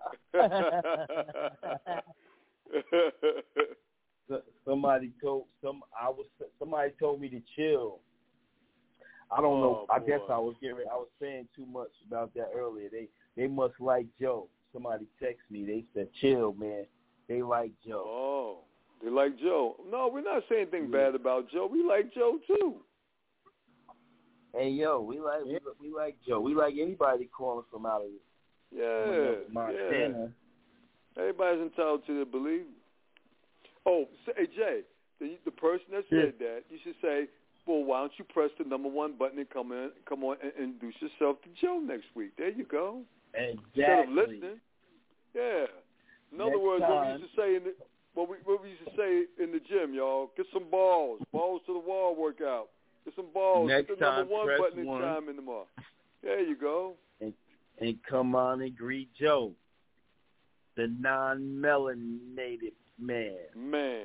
somebody told some I was somebody told me to chill. I don't oh, know. I boy. guess I was getting. I was saying too much about that earlier. They they must like Joe. Somebody text me. They said, "Chill, man." They like Joe. Oh, they like Joe. No, we're not saying anything Yeah. bad about Joe. We like Joe too. Hey yo, we like we, we like Joe. We like anybody calling from out of Yeah, Montana. Yeah. Everybody's entitled to their belief. Oh, say, hey Jay, the the person that said Yeah. that, you should say, well, why don't you press the number one button and come in, come on, and introduce yourself to Joe next week? There you go. Exactly. Instead of listening. Yeah. In other Next words, what we time. used to say in the what we what we used to say in the gym, y'all, get some balls, balls to the wall workout. Get some balls. Next Hit the number time, one press button and one. chime in tomorrow. There you go. And, and come on and greet Joe, the non-melanated man. Man.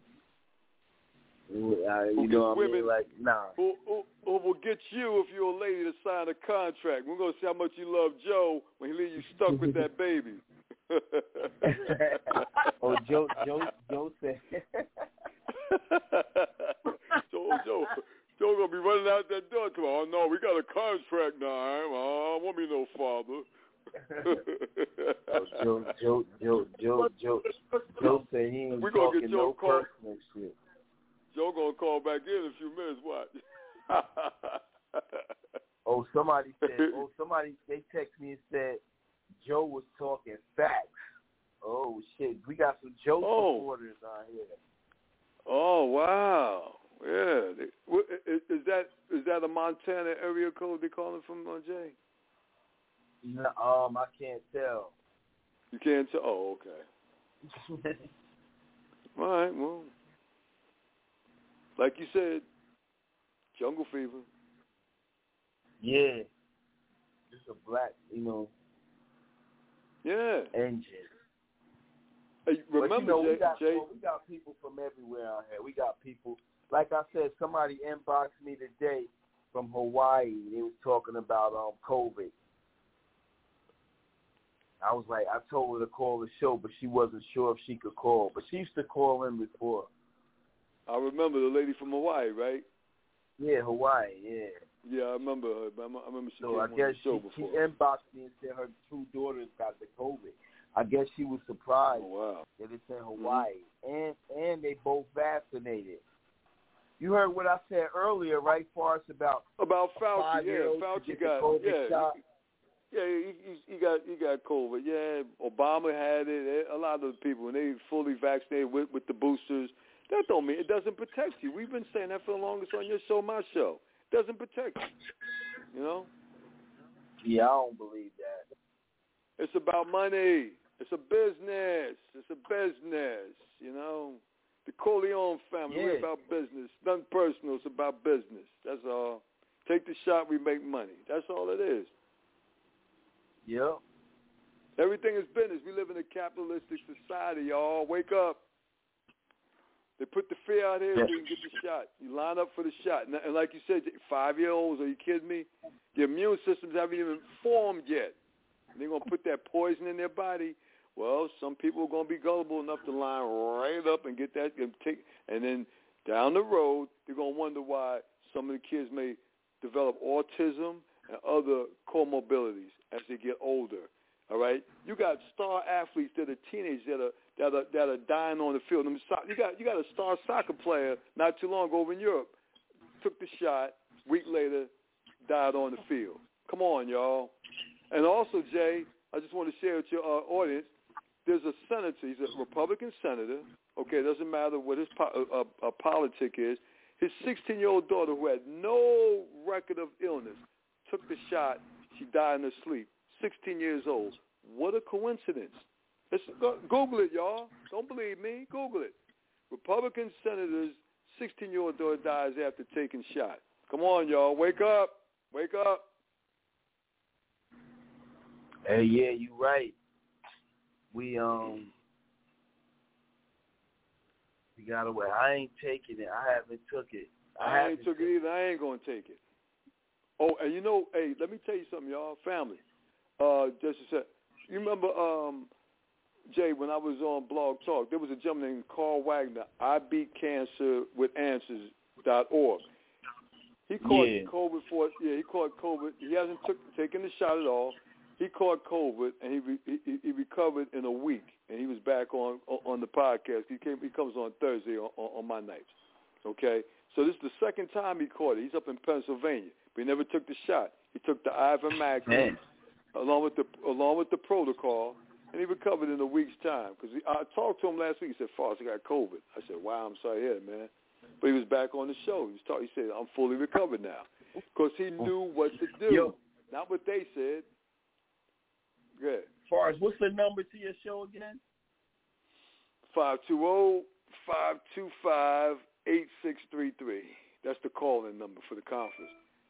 Who, uh, Who you gets know what I women, mean? Like, nah. Who, who, who will get you if you're a lady to sign a contract. We're going to see how much you love Joe when he leaves you stuck with that baby. oh, Joe, Joe, Joe said. Joe, Joe, Joe gonna be running out that door tomorrow. Oh, no, we got a contract now. Oh, I won't be no father. oh, Joe, Joe, Joe, Joe, Joe, Joe said he ain't We're gonna talking get Joe no call. personal shit. Joe gonna call back in in a few minutes. Watch. oh, somebody said. Oh, somebody. They text me and said Joe was talking facts. Oh shit, we got some Joe oh. supporters on here. Oh wow, yeah. Is, is that is that a Montana area code they calling from, uh, Jay? No, um, I can't tell. You can't tell. Oh, okay. All right. Well, like you said, jungle fever. Yeah, just a black, you know. Yeah. Engine. Hey, remember, but, you know, Jay, we got, Jay, well, we got people from everywhere out here. We got people, like I said, somebody inboxed me today from Hawaii. They was talking about um COVID. I was like, I told her to call the show, but she wasn't sure if she could call. But she used to call in before. I remember the lady from Hawaii, right? Yeah, Hawaii, yeah. Yeah, I remember her. I remember she so came I on guess the show she, before. she inboxed me and said her two daughters got the COVID. I guess she was surprised oh, wow. that it's in Hawaii, mm-hmm. and and they both vaccinated. You heard what I said earlier, right, Forrest, about about Fauci? Yeah, Fauci got yeah, shot. He, yeah, he, he, he got he got COVID. Yeah, Obama had it. A lot of the people when they fully vaccinated with with the boosters. That don't mean it doesn't protect you. We've been saying that for the longest on your show, my show. It doesn't protect you. You know? Yeah, I don't believe that. It's about money. It's a business. It's a business. You know? The Corleone family, yeah. we're about business. Nothing personal. It's about business. That's all. Take the shot, we make money. That's all it is. Yep. Everything is business. We live in a capitalistic society, y'all. Wake up. They put the fear out here so you can get the shot. You line up for the shot. And, and like you said, five-year-olds, are you kidding me? Their immune systems haven't even formed yet. And they're going to put that poison in their body. Well, some people are going to be gullible enough to line right up and get that. And, take, and then down the road, they're going to wonder why some of the kids may develop autism and other comorbidities as they get older. All right, you got star athletes that are teenagers that are that are that are dying on the field. You got you got a star soccer player not too long ago over in Europe, took the shot, week later, died on the field. Come on, y'all. And also, Jay, I just want to share with your uh, audience. There's a senator. He's a Republican senator. Okay, it doesn't matter what his po- uh, uh, politic is. His sixteen-year-old daughter, who had no record of illness, took the shot. She died in her sleep. sixteen years old. What a coincidence. Let's go, Google it, y'all. Don't believe me. Google it. Republican senator's sixteen-year-old daughter dies after taking shot. Come on, y'all. Wake up. Wake up. Hey, yeah, you right. We, um, we got away. I ain't taking it. I haven't took it. I, I ain't took it either. I ain't going to take it. Oh, and you know, hey, let me tell you something, y'all. Family. Uh, just a sec. You remember, um, Jay, when I was on Blog Talk, there was a gentleman named Carl Wagner, I beat cancer with answers dot org. He caught yeah. COVID for yeah, he caught COVID. He hasn't took, taken the shot at all. He caught COVID and he, re, he he recovered in a week, and he was back on on the podcast. He came he comes on Thursday on, on, on my nights. Okay, so this is the second time he caught it. He's up in Pennsylvania, but he never took the shot. He took the ivermectin along with the along with the protocol, and he recovered in a week's time. Because I talked to him last week. He said, "Foss, I got COVID." I said, "Wow, I'm sorry to hear it, man." But he was back on the show. He was talk, He said, "I'm fully recovered now," because he knew what to do, Yo. not what they said. Good. Forrest, what's the number to your show again? five two zero, five two five, eight six three three. That's the call-in number for the conference.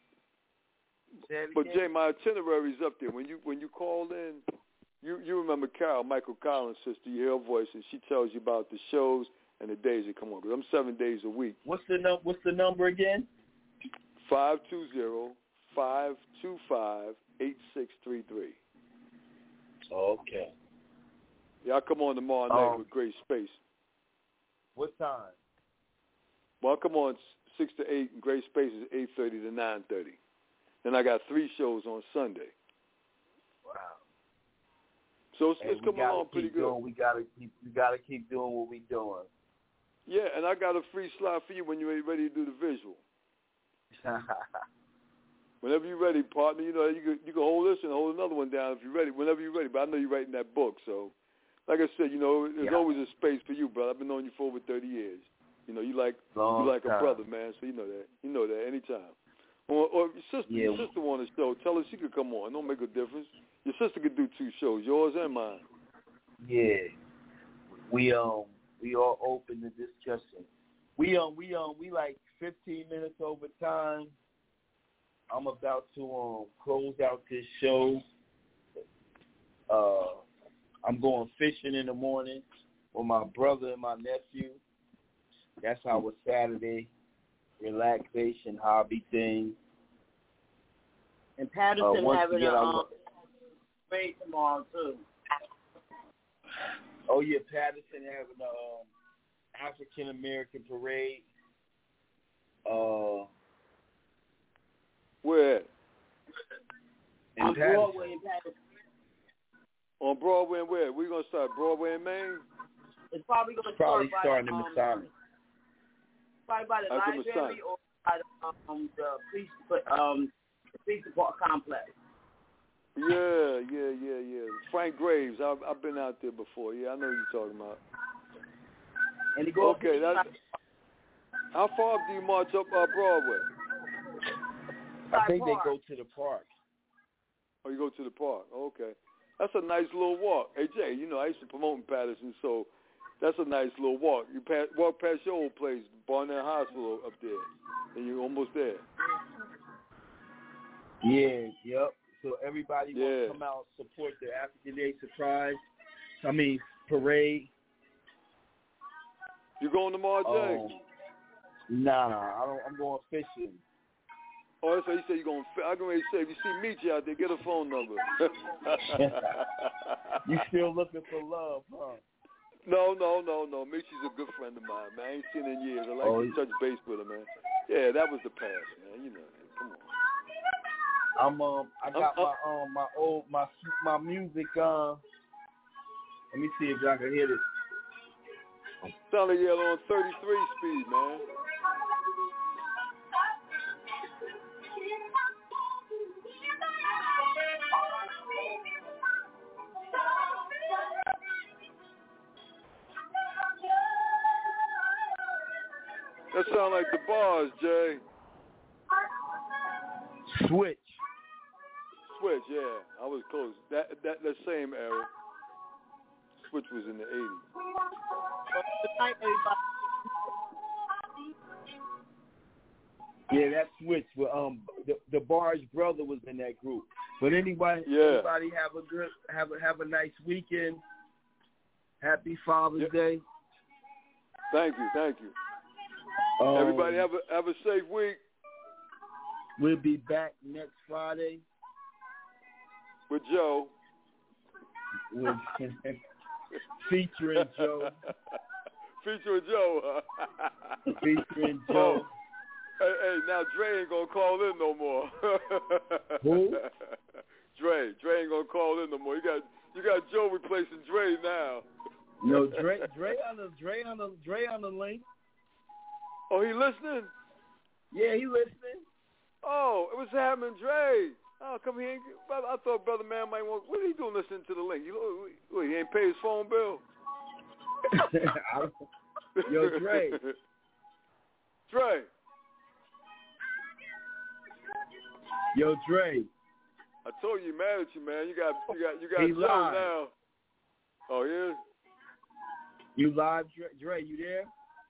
But Jay, my itinerary's up there. When you when you call in, you you remember Carol, Michael Collins' sister. You hear her voice, and she tells you about the shows and the days that come on. Because I'm seven days a week. What's the num- What's the number again? Five two zero, five two five, eight six three three. Okay. Yeah, I come on tomorrow night um, with Great Space. What time? Well, I come on six to eight, and Great Space is eight thirty to nine thirty. Then I got three shows on Sunday. Wow. So it's, hey, it's coming along pretty good. Doing, we gotta keep we gotta keep doing what we doing. Yeah, and I got a free slot for you when you're ready to do the visual. Whenever you're ready, partner, you know, you can, you can hold this and hold another one down if you're ready, whenever you're ready. But I know you're writing that book, so like I said, you know, there's yeah. always a space for you, brother. I've been knowing you for over thirty years. You know, you like Long you like time. a brother, man, so you know that. You know that anytime. Or, or if your sister, yeah. your sister want a show, tell her she could come on. It don't make a difference. Your sister could do two shows, yours and mine. Yeah. We um we are open to discussion. We um we um we like fifteen minutes over time. I'm about to um close out this show. Uh, I'm going fishing in the morning with my brother and my nephew. That's our Saturday relaxation hobby thing. And Patterson uh, having a our... um, parade tomorrow too. Oh yeah, Patterson having a um, African American parade. Uh, Where at? In On Patterson. Broadway in Patterson. On Broadway and where? We gonna start Broadway in Maine? It's probably gonna probably start starting by, in um, Masonic. Probably by the That's library or by the, um, the police um the police department complex. Yeah, yeah, yeah, yeah. Frank Graves. I've I've been out there before. Yeah, I know what you're talking about. And he goes okay, that's, how far do you march up uh, Broadway? I think they go to the park. Oh, you go to the park. Okay. That's a nice little walk. Hey, Jay, you know, I used to promote in Patterson, so that's a nice little walk. You pass, walk past your old place, Barnett Hospital up there, and you're almost there. Yeah, yep. So everybody yeah. wants to come out and support the African Day Surprise. I mean, parade. You going tomorrow, Jay? Um, nah, I don't, I'm going fishing. Oh, that's what you said you're going to I'm going to say, if you see Michi out there, get a phone number. You still looking for love, huh? No, no, no, no. Michi's a good friend of mine, man. I ain't seen him in years. I like oh, to touch base with him, man. Yeah, that was the past, man. You know that. Come on. I'm um I got I'm, my um my old my my music uh let me see if y'all can hear this. Sound like you're on thirty-three speed, man. That sound like the bars, Jay. Switch. Switch, yeah. I was close. That that that same era. Switch was in the eighties. Yeah, that Switch. Well, um, the the Barge brother was in that group. But anybody, yeah. everybody have a good have a have a nice weekend. Happy Father's yeah. Day. Thank you, thank you. Um, Everybody have a have a safe week. We'll be back next Friday with Joe. With, featuring Joe. Featuring Joe. Featuring Joe. Oh. Hey, hey, now Dre ain't gonna call in no more. Who? Dre. Dre ain't gonna call in no more. You got you got Joe replacing Dre now. No, Dre Dre on the Dre on the Dre on the link. Oh, he listening? Yeah, he listening. Oh, it was happening, Dre. Oh, come here. I thought Brother Man might want. What are he doing listening to the link? You, what, he ain't pay his phone bill? Yo, Dre. Dre. Yo, Dre. I told you, mad at you, man. You got, you got, you got he Joe live. now. Oh yeah. You live, Dre? Dre, you there?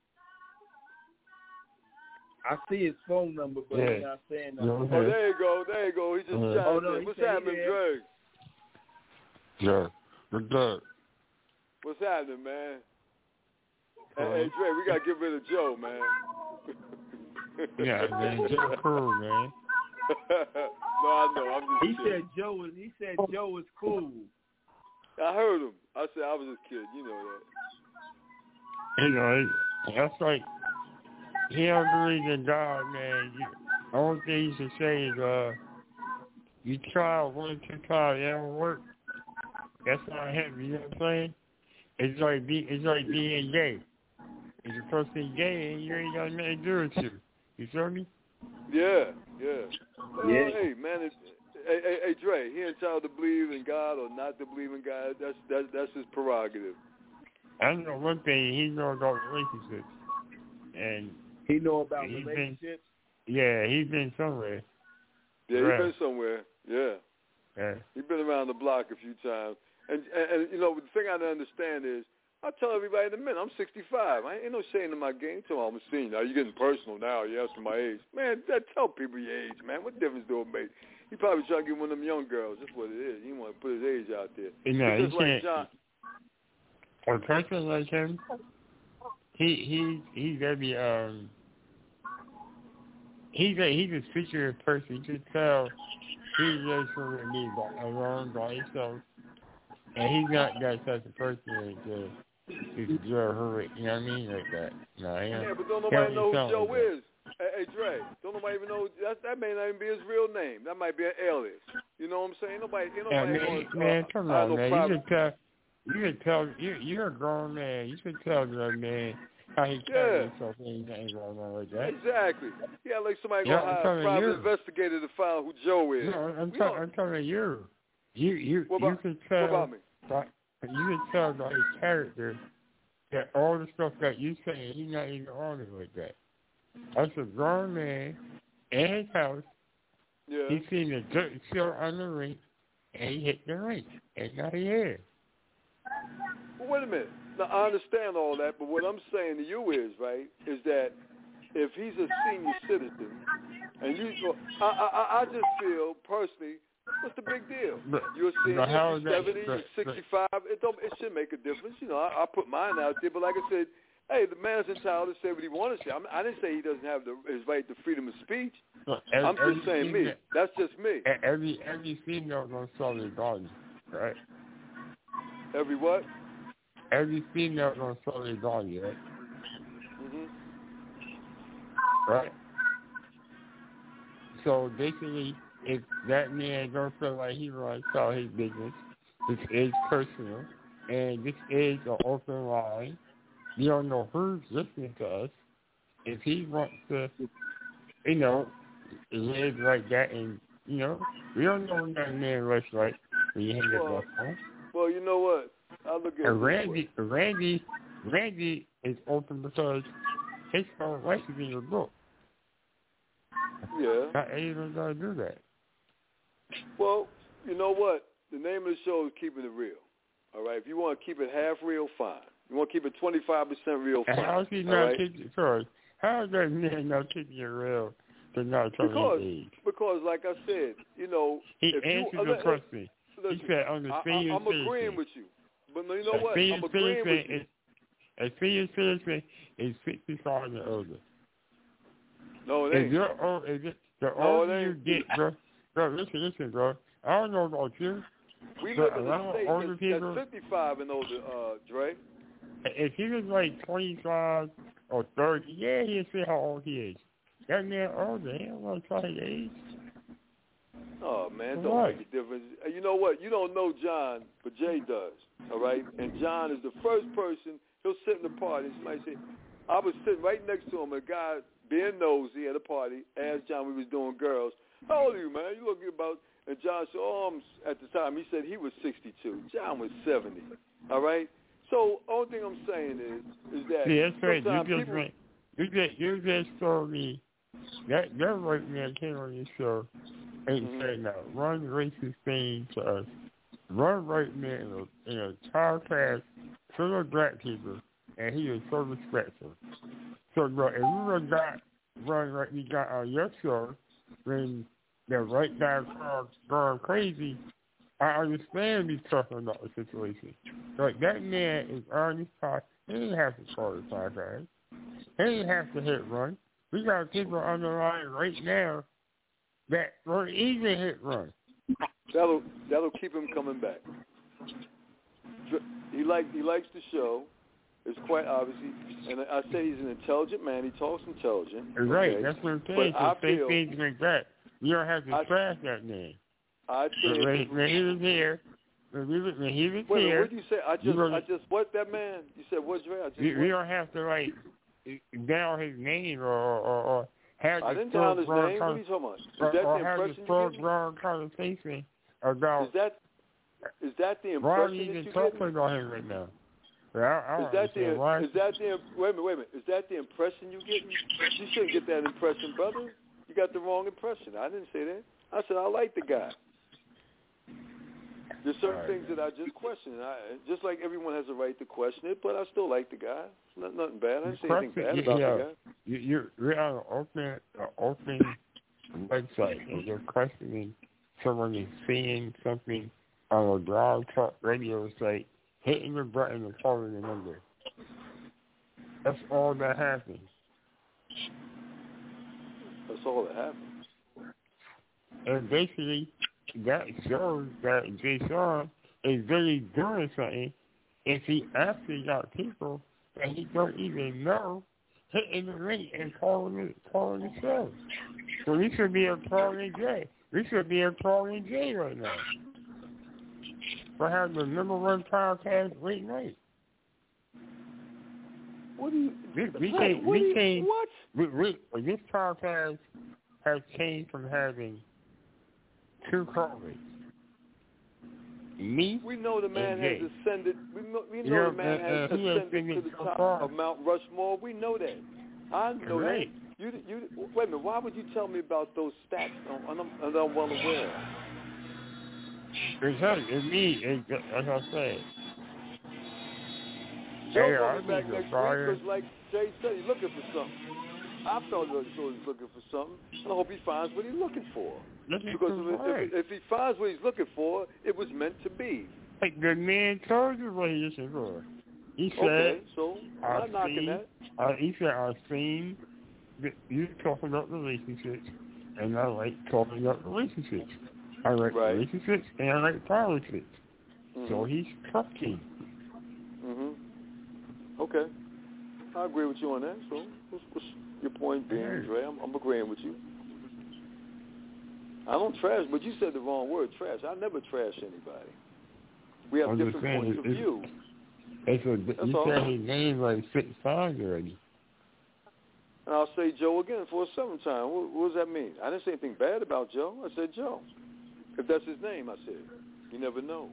I see his phone number, but yeah. he's not saying nothing. Oh, there you go, there you go. He just uh, chimed oh, no, in. What's happening, Dre? Yeah, what's up? What's happening, man? Hey, hey, Dre, we gotta get rid of Joe, man. Yeah, man, Joe cool, man. No, I know. I'm just he kidding. said Joe was. He said Joe was cool. I heard him. I said I was just kidding. You know that. You know, that's like he don't believe in God, man. You, the only thing you should say is, uh, you try one, two times, it don't work. That's not happy. You know what I'm saying? It's like be, it's like being gay. If a person gay, you ain't got nothing to do with you. You feel me? Yeah, yeah. Well, Yeah. hey, man, it, hey, hey, hey, Dre, he entitled to believe in God or not to believe in God. That's that's that's his prerogative. I know one thing. He knows about relationships, and he know about he's relationships. Been, yeah, he's been somewhere. Yeah, right. he's been somewhere. Yeah. Yeah. He's been around the block a few times. And, and, and you know, the thing I don't understand is, I tell everybody in a minute, I'm sixty-five. I ain't no shame in my game. Tell me I'm a senior. Now, you're getting personal now. You're asking my age. Man, that, tell people your age, man. What difference do it make? He probably trying to get one of them young girls. That's what it is. He want to put his age out there. You know, it's just he like John. A person like him, he he he's very um he's a he's a secretive person. You can tell he's just for me alone by himself, and he's not that type of person that is Joe Hurwitz. You know what I mean? Like that. No, yeah. Yeah, but don't nobody know who Joe like is. Hey, hey, Dre, don't nobody even know that. That may not even be his real name. That might be an alias. You know what I'm saying? Nobody, ain't nobody yeah, man, gonna, man, uh, come I on, no man. private. You can tell. You can tell. You you're a grown man. You can tell that man how he carries yeah. himself. Ain't nothing going on with that. Exactly. Yeah, like somebody yeah, gonna hire a private you. investigator to find out who Joe is. No, I'm, t- I'm telling you. You you what about, you can tell. What about me? By, you can tell by his character that all the stuff that you saying, he's not even on it like that. That's a grown man in his house. Yeah. He seen the dirt still on the rink, and he hit the rink, and now he is. Well, wait a minute. Now, I understand all that, but what I'm saying to you is, right, is that if he's a senior citizen, and you, I, I, I just feel personally, what's the big deal? But, you're a senior, you're seventy, but, you're sixty-five. It don't, it should make a difference. You know, I, I put mine out there, but like I said, hey, the man's entitled to say what he wants to say. I, mean, I didn't say he doesn't have the, his right to freedom of speech. Every, I'm just saying me. That's just me. Every every female gonna sell their body, right? Every what? Every female gonna sell their body, right? Mhm. Right. So basically, if that man don't feel like he wants to sell his business, this is personal, and this is an open line. You don't know who's listening to us. If he wants to, you know, live like that, and, you know, we don't know what that man looks like when you hang well, up phone. Well, you know what? I look at and Randy, Randy, Randy is open because his phone wife is in the book. Yeah. Not even going to do that. Well, you know what? The name of the show is Keeping It Real. All right? If you want to keep it half real, fine. You want to keep it twenty-five percent real, fine. How is he not right? keeping it real? How is that man not keeping it real to not tell because, his age? Because, like I said, you know, he if answered you, the uh, question. Listen, he said, on the senior I, I'm citizen. agreeing with you. But you know a what? Senior I'm agreeing with you. Is, a senior citizen is sixty-five and older. No, it ain't. If you're old, if it, the no, older you get, bro, bro, listen, listen, bro. I don't know about you. We but live in a state older that's, people, that's fifty-five and older, uh, Dre. If he was like twenty-five or thirty, yeah, he'd say how old he is. That man older, he don't want to try his age. Oh, man, For don't what? make a difference. You know what? You don't know John, but Jay does, all right? And John is the first person, he'll sit in the party, and somebody say, I was sitting right next to him, a guy being nosy at a party, asked John, we was doing girls, how old are you, man? You look about, and John said, oh, I'm, at the time, he said he was sixty-two. John was seventy, all right? So, only thing I'm saying is, is that See, that's right. You just, people... made, you just, you just told me, that, that right man came on your show, and mm-hmm. said, now, one racist thing to us. One right man in a, in a child class full of black people, and he was so respectful. So, bro, if you would got one right you got on your show, when the right guys are going crazy, I understand he's talking about the situation. Like, that man is on his podcast. He didn't have to call the podcast. He didn't have to hit run. We got people on the line right now that won't even hit run. That'll that'll keep him coming back. He like he likes the show. It's quite obvious. And I say he's an intelligent man. He talks intelligent. Right, okay? that's what I'm saying. But I say feel, things like that. You don't have to I, trash that man. I feel when, when he was here, when, we, when he was wait, here. What did you say? I just, were, I just, what that man? You said what, Dre? I just. We, we don't have to like down his name or, or, or had I the didn't down his full-blown name. What are you talking about? Is or, that or the had the impression you get? full-blown conversation about. Is that is that the why are impression you that even you talking get? about him right now? I, I Is that the why. is that the wait a minute wait a minute is that the impression you getting? You shouldn't get that impression, brother. You got the wrong impression. I didn't say that. I said I like the guy. There's certain right. things that I just question. I, just like everyone has a right to question it, but I still like the guy. Not, nothing bad. I didn't say anything bad you, about yeah, the guy. You, you're, you're on an open, uh, open website, and you're questioning someone is seeing something on a blog talk radio site, hitting the button and calling the number. That's all that happens. That's all that happens. And basically, that shows that Jay Sean is really doing something if he actually got people that he don't even know hitting the ring and calling it, calling the show. So we should be applauding Jay. We should be applauding Jay right now for having the number one podcast late night. What do you? We, we what, can't. what We do you, can't. What? We, we, this podcast has changed from having two callers. Me. We know the man and has Jay. ascended. We know, we know Yeah, the man uh, has uh, he has ascended been to the so top far. of Mount Rushmore. We know that. I know Right. that. You, you, wait a minute. Why would you tell me about those stats? I'm, I'm, I'm well aware. It's him. It's me. It's, as I said. Joe Hey, will I be back need next a fire. week because, like Jay said, he's looking for something. I felt as though he's looking for something, and I hope he finds what he's looking for. Looking because for if, what? if, if he finds what he's looking for, it was meant to be. Like the man told you what he's looking for. He said, Okay, so I'm not I've knocking seen, that. uh, he said, I've seen that you talking about relationships, and I like talking about relationships. I like Right. relationships, and I like politics. Mm-hmm. So he's talking. Mhm. Okay. I agree with you on that. So, what's, what's your point being, Hey. Dre? I'm, I'm agreeing with you. I don't trash, but you said the wrong word, trash. I never trash anybody. We have I'm just different saying, points of it's- view. It's a, That's you all. said his name like six times already. And I'll say Joe again for a seventh time. What, what does that mean? I didn't say anything bad about Joe. I said Joe. If that's his name, I said. You never know.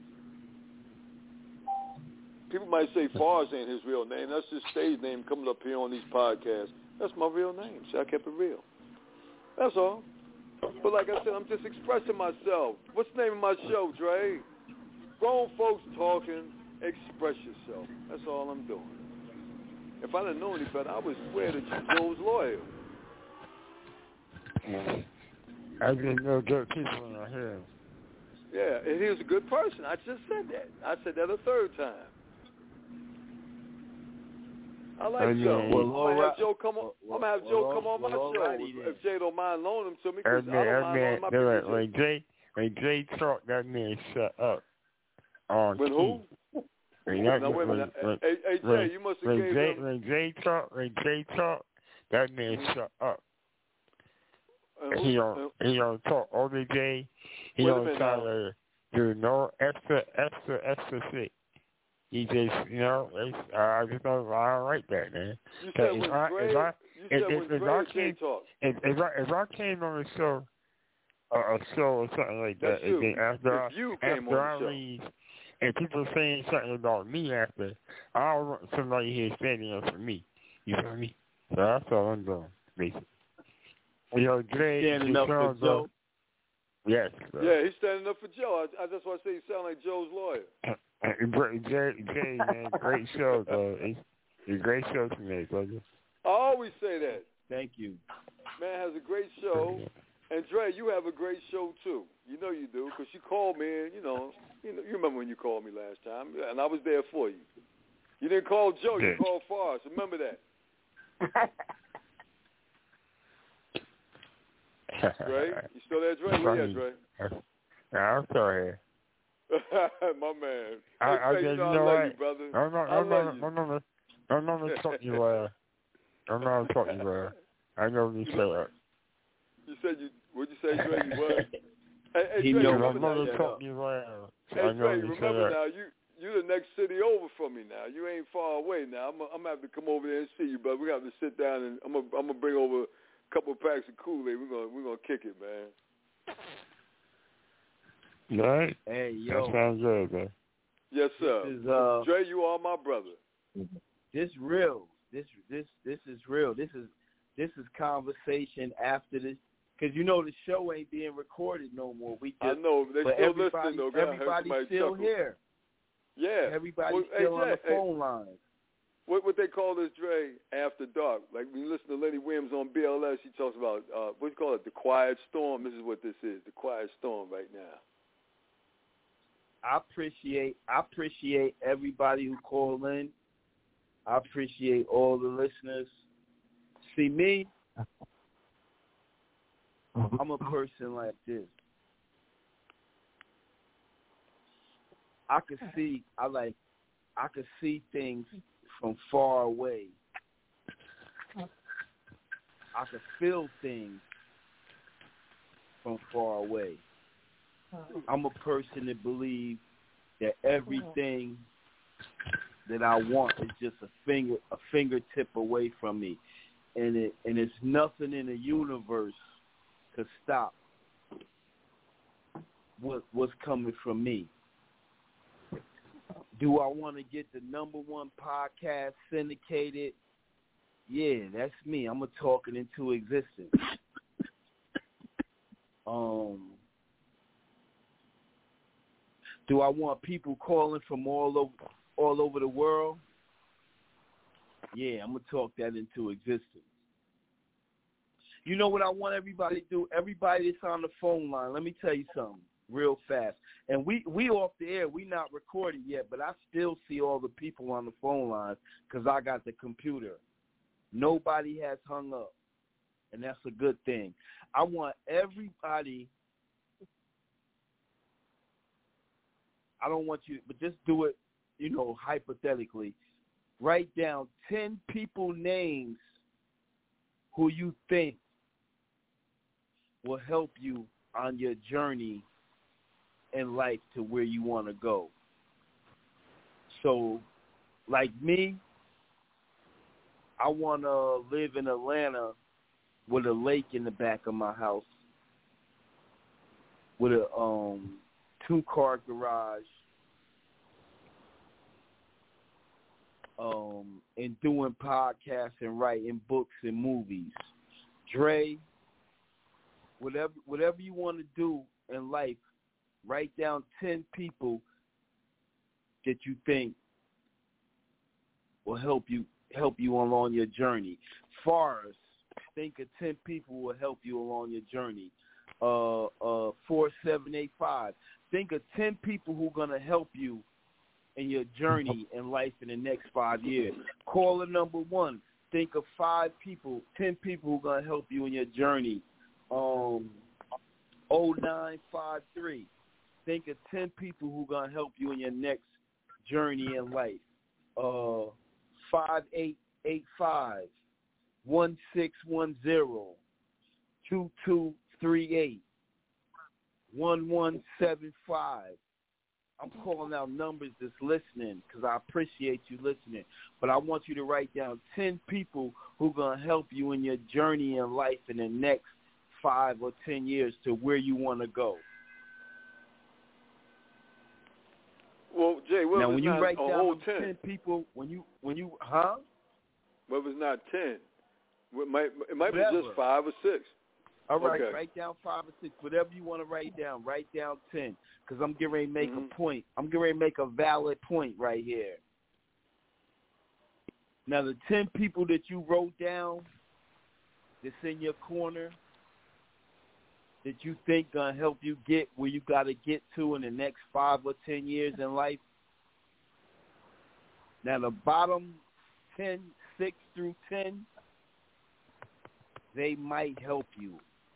People might say Farz ain't his real name. That's his stage name coming up here on these podcasts. That's my real name. See, I kept it real. That's all. But like I said, I'm just expressing myself. What's the name of my show, Dre? Grown folks talking. Express yourself. That's all I'm doing. If I didn't know any better, I would swear that you're Joe's lawyer. I didn't know good people in our hair. Yeah, and he was a good person. I just said that. I said that a third time. I like I Joe. mean, I'm gonna have Joe come on. well, I'm gonna have well, Joe come on my well, show alrighty if, then. if Jay don't mind loaning him to me. That Because I man, don't that mind man, loaning my that people. when Jay, when Jay talked, that man shut up. On When who? When, that, Now, wait a when, minute. when, Hey, hey, Jay, when, you must have when gave Jay, him. when Jay talk, when Jay talk, that man Mhm. shut up. Uh, He who- don't, uh, he don't talk all the day. He Wait a don't minute try now. to do no extra, extra, extra shit. He just, you know, it's, uh, I just don't, I don't like that, man. You 'Cause said if when I, Dre, if I, you if, said if, when if Dre I and Jay came, talk. if, if I, if I came on a show, uh, a show or something like that, That's and you. then after If I, you came after on I the show. leave, and people saying something about me after, I don't want somebody here standing up for me. You feel me? So that's all I'm doing, basically. You know, Dre, Standing up for Joe. Joe. Yes. Bro. Yeah, he's standing up for Joe. I, I, that's why I say he sound like Joe's lawyer. Jay, Jay, man, great show, bro. It's, it's a great show today, brother. I always say that. Thank you. Man has a great show. And Dre, you have a great show too. You know you do, because you called me. And, you know, you know, you remember when you called me last time, and I was there for you. You didn't call Joe, you called Farz. Remember that. Dre, you still there, Dre? Where you at, Dre? Yeah, I'm sorry. My man. I, Hey, I Dre, just, you know I know love what? you, brother. No, no, I no, no, love you. no, no, no, no, no, no, talk you, uh, no, no, talk you, uh, I know you say that. You said you, what'd you say, Dre? You what? Hey, hey, He Dre, know remember No, now, no, you- talk you, uh, Hey, I know Dre, you say remember that. now, you you the next city over from me now. You ain't far away now. I'm I'm gonna have to come over there and see you, but we have to sit down and I'm gonna I'm gonna bring over couple of packs of Kool-Aid. We're gonna we're gonna kick it, man. All right. Hey, yo. That sounds good, man. Yes, sir. This is, uh, Dre, you are my brother. This real. This this this is real. This is this is conversation after this, because you know the show ain't being recorded no more. We just, I know they but still everybody, listening though. God, everybody's still chuckle. here. Yeah. Everybody's well, still hey, on the hey, phone line. What what they call this, Dre, after dark. Like when you listen to Lenny Williams on B L S, he talks about uh, what do you call it, the quiet storm. This is what this is, the quiet storm right now. I appreciate I appreciate everybody who called in. I appreciate all the listeners. See me, I'm a person like this. I could see I like I could see things from far away. I could feel things from far away. I'm a person that believes that everything that I want is just a finger a fingertip away from me. And it and it's nothing in the universe to stop what what's coming from me. Do I want to get the number one podcast syndicated? Yeah, that's me. I'm gonna talk it into existence. Um, do I want people calling from all over all over the world? Yeah, I'm gonna talk that into existence. You know what I want everybody to do? Everybody that's on the phone line, let me tell you something real fast. And we, we off the air, we not recorded yet, but I still see all the people on the phone lines because I got the computer. Nobody has hung up, and that's a good thing. I want everybody, I don't want you, but just do it, you know, hypothetically. Write down ten people names who you think will help you on your journey in life to where you want to go. So, like me, I want to live in Atlanta with a lake in the back of my house, with a um, two-car garage, um, and doing podcasts and writing books and movies. Dre, whatever whatever you want to do in life, write down ten people that you think will help you help you along your journey. Forrest, think of ten people who will help you along your journey. Uh, uh, four seven eight five, think of ten people who are going to help you in your journey in life in the next five years. Caller number one, think of five people, ten people who are going to help you in your journey. Um, oh nine five three, think of ten people who are going to help you in your next journey in life. Uh, five eight eight five, one six one zero, two two three eight, one one seven five. I'm calling out numbers that's listening because I appreciate you listening. But I want you to write down ten people who are going to help you in your journey in life in the next five or ten years to where you want to go. Well, Jay, what now, was when you not write a down whole ten? ten people, when you, when you, huh? What was not ten? It might, it might be Whatever. just five or six. All right, Okay. write down five or six, whatever you want to write down. Write down ten, because I'm getting ready to make Mhm. a point. I'm getting ready to make a valid point right here. Now, the ten people that you wrote down that's in your corner that you think going to help you get where you got to get to in the next five or ten years in life. Now, the bottom ten, six through ten, they might help you.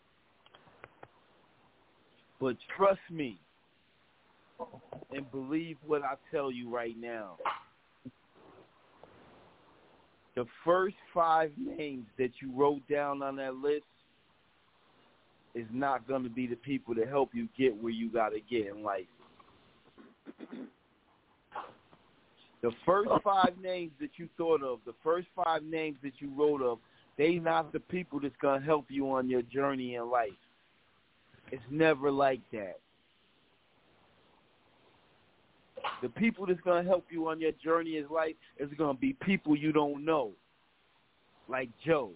But trust me and believe what I tell you right now. The first five names that you wrote down on that list is not going to be the people to help you get where you got to get in life. The first five names that you thought of, the first five names that you wrote of, They not the people that's going to help you on your journey in life. It's never like that. The people that's going to help you on your journey in life is going to be people you don't know, like Joe.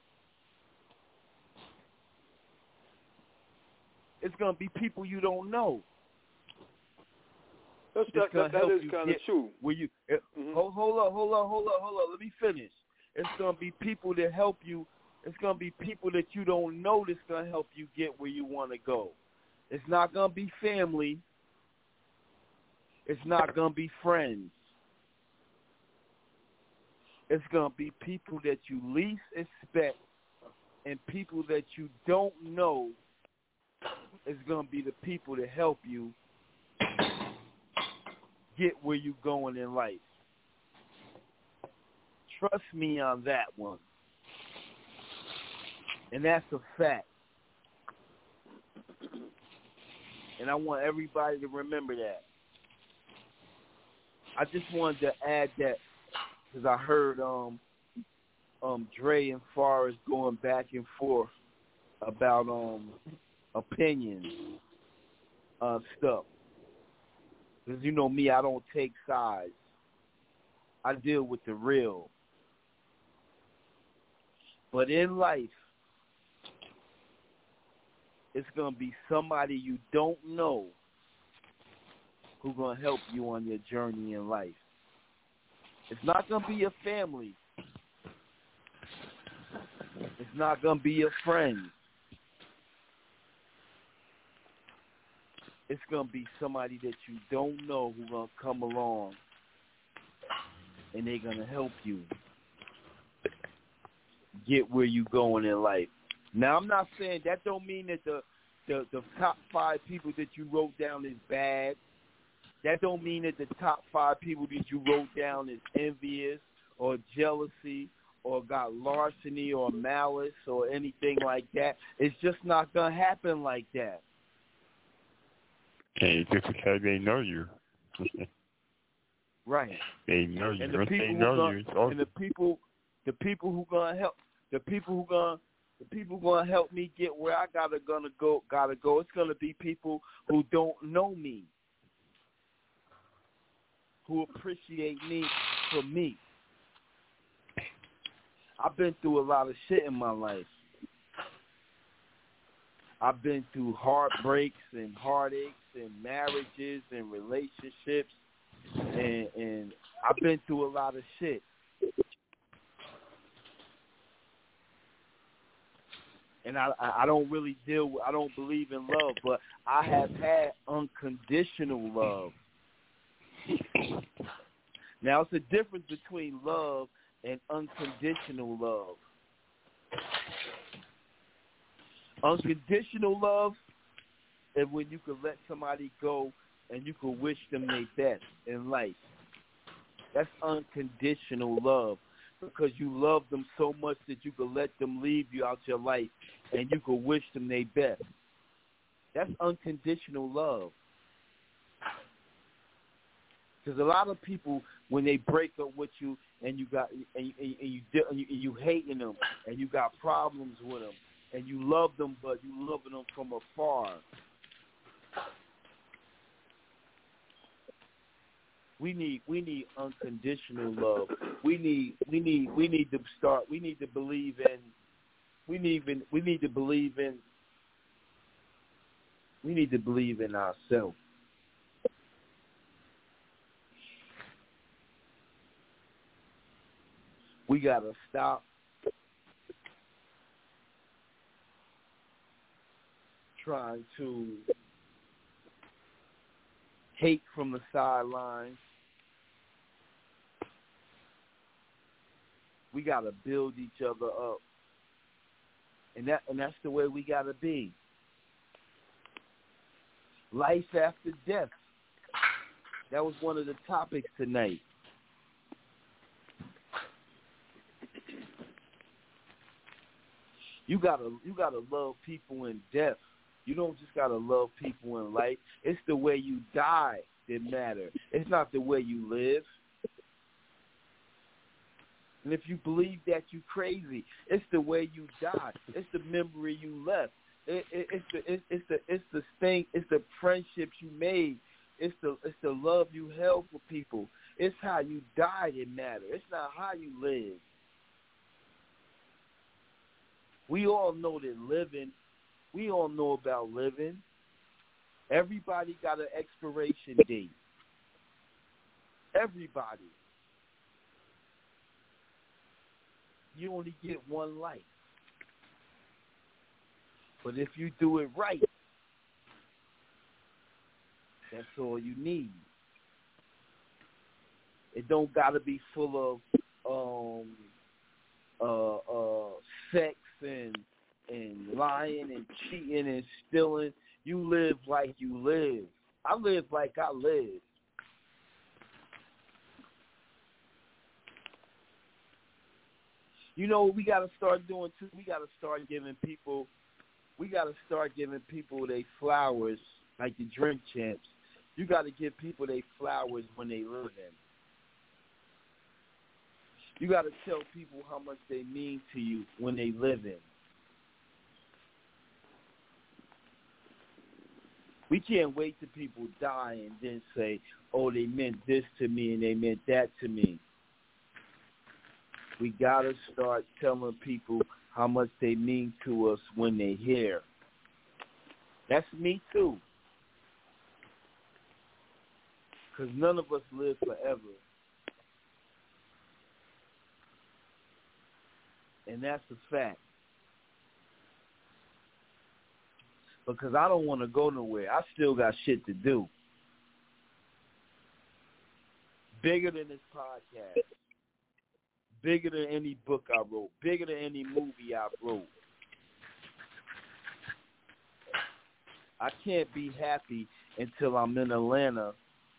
It's going to be people you don't know. That's, that that, that is kind of true. Where you, mm-hmm. hold, hold up, hold up, hold up, hold up. Let me finish. It's going to be people that help you. It's going to be people that you don't know that's going to help you get where you want to go. It's not going to be family. It's not going to be friends. It's going to be people that you least expect and people that you don't know is going to be the people that help you get where you're going in life. Trust me on that one. And that's a fact. And I want everybody to remember that. I just wanted to add that because I heard um, um, Dre and Forrest going back and forth about um, opinions uh, stuff. Because you know me, I don't take sides. I deal with the real. But in life, it's going to be somebody you don't know who's going to help you on your journey in life. It's not going to be your family. It's not going to be your friends. It's going to be somebody that you don't know who's going to come along and they're going to help you get where you're going in life. Now, I'm not saying that don't mean that the, the, the top five people that you wrote down is bad. That don't mean that the top five people that you wrote down is envious or jealousy or got larceny or malice or anything like that. It's just not going to happen like that. Okay, just because they know you. Right. They know you. And the Once people they who know gonna, you, it's over. and the people, the people who gonna help, the people who gonna, the people who gonna help me get where I gotta gonna go, gotta go. It's gonna be people who don't know me, who appreciate me for me. I've been through a lot of shit in my life. I've been through heartbreaks and heartaches and marriages and relationships, and, and I've been through a lot of shit. And I, I don't really deal with, I don't believe in love, but I have had unconditional love. Now, it's a difference between love and unconditional love. Unconditional love is when you can let somebody go and you can wish them their best in life. That's unconditional love because you love them so much that you can let them leave you out your life and you can wish them their best. That's unconditional love. Because a lot of people, when they break up with you and you got and you, and you, and you, and you hating them and you got problems with them and you love them, but you loving them from afar. We need we need unconditional love. We need we need we need to start. We need to believe in. We need in, we need to believe in. We need to believe in ourselves. We gotta stop trying to hate from the sidelines. We gotta build each other up, and that and that's the way we gotta be. Life after death. That was one of the topics tonight. You gotta you gotta love people in death. You don't just gotta love people in life. It's the way you die that matters. It's not the way you live. And if you believe that, you crazy. It's the way you die. It's the memory you left. It, it, it's the it, it's the it's the thing. It's the friendships you made. It's the it's the love you held for people. It's how you died that matter. It's not how you live. We all know that living. We all know about living. Everybody got an expiration date. Everybody. You only get one life. But if you do it right, that's all you need. It don't gotta be full of um, uh, uh, sex and and lying and cheating and stealing. You live like you live. I live like I live. You know what we got to start doing too? We got to start giving people, we got to start giving people their flowers like the Drink Champs. You got to give people their flowers when they live in. You got to tell people how much they mean to you when they live in. We can't wait till people die and then say, oh, they meant this to me and they meant that to me. We got to start telling people how much they mean to us when they're here. That's me too. Because none of us live forever. And that's a fact. Because I don't want to go nowhere. I still got shit to do. Bigger than this podcast. Bigger than any book I wrote. Bigger than any movie I wrote. I can't be happy until I'm in Atlanta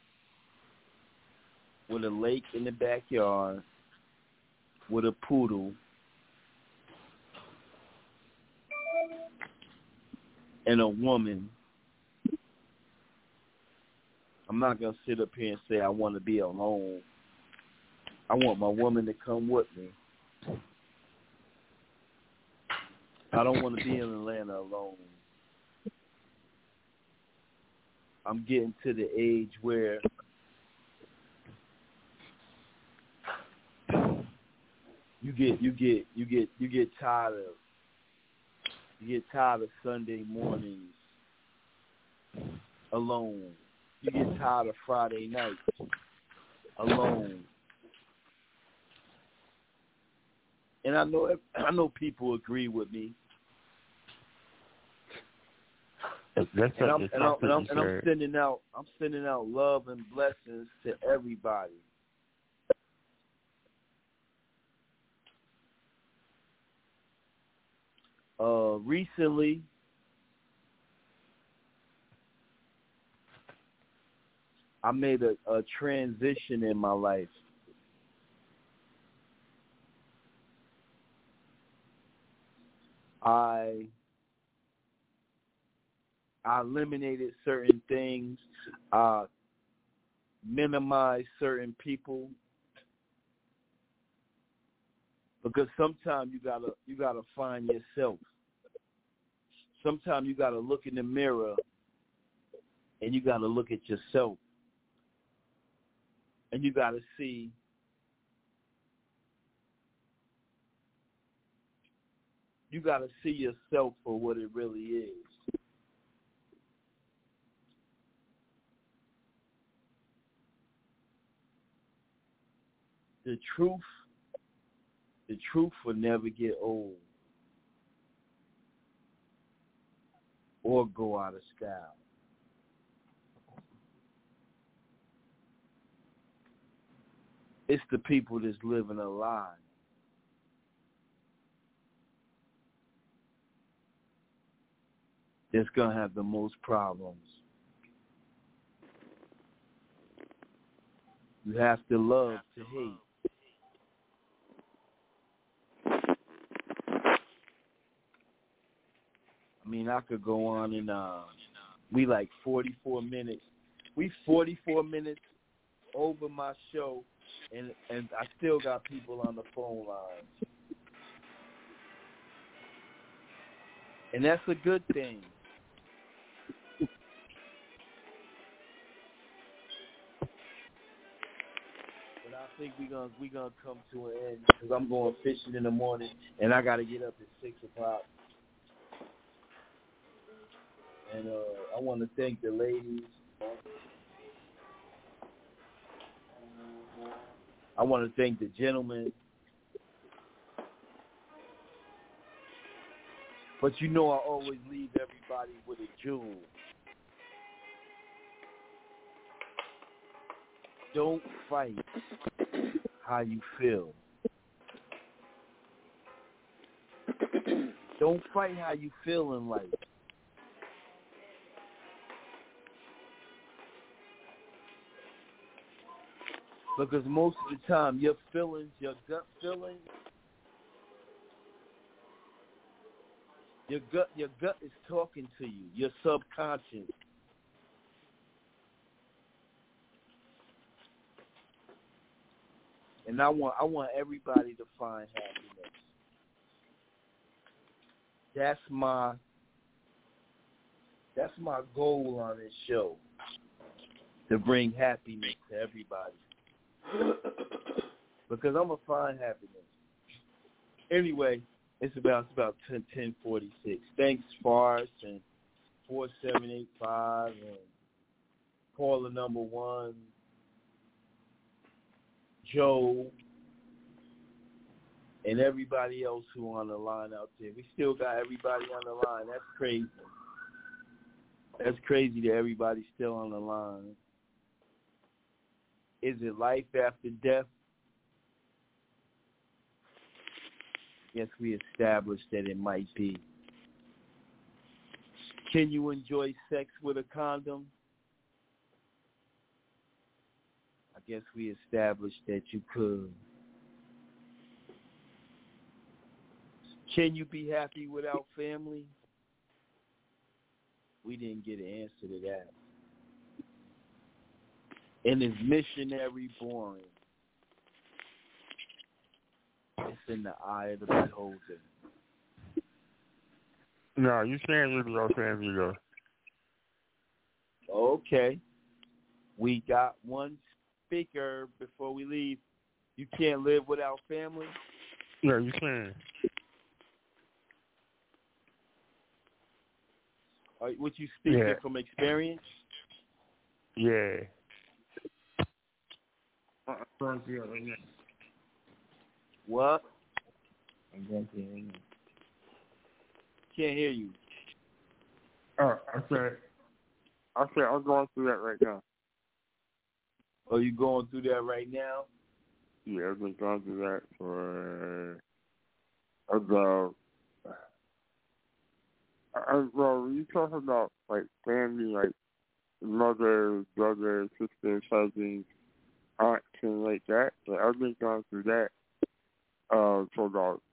with a lake in the backyard, with a poodle, and a woman. I'm not going to sit up here and say I want to be alone. I want my woman to come with me. I don't want to be in Atlanta alone. I'm getting to the age where you get you get you get you get tired of you get tired of Sunday mornings alone. You get tired of Friday nights alone. And I know I know people agree with me. That's and, I'm, and, I'm, and, I'm, and I'm sending out I'm sending out love and blessings to everybody. Uh, recently, I made a, a transition in my life. I I eliminated certain things. I minimized certain people. Because sometimes you gotta you gotta find yourself. Sometimes you gotta look in the mirror and you gotta look at yourself. And you gotta see you gotta see yourself for what it really is. The truth The truth will never get old or go out of style. It's the people that's living a lie. That's going to have the most problems. You have to love to hate. I mean, I could go on and uh, we like forty-four minutes. We forty-four minutes over my show. and and I still got people on the phone lines, and that's a good thing. But I think we're gonna we gonna come to an end because I'm going fishing in the morning, and I got to get up at six o'clock. And uh, I want to thank the ladies. I want to thank the gentlemen. But you know I always leave everybody with a jewel. Don't fight how you feel. Don't fight how you feel in life. Because most of the time, your feelings, your gut feelings, your gut, your gut is talking to you. Your subconscious. And I want, I want everybody to find happiness. That's my, that's my goal on this show. To bring happiness to everybody. Because I'm gonna find happiness. Anyway, it's about it's about ten ten forty six. Thanks, Fars and four seven eight five and Paula number one, Joe, and everybody else who on the line out there. We still got everybody on the line. That's crazy. That's crazy that everybody's still on the line. Is it life after death? Yes, we established that it might be. Can you enjoy sex with a condom? I guess we established that you could. Can you be happy without family? We didn't get an answer to that. And is missionary boring? It's in the eye of the beholder. No, you can't live without family, though. Okay. We got one speaker before we leave. You can't live without family? No, you can. Are, what you speaking yeah. from experience? Yeah. What? Can't hear you. Oh, I said, I said I'm going through that right now. Oh, you going through that right now? Yeah, I've been going through that for about. I, well, when you talk about like family, like mother, brother, sister, cousins, aunts, and like that, like, I've been going through that uh, for about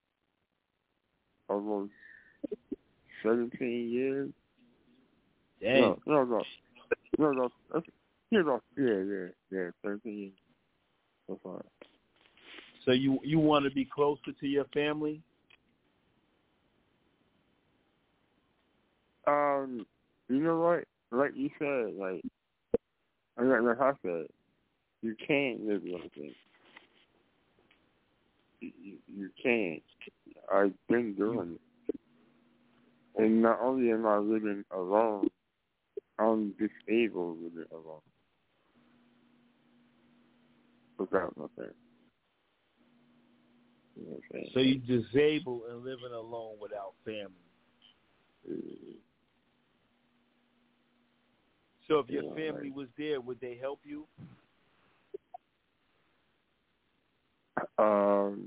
almost seventeen years. Dang. No, no, no, no, no. That's, you know, yeah, yeah, yeah, seventeen years. That's fine. So you you want to be closer to your family? Um, you know what? Like you said, like, like, like I said, you can't live with them. You, you, you can't. I've been doing it. And not only am I living alone, I'm disabled living alone. Without my family. You know what I'm saying? So you disabled and living alone without family. Mm-hmm. So if your family was there, would they help you? Um,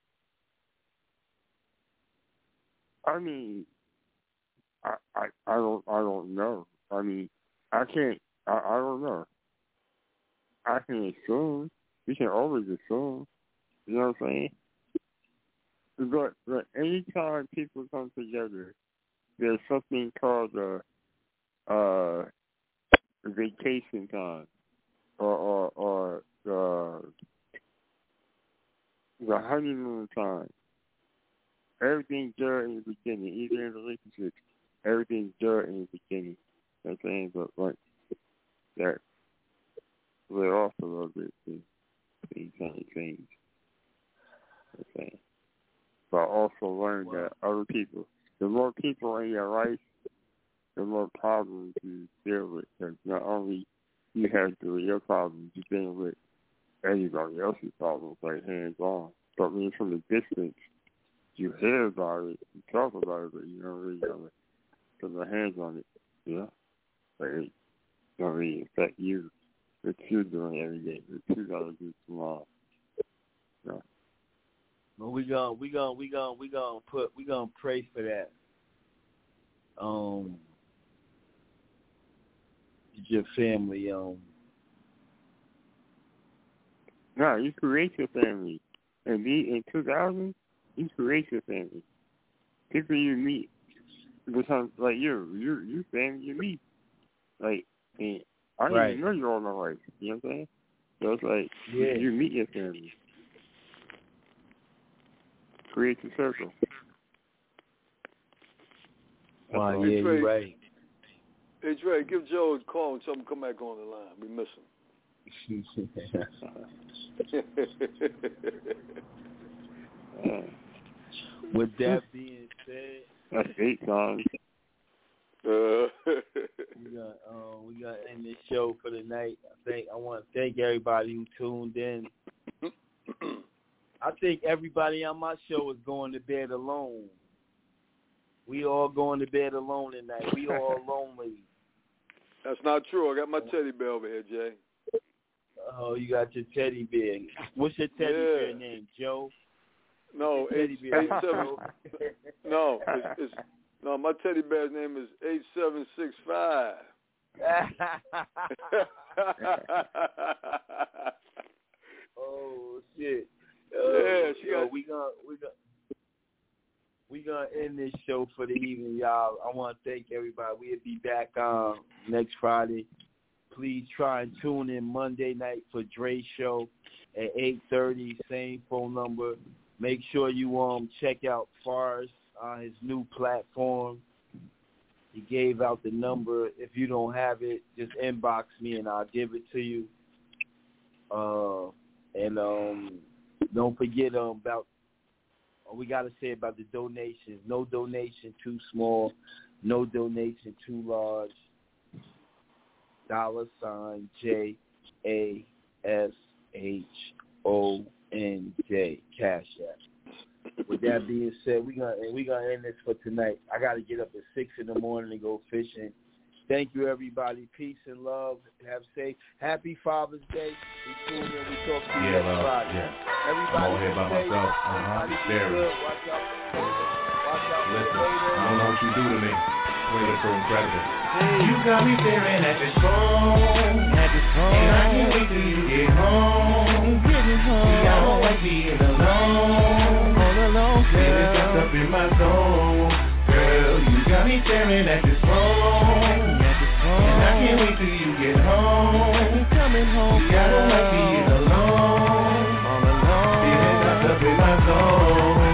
I mean, I, I, I don't, I don't know. I mean, I can't, I, I don't know. I can assume. You can always assume. You know what I'm saying? But, but anytime people come together, there's something called a, uh, vacation time, or or, or uh, a hundred million times. Everything's there in the beginning, even in relationships. Everything's there in the beginning. You know what I'm saying? But like that we're off a little bit to things kind of change. You know what I'm saying? But also learn wow. that other people, the more people in your life, the more problems you deal with. Because not only you have to deal with your problems, you deal with anybody else's problems, like hands on. But when you're from a distance, you hear about it, you talk about it, but you don't really have it. Put your hands on it, you know? But it don't really affect you. What you're doing every day, what you gotta do tomorrow. You know? Well, we gonna we gonna we gonna we gonna put we gonna pray for that. Um, your family. Um, no, you create your family, and be in two thousand, you create your family. People you meet, because like you, you, you family you meet, like and I didn't right. even know you all my life. You know what I'm saying? So it's like yeah. you, you meet your family. Create your circle. Wow, yeah, you're right. Hey, Dre, give Joe a call and tell him to come back on the line. We miss him. uh, with that being said, that's eight songs. Uh. we got um, we got to end this show for the night. I think I want to thank everybody who tuned in. I think everybody on my show is going to bed alone. We all going to bed alone tonight. We all lonely. That's not true. I got my teddy bear over here, Jay. Oh, you got your teddy bear. What's your teddy yeah. bear name, Joe? No, eight, eight seven. no, it's, it's no. My teddy bear's name is eight seven six five. Oh shit! Yeah, she Yo, got. We gonna we gonna we gonna end this show for the evening, y'all. I want to thank everybody. We'll be back um next Friday. Please try and tune in Monday night for Dre's show at eight thirty. Same phone number. Make sure you um check out Forrest on his new platform. He gave out the number. If you don't have it, just inbox me and I'll give it to you. Uh, and um, don't forget um, about what we got to say about the donations. No donation too small. No donation too large. Dollar sign J A S H O N J, Cash App. With that being said, we gonna we gonna end this for tonight. I gotta get up at six in the morning and go fishing. Thank you, everybody. Peace and love. Have safe. Happy Father's Day. We tune in. We talk to you yeah, next Friday. Yeah. Everybody, I'm over here by safe. myself. Uh-huh. Good. Watch out. Watch out. Listen, I don't know what you do to me. You're so incredible. You got me staring at this phone, at this phone, and I can't wait till you get home. Getting home. See, I don't like being alone, all alone, girl. Feeling just up in my zone, girl. You got me staring at this phone, at this phone, and I can't wait till you get home. Coming home, see, I don't like being alone, all alone. Feeling just up in my zone,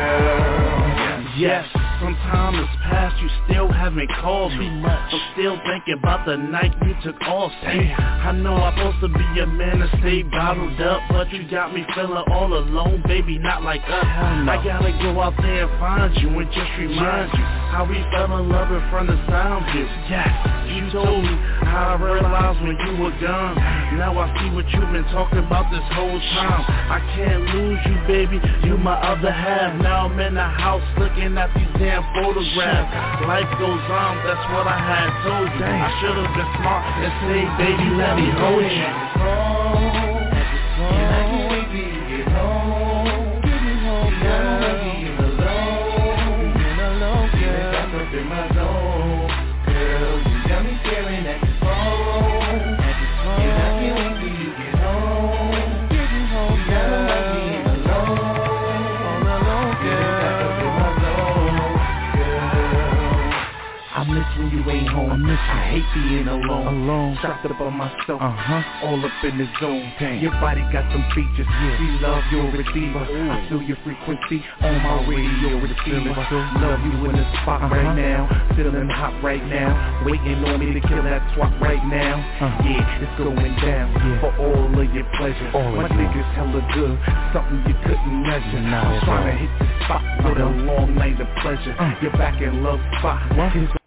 girl. Yes. Some time has passed, you still haven't called me. I'm still thinking about the night you took off. Say, I know I'm supposed to be a man to stay bottled up, but you got me feeling all alone, baby, not like us. No. I gotta go out there and find you and just remind you how we fell in love in front of Soundview. Yes, you told me how I realized when you were gone. Now I see what you've been talking about this whole time. I can't lose you, baby, you my other half. Now I'm in the house looking at these damn photographs. Life goes on, that's what I had told you. I should have been smart and say, baby, let me hold you. And I can't wait till you get home. Get me home, girl. I don't like being alone. Being alone, girl. Feeling trapped up in my zone, girl. You got me staring at the phone, at the phone. And I can't wait till you get home. Get me home, girl. I don't like being alone, all alone, girl. Feeling trapped up in my zone, girl. I miss when you ain't home. I, miss I hate being alone, alone. Strapped up on myself, uh-huh. all up in the zone. Damn. Your body got some features, yeah. We love your receiver. Ooh. I feel your frequency on my radio receiver. Love you in the spot uh-huh. right now, feeling hot right now, waiting on me to kill that swap right now. Uh-huh. Yeah, it's going down yeah. for all of your pleasure. All my niggas hella good, something you couldn't measure. Nah, trying to hit the spot with a long night of pleasure. Uh. You're back in love spot. What?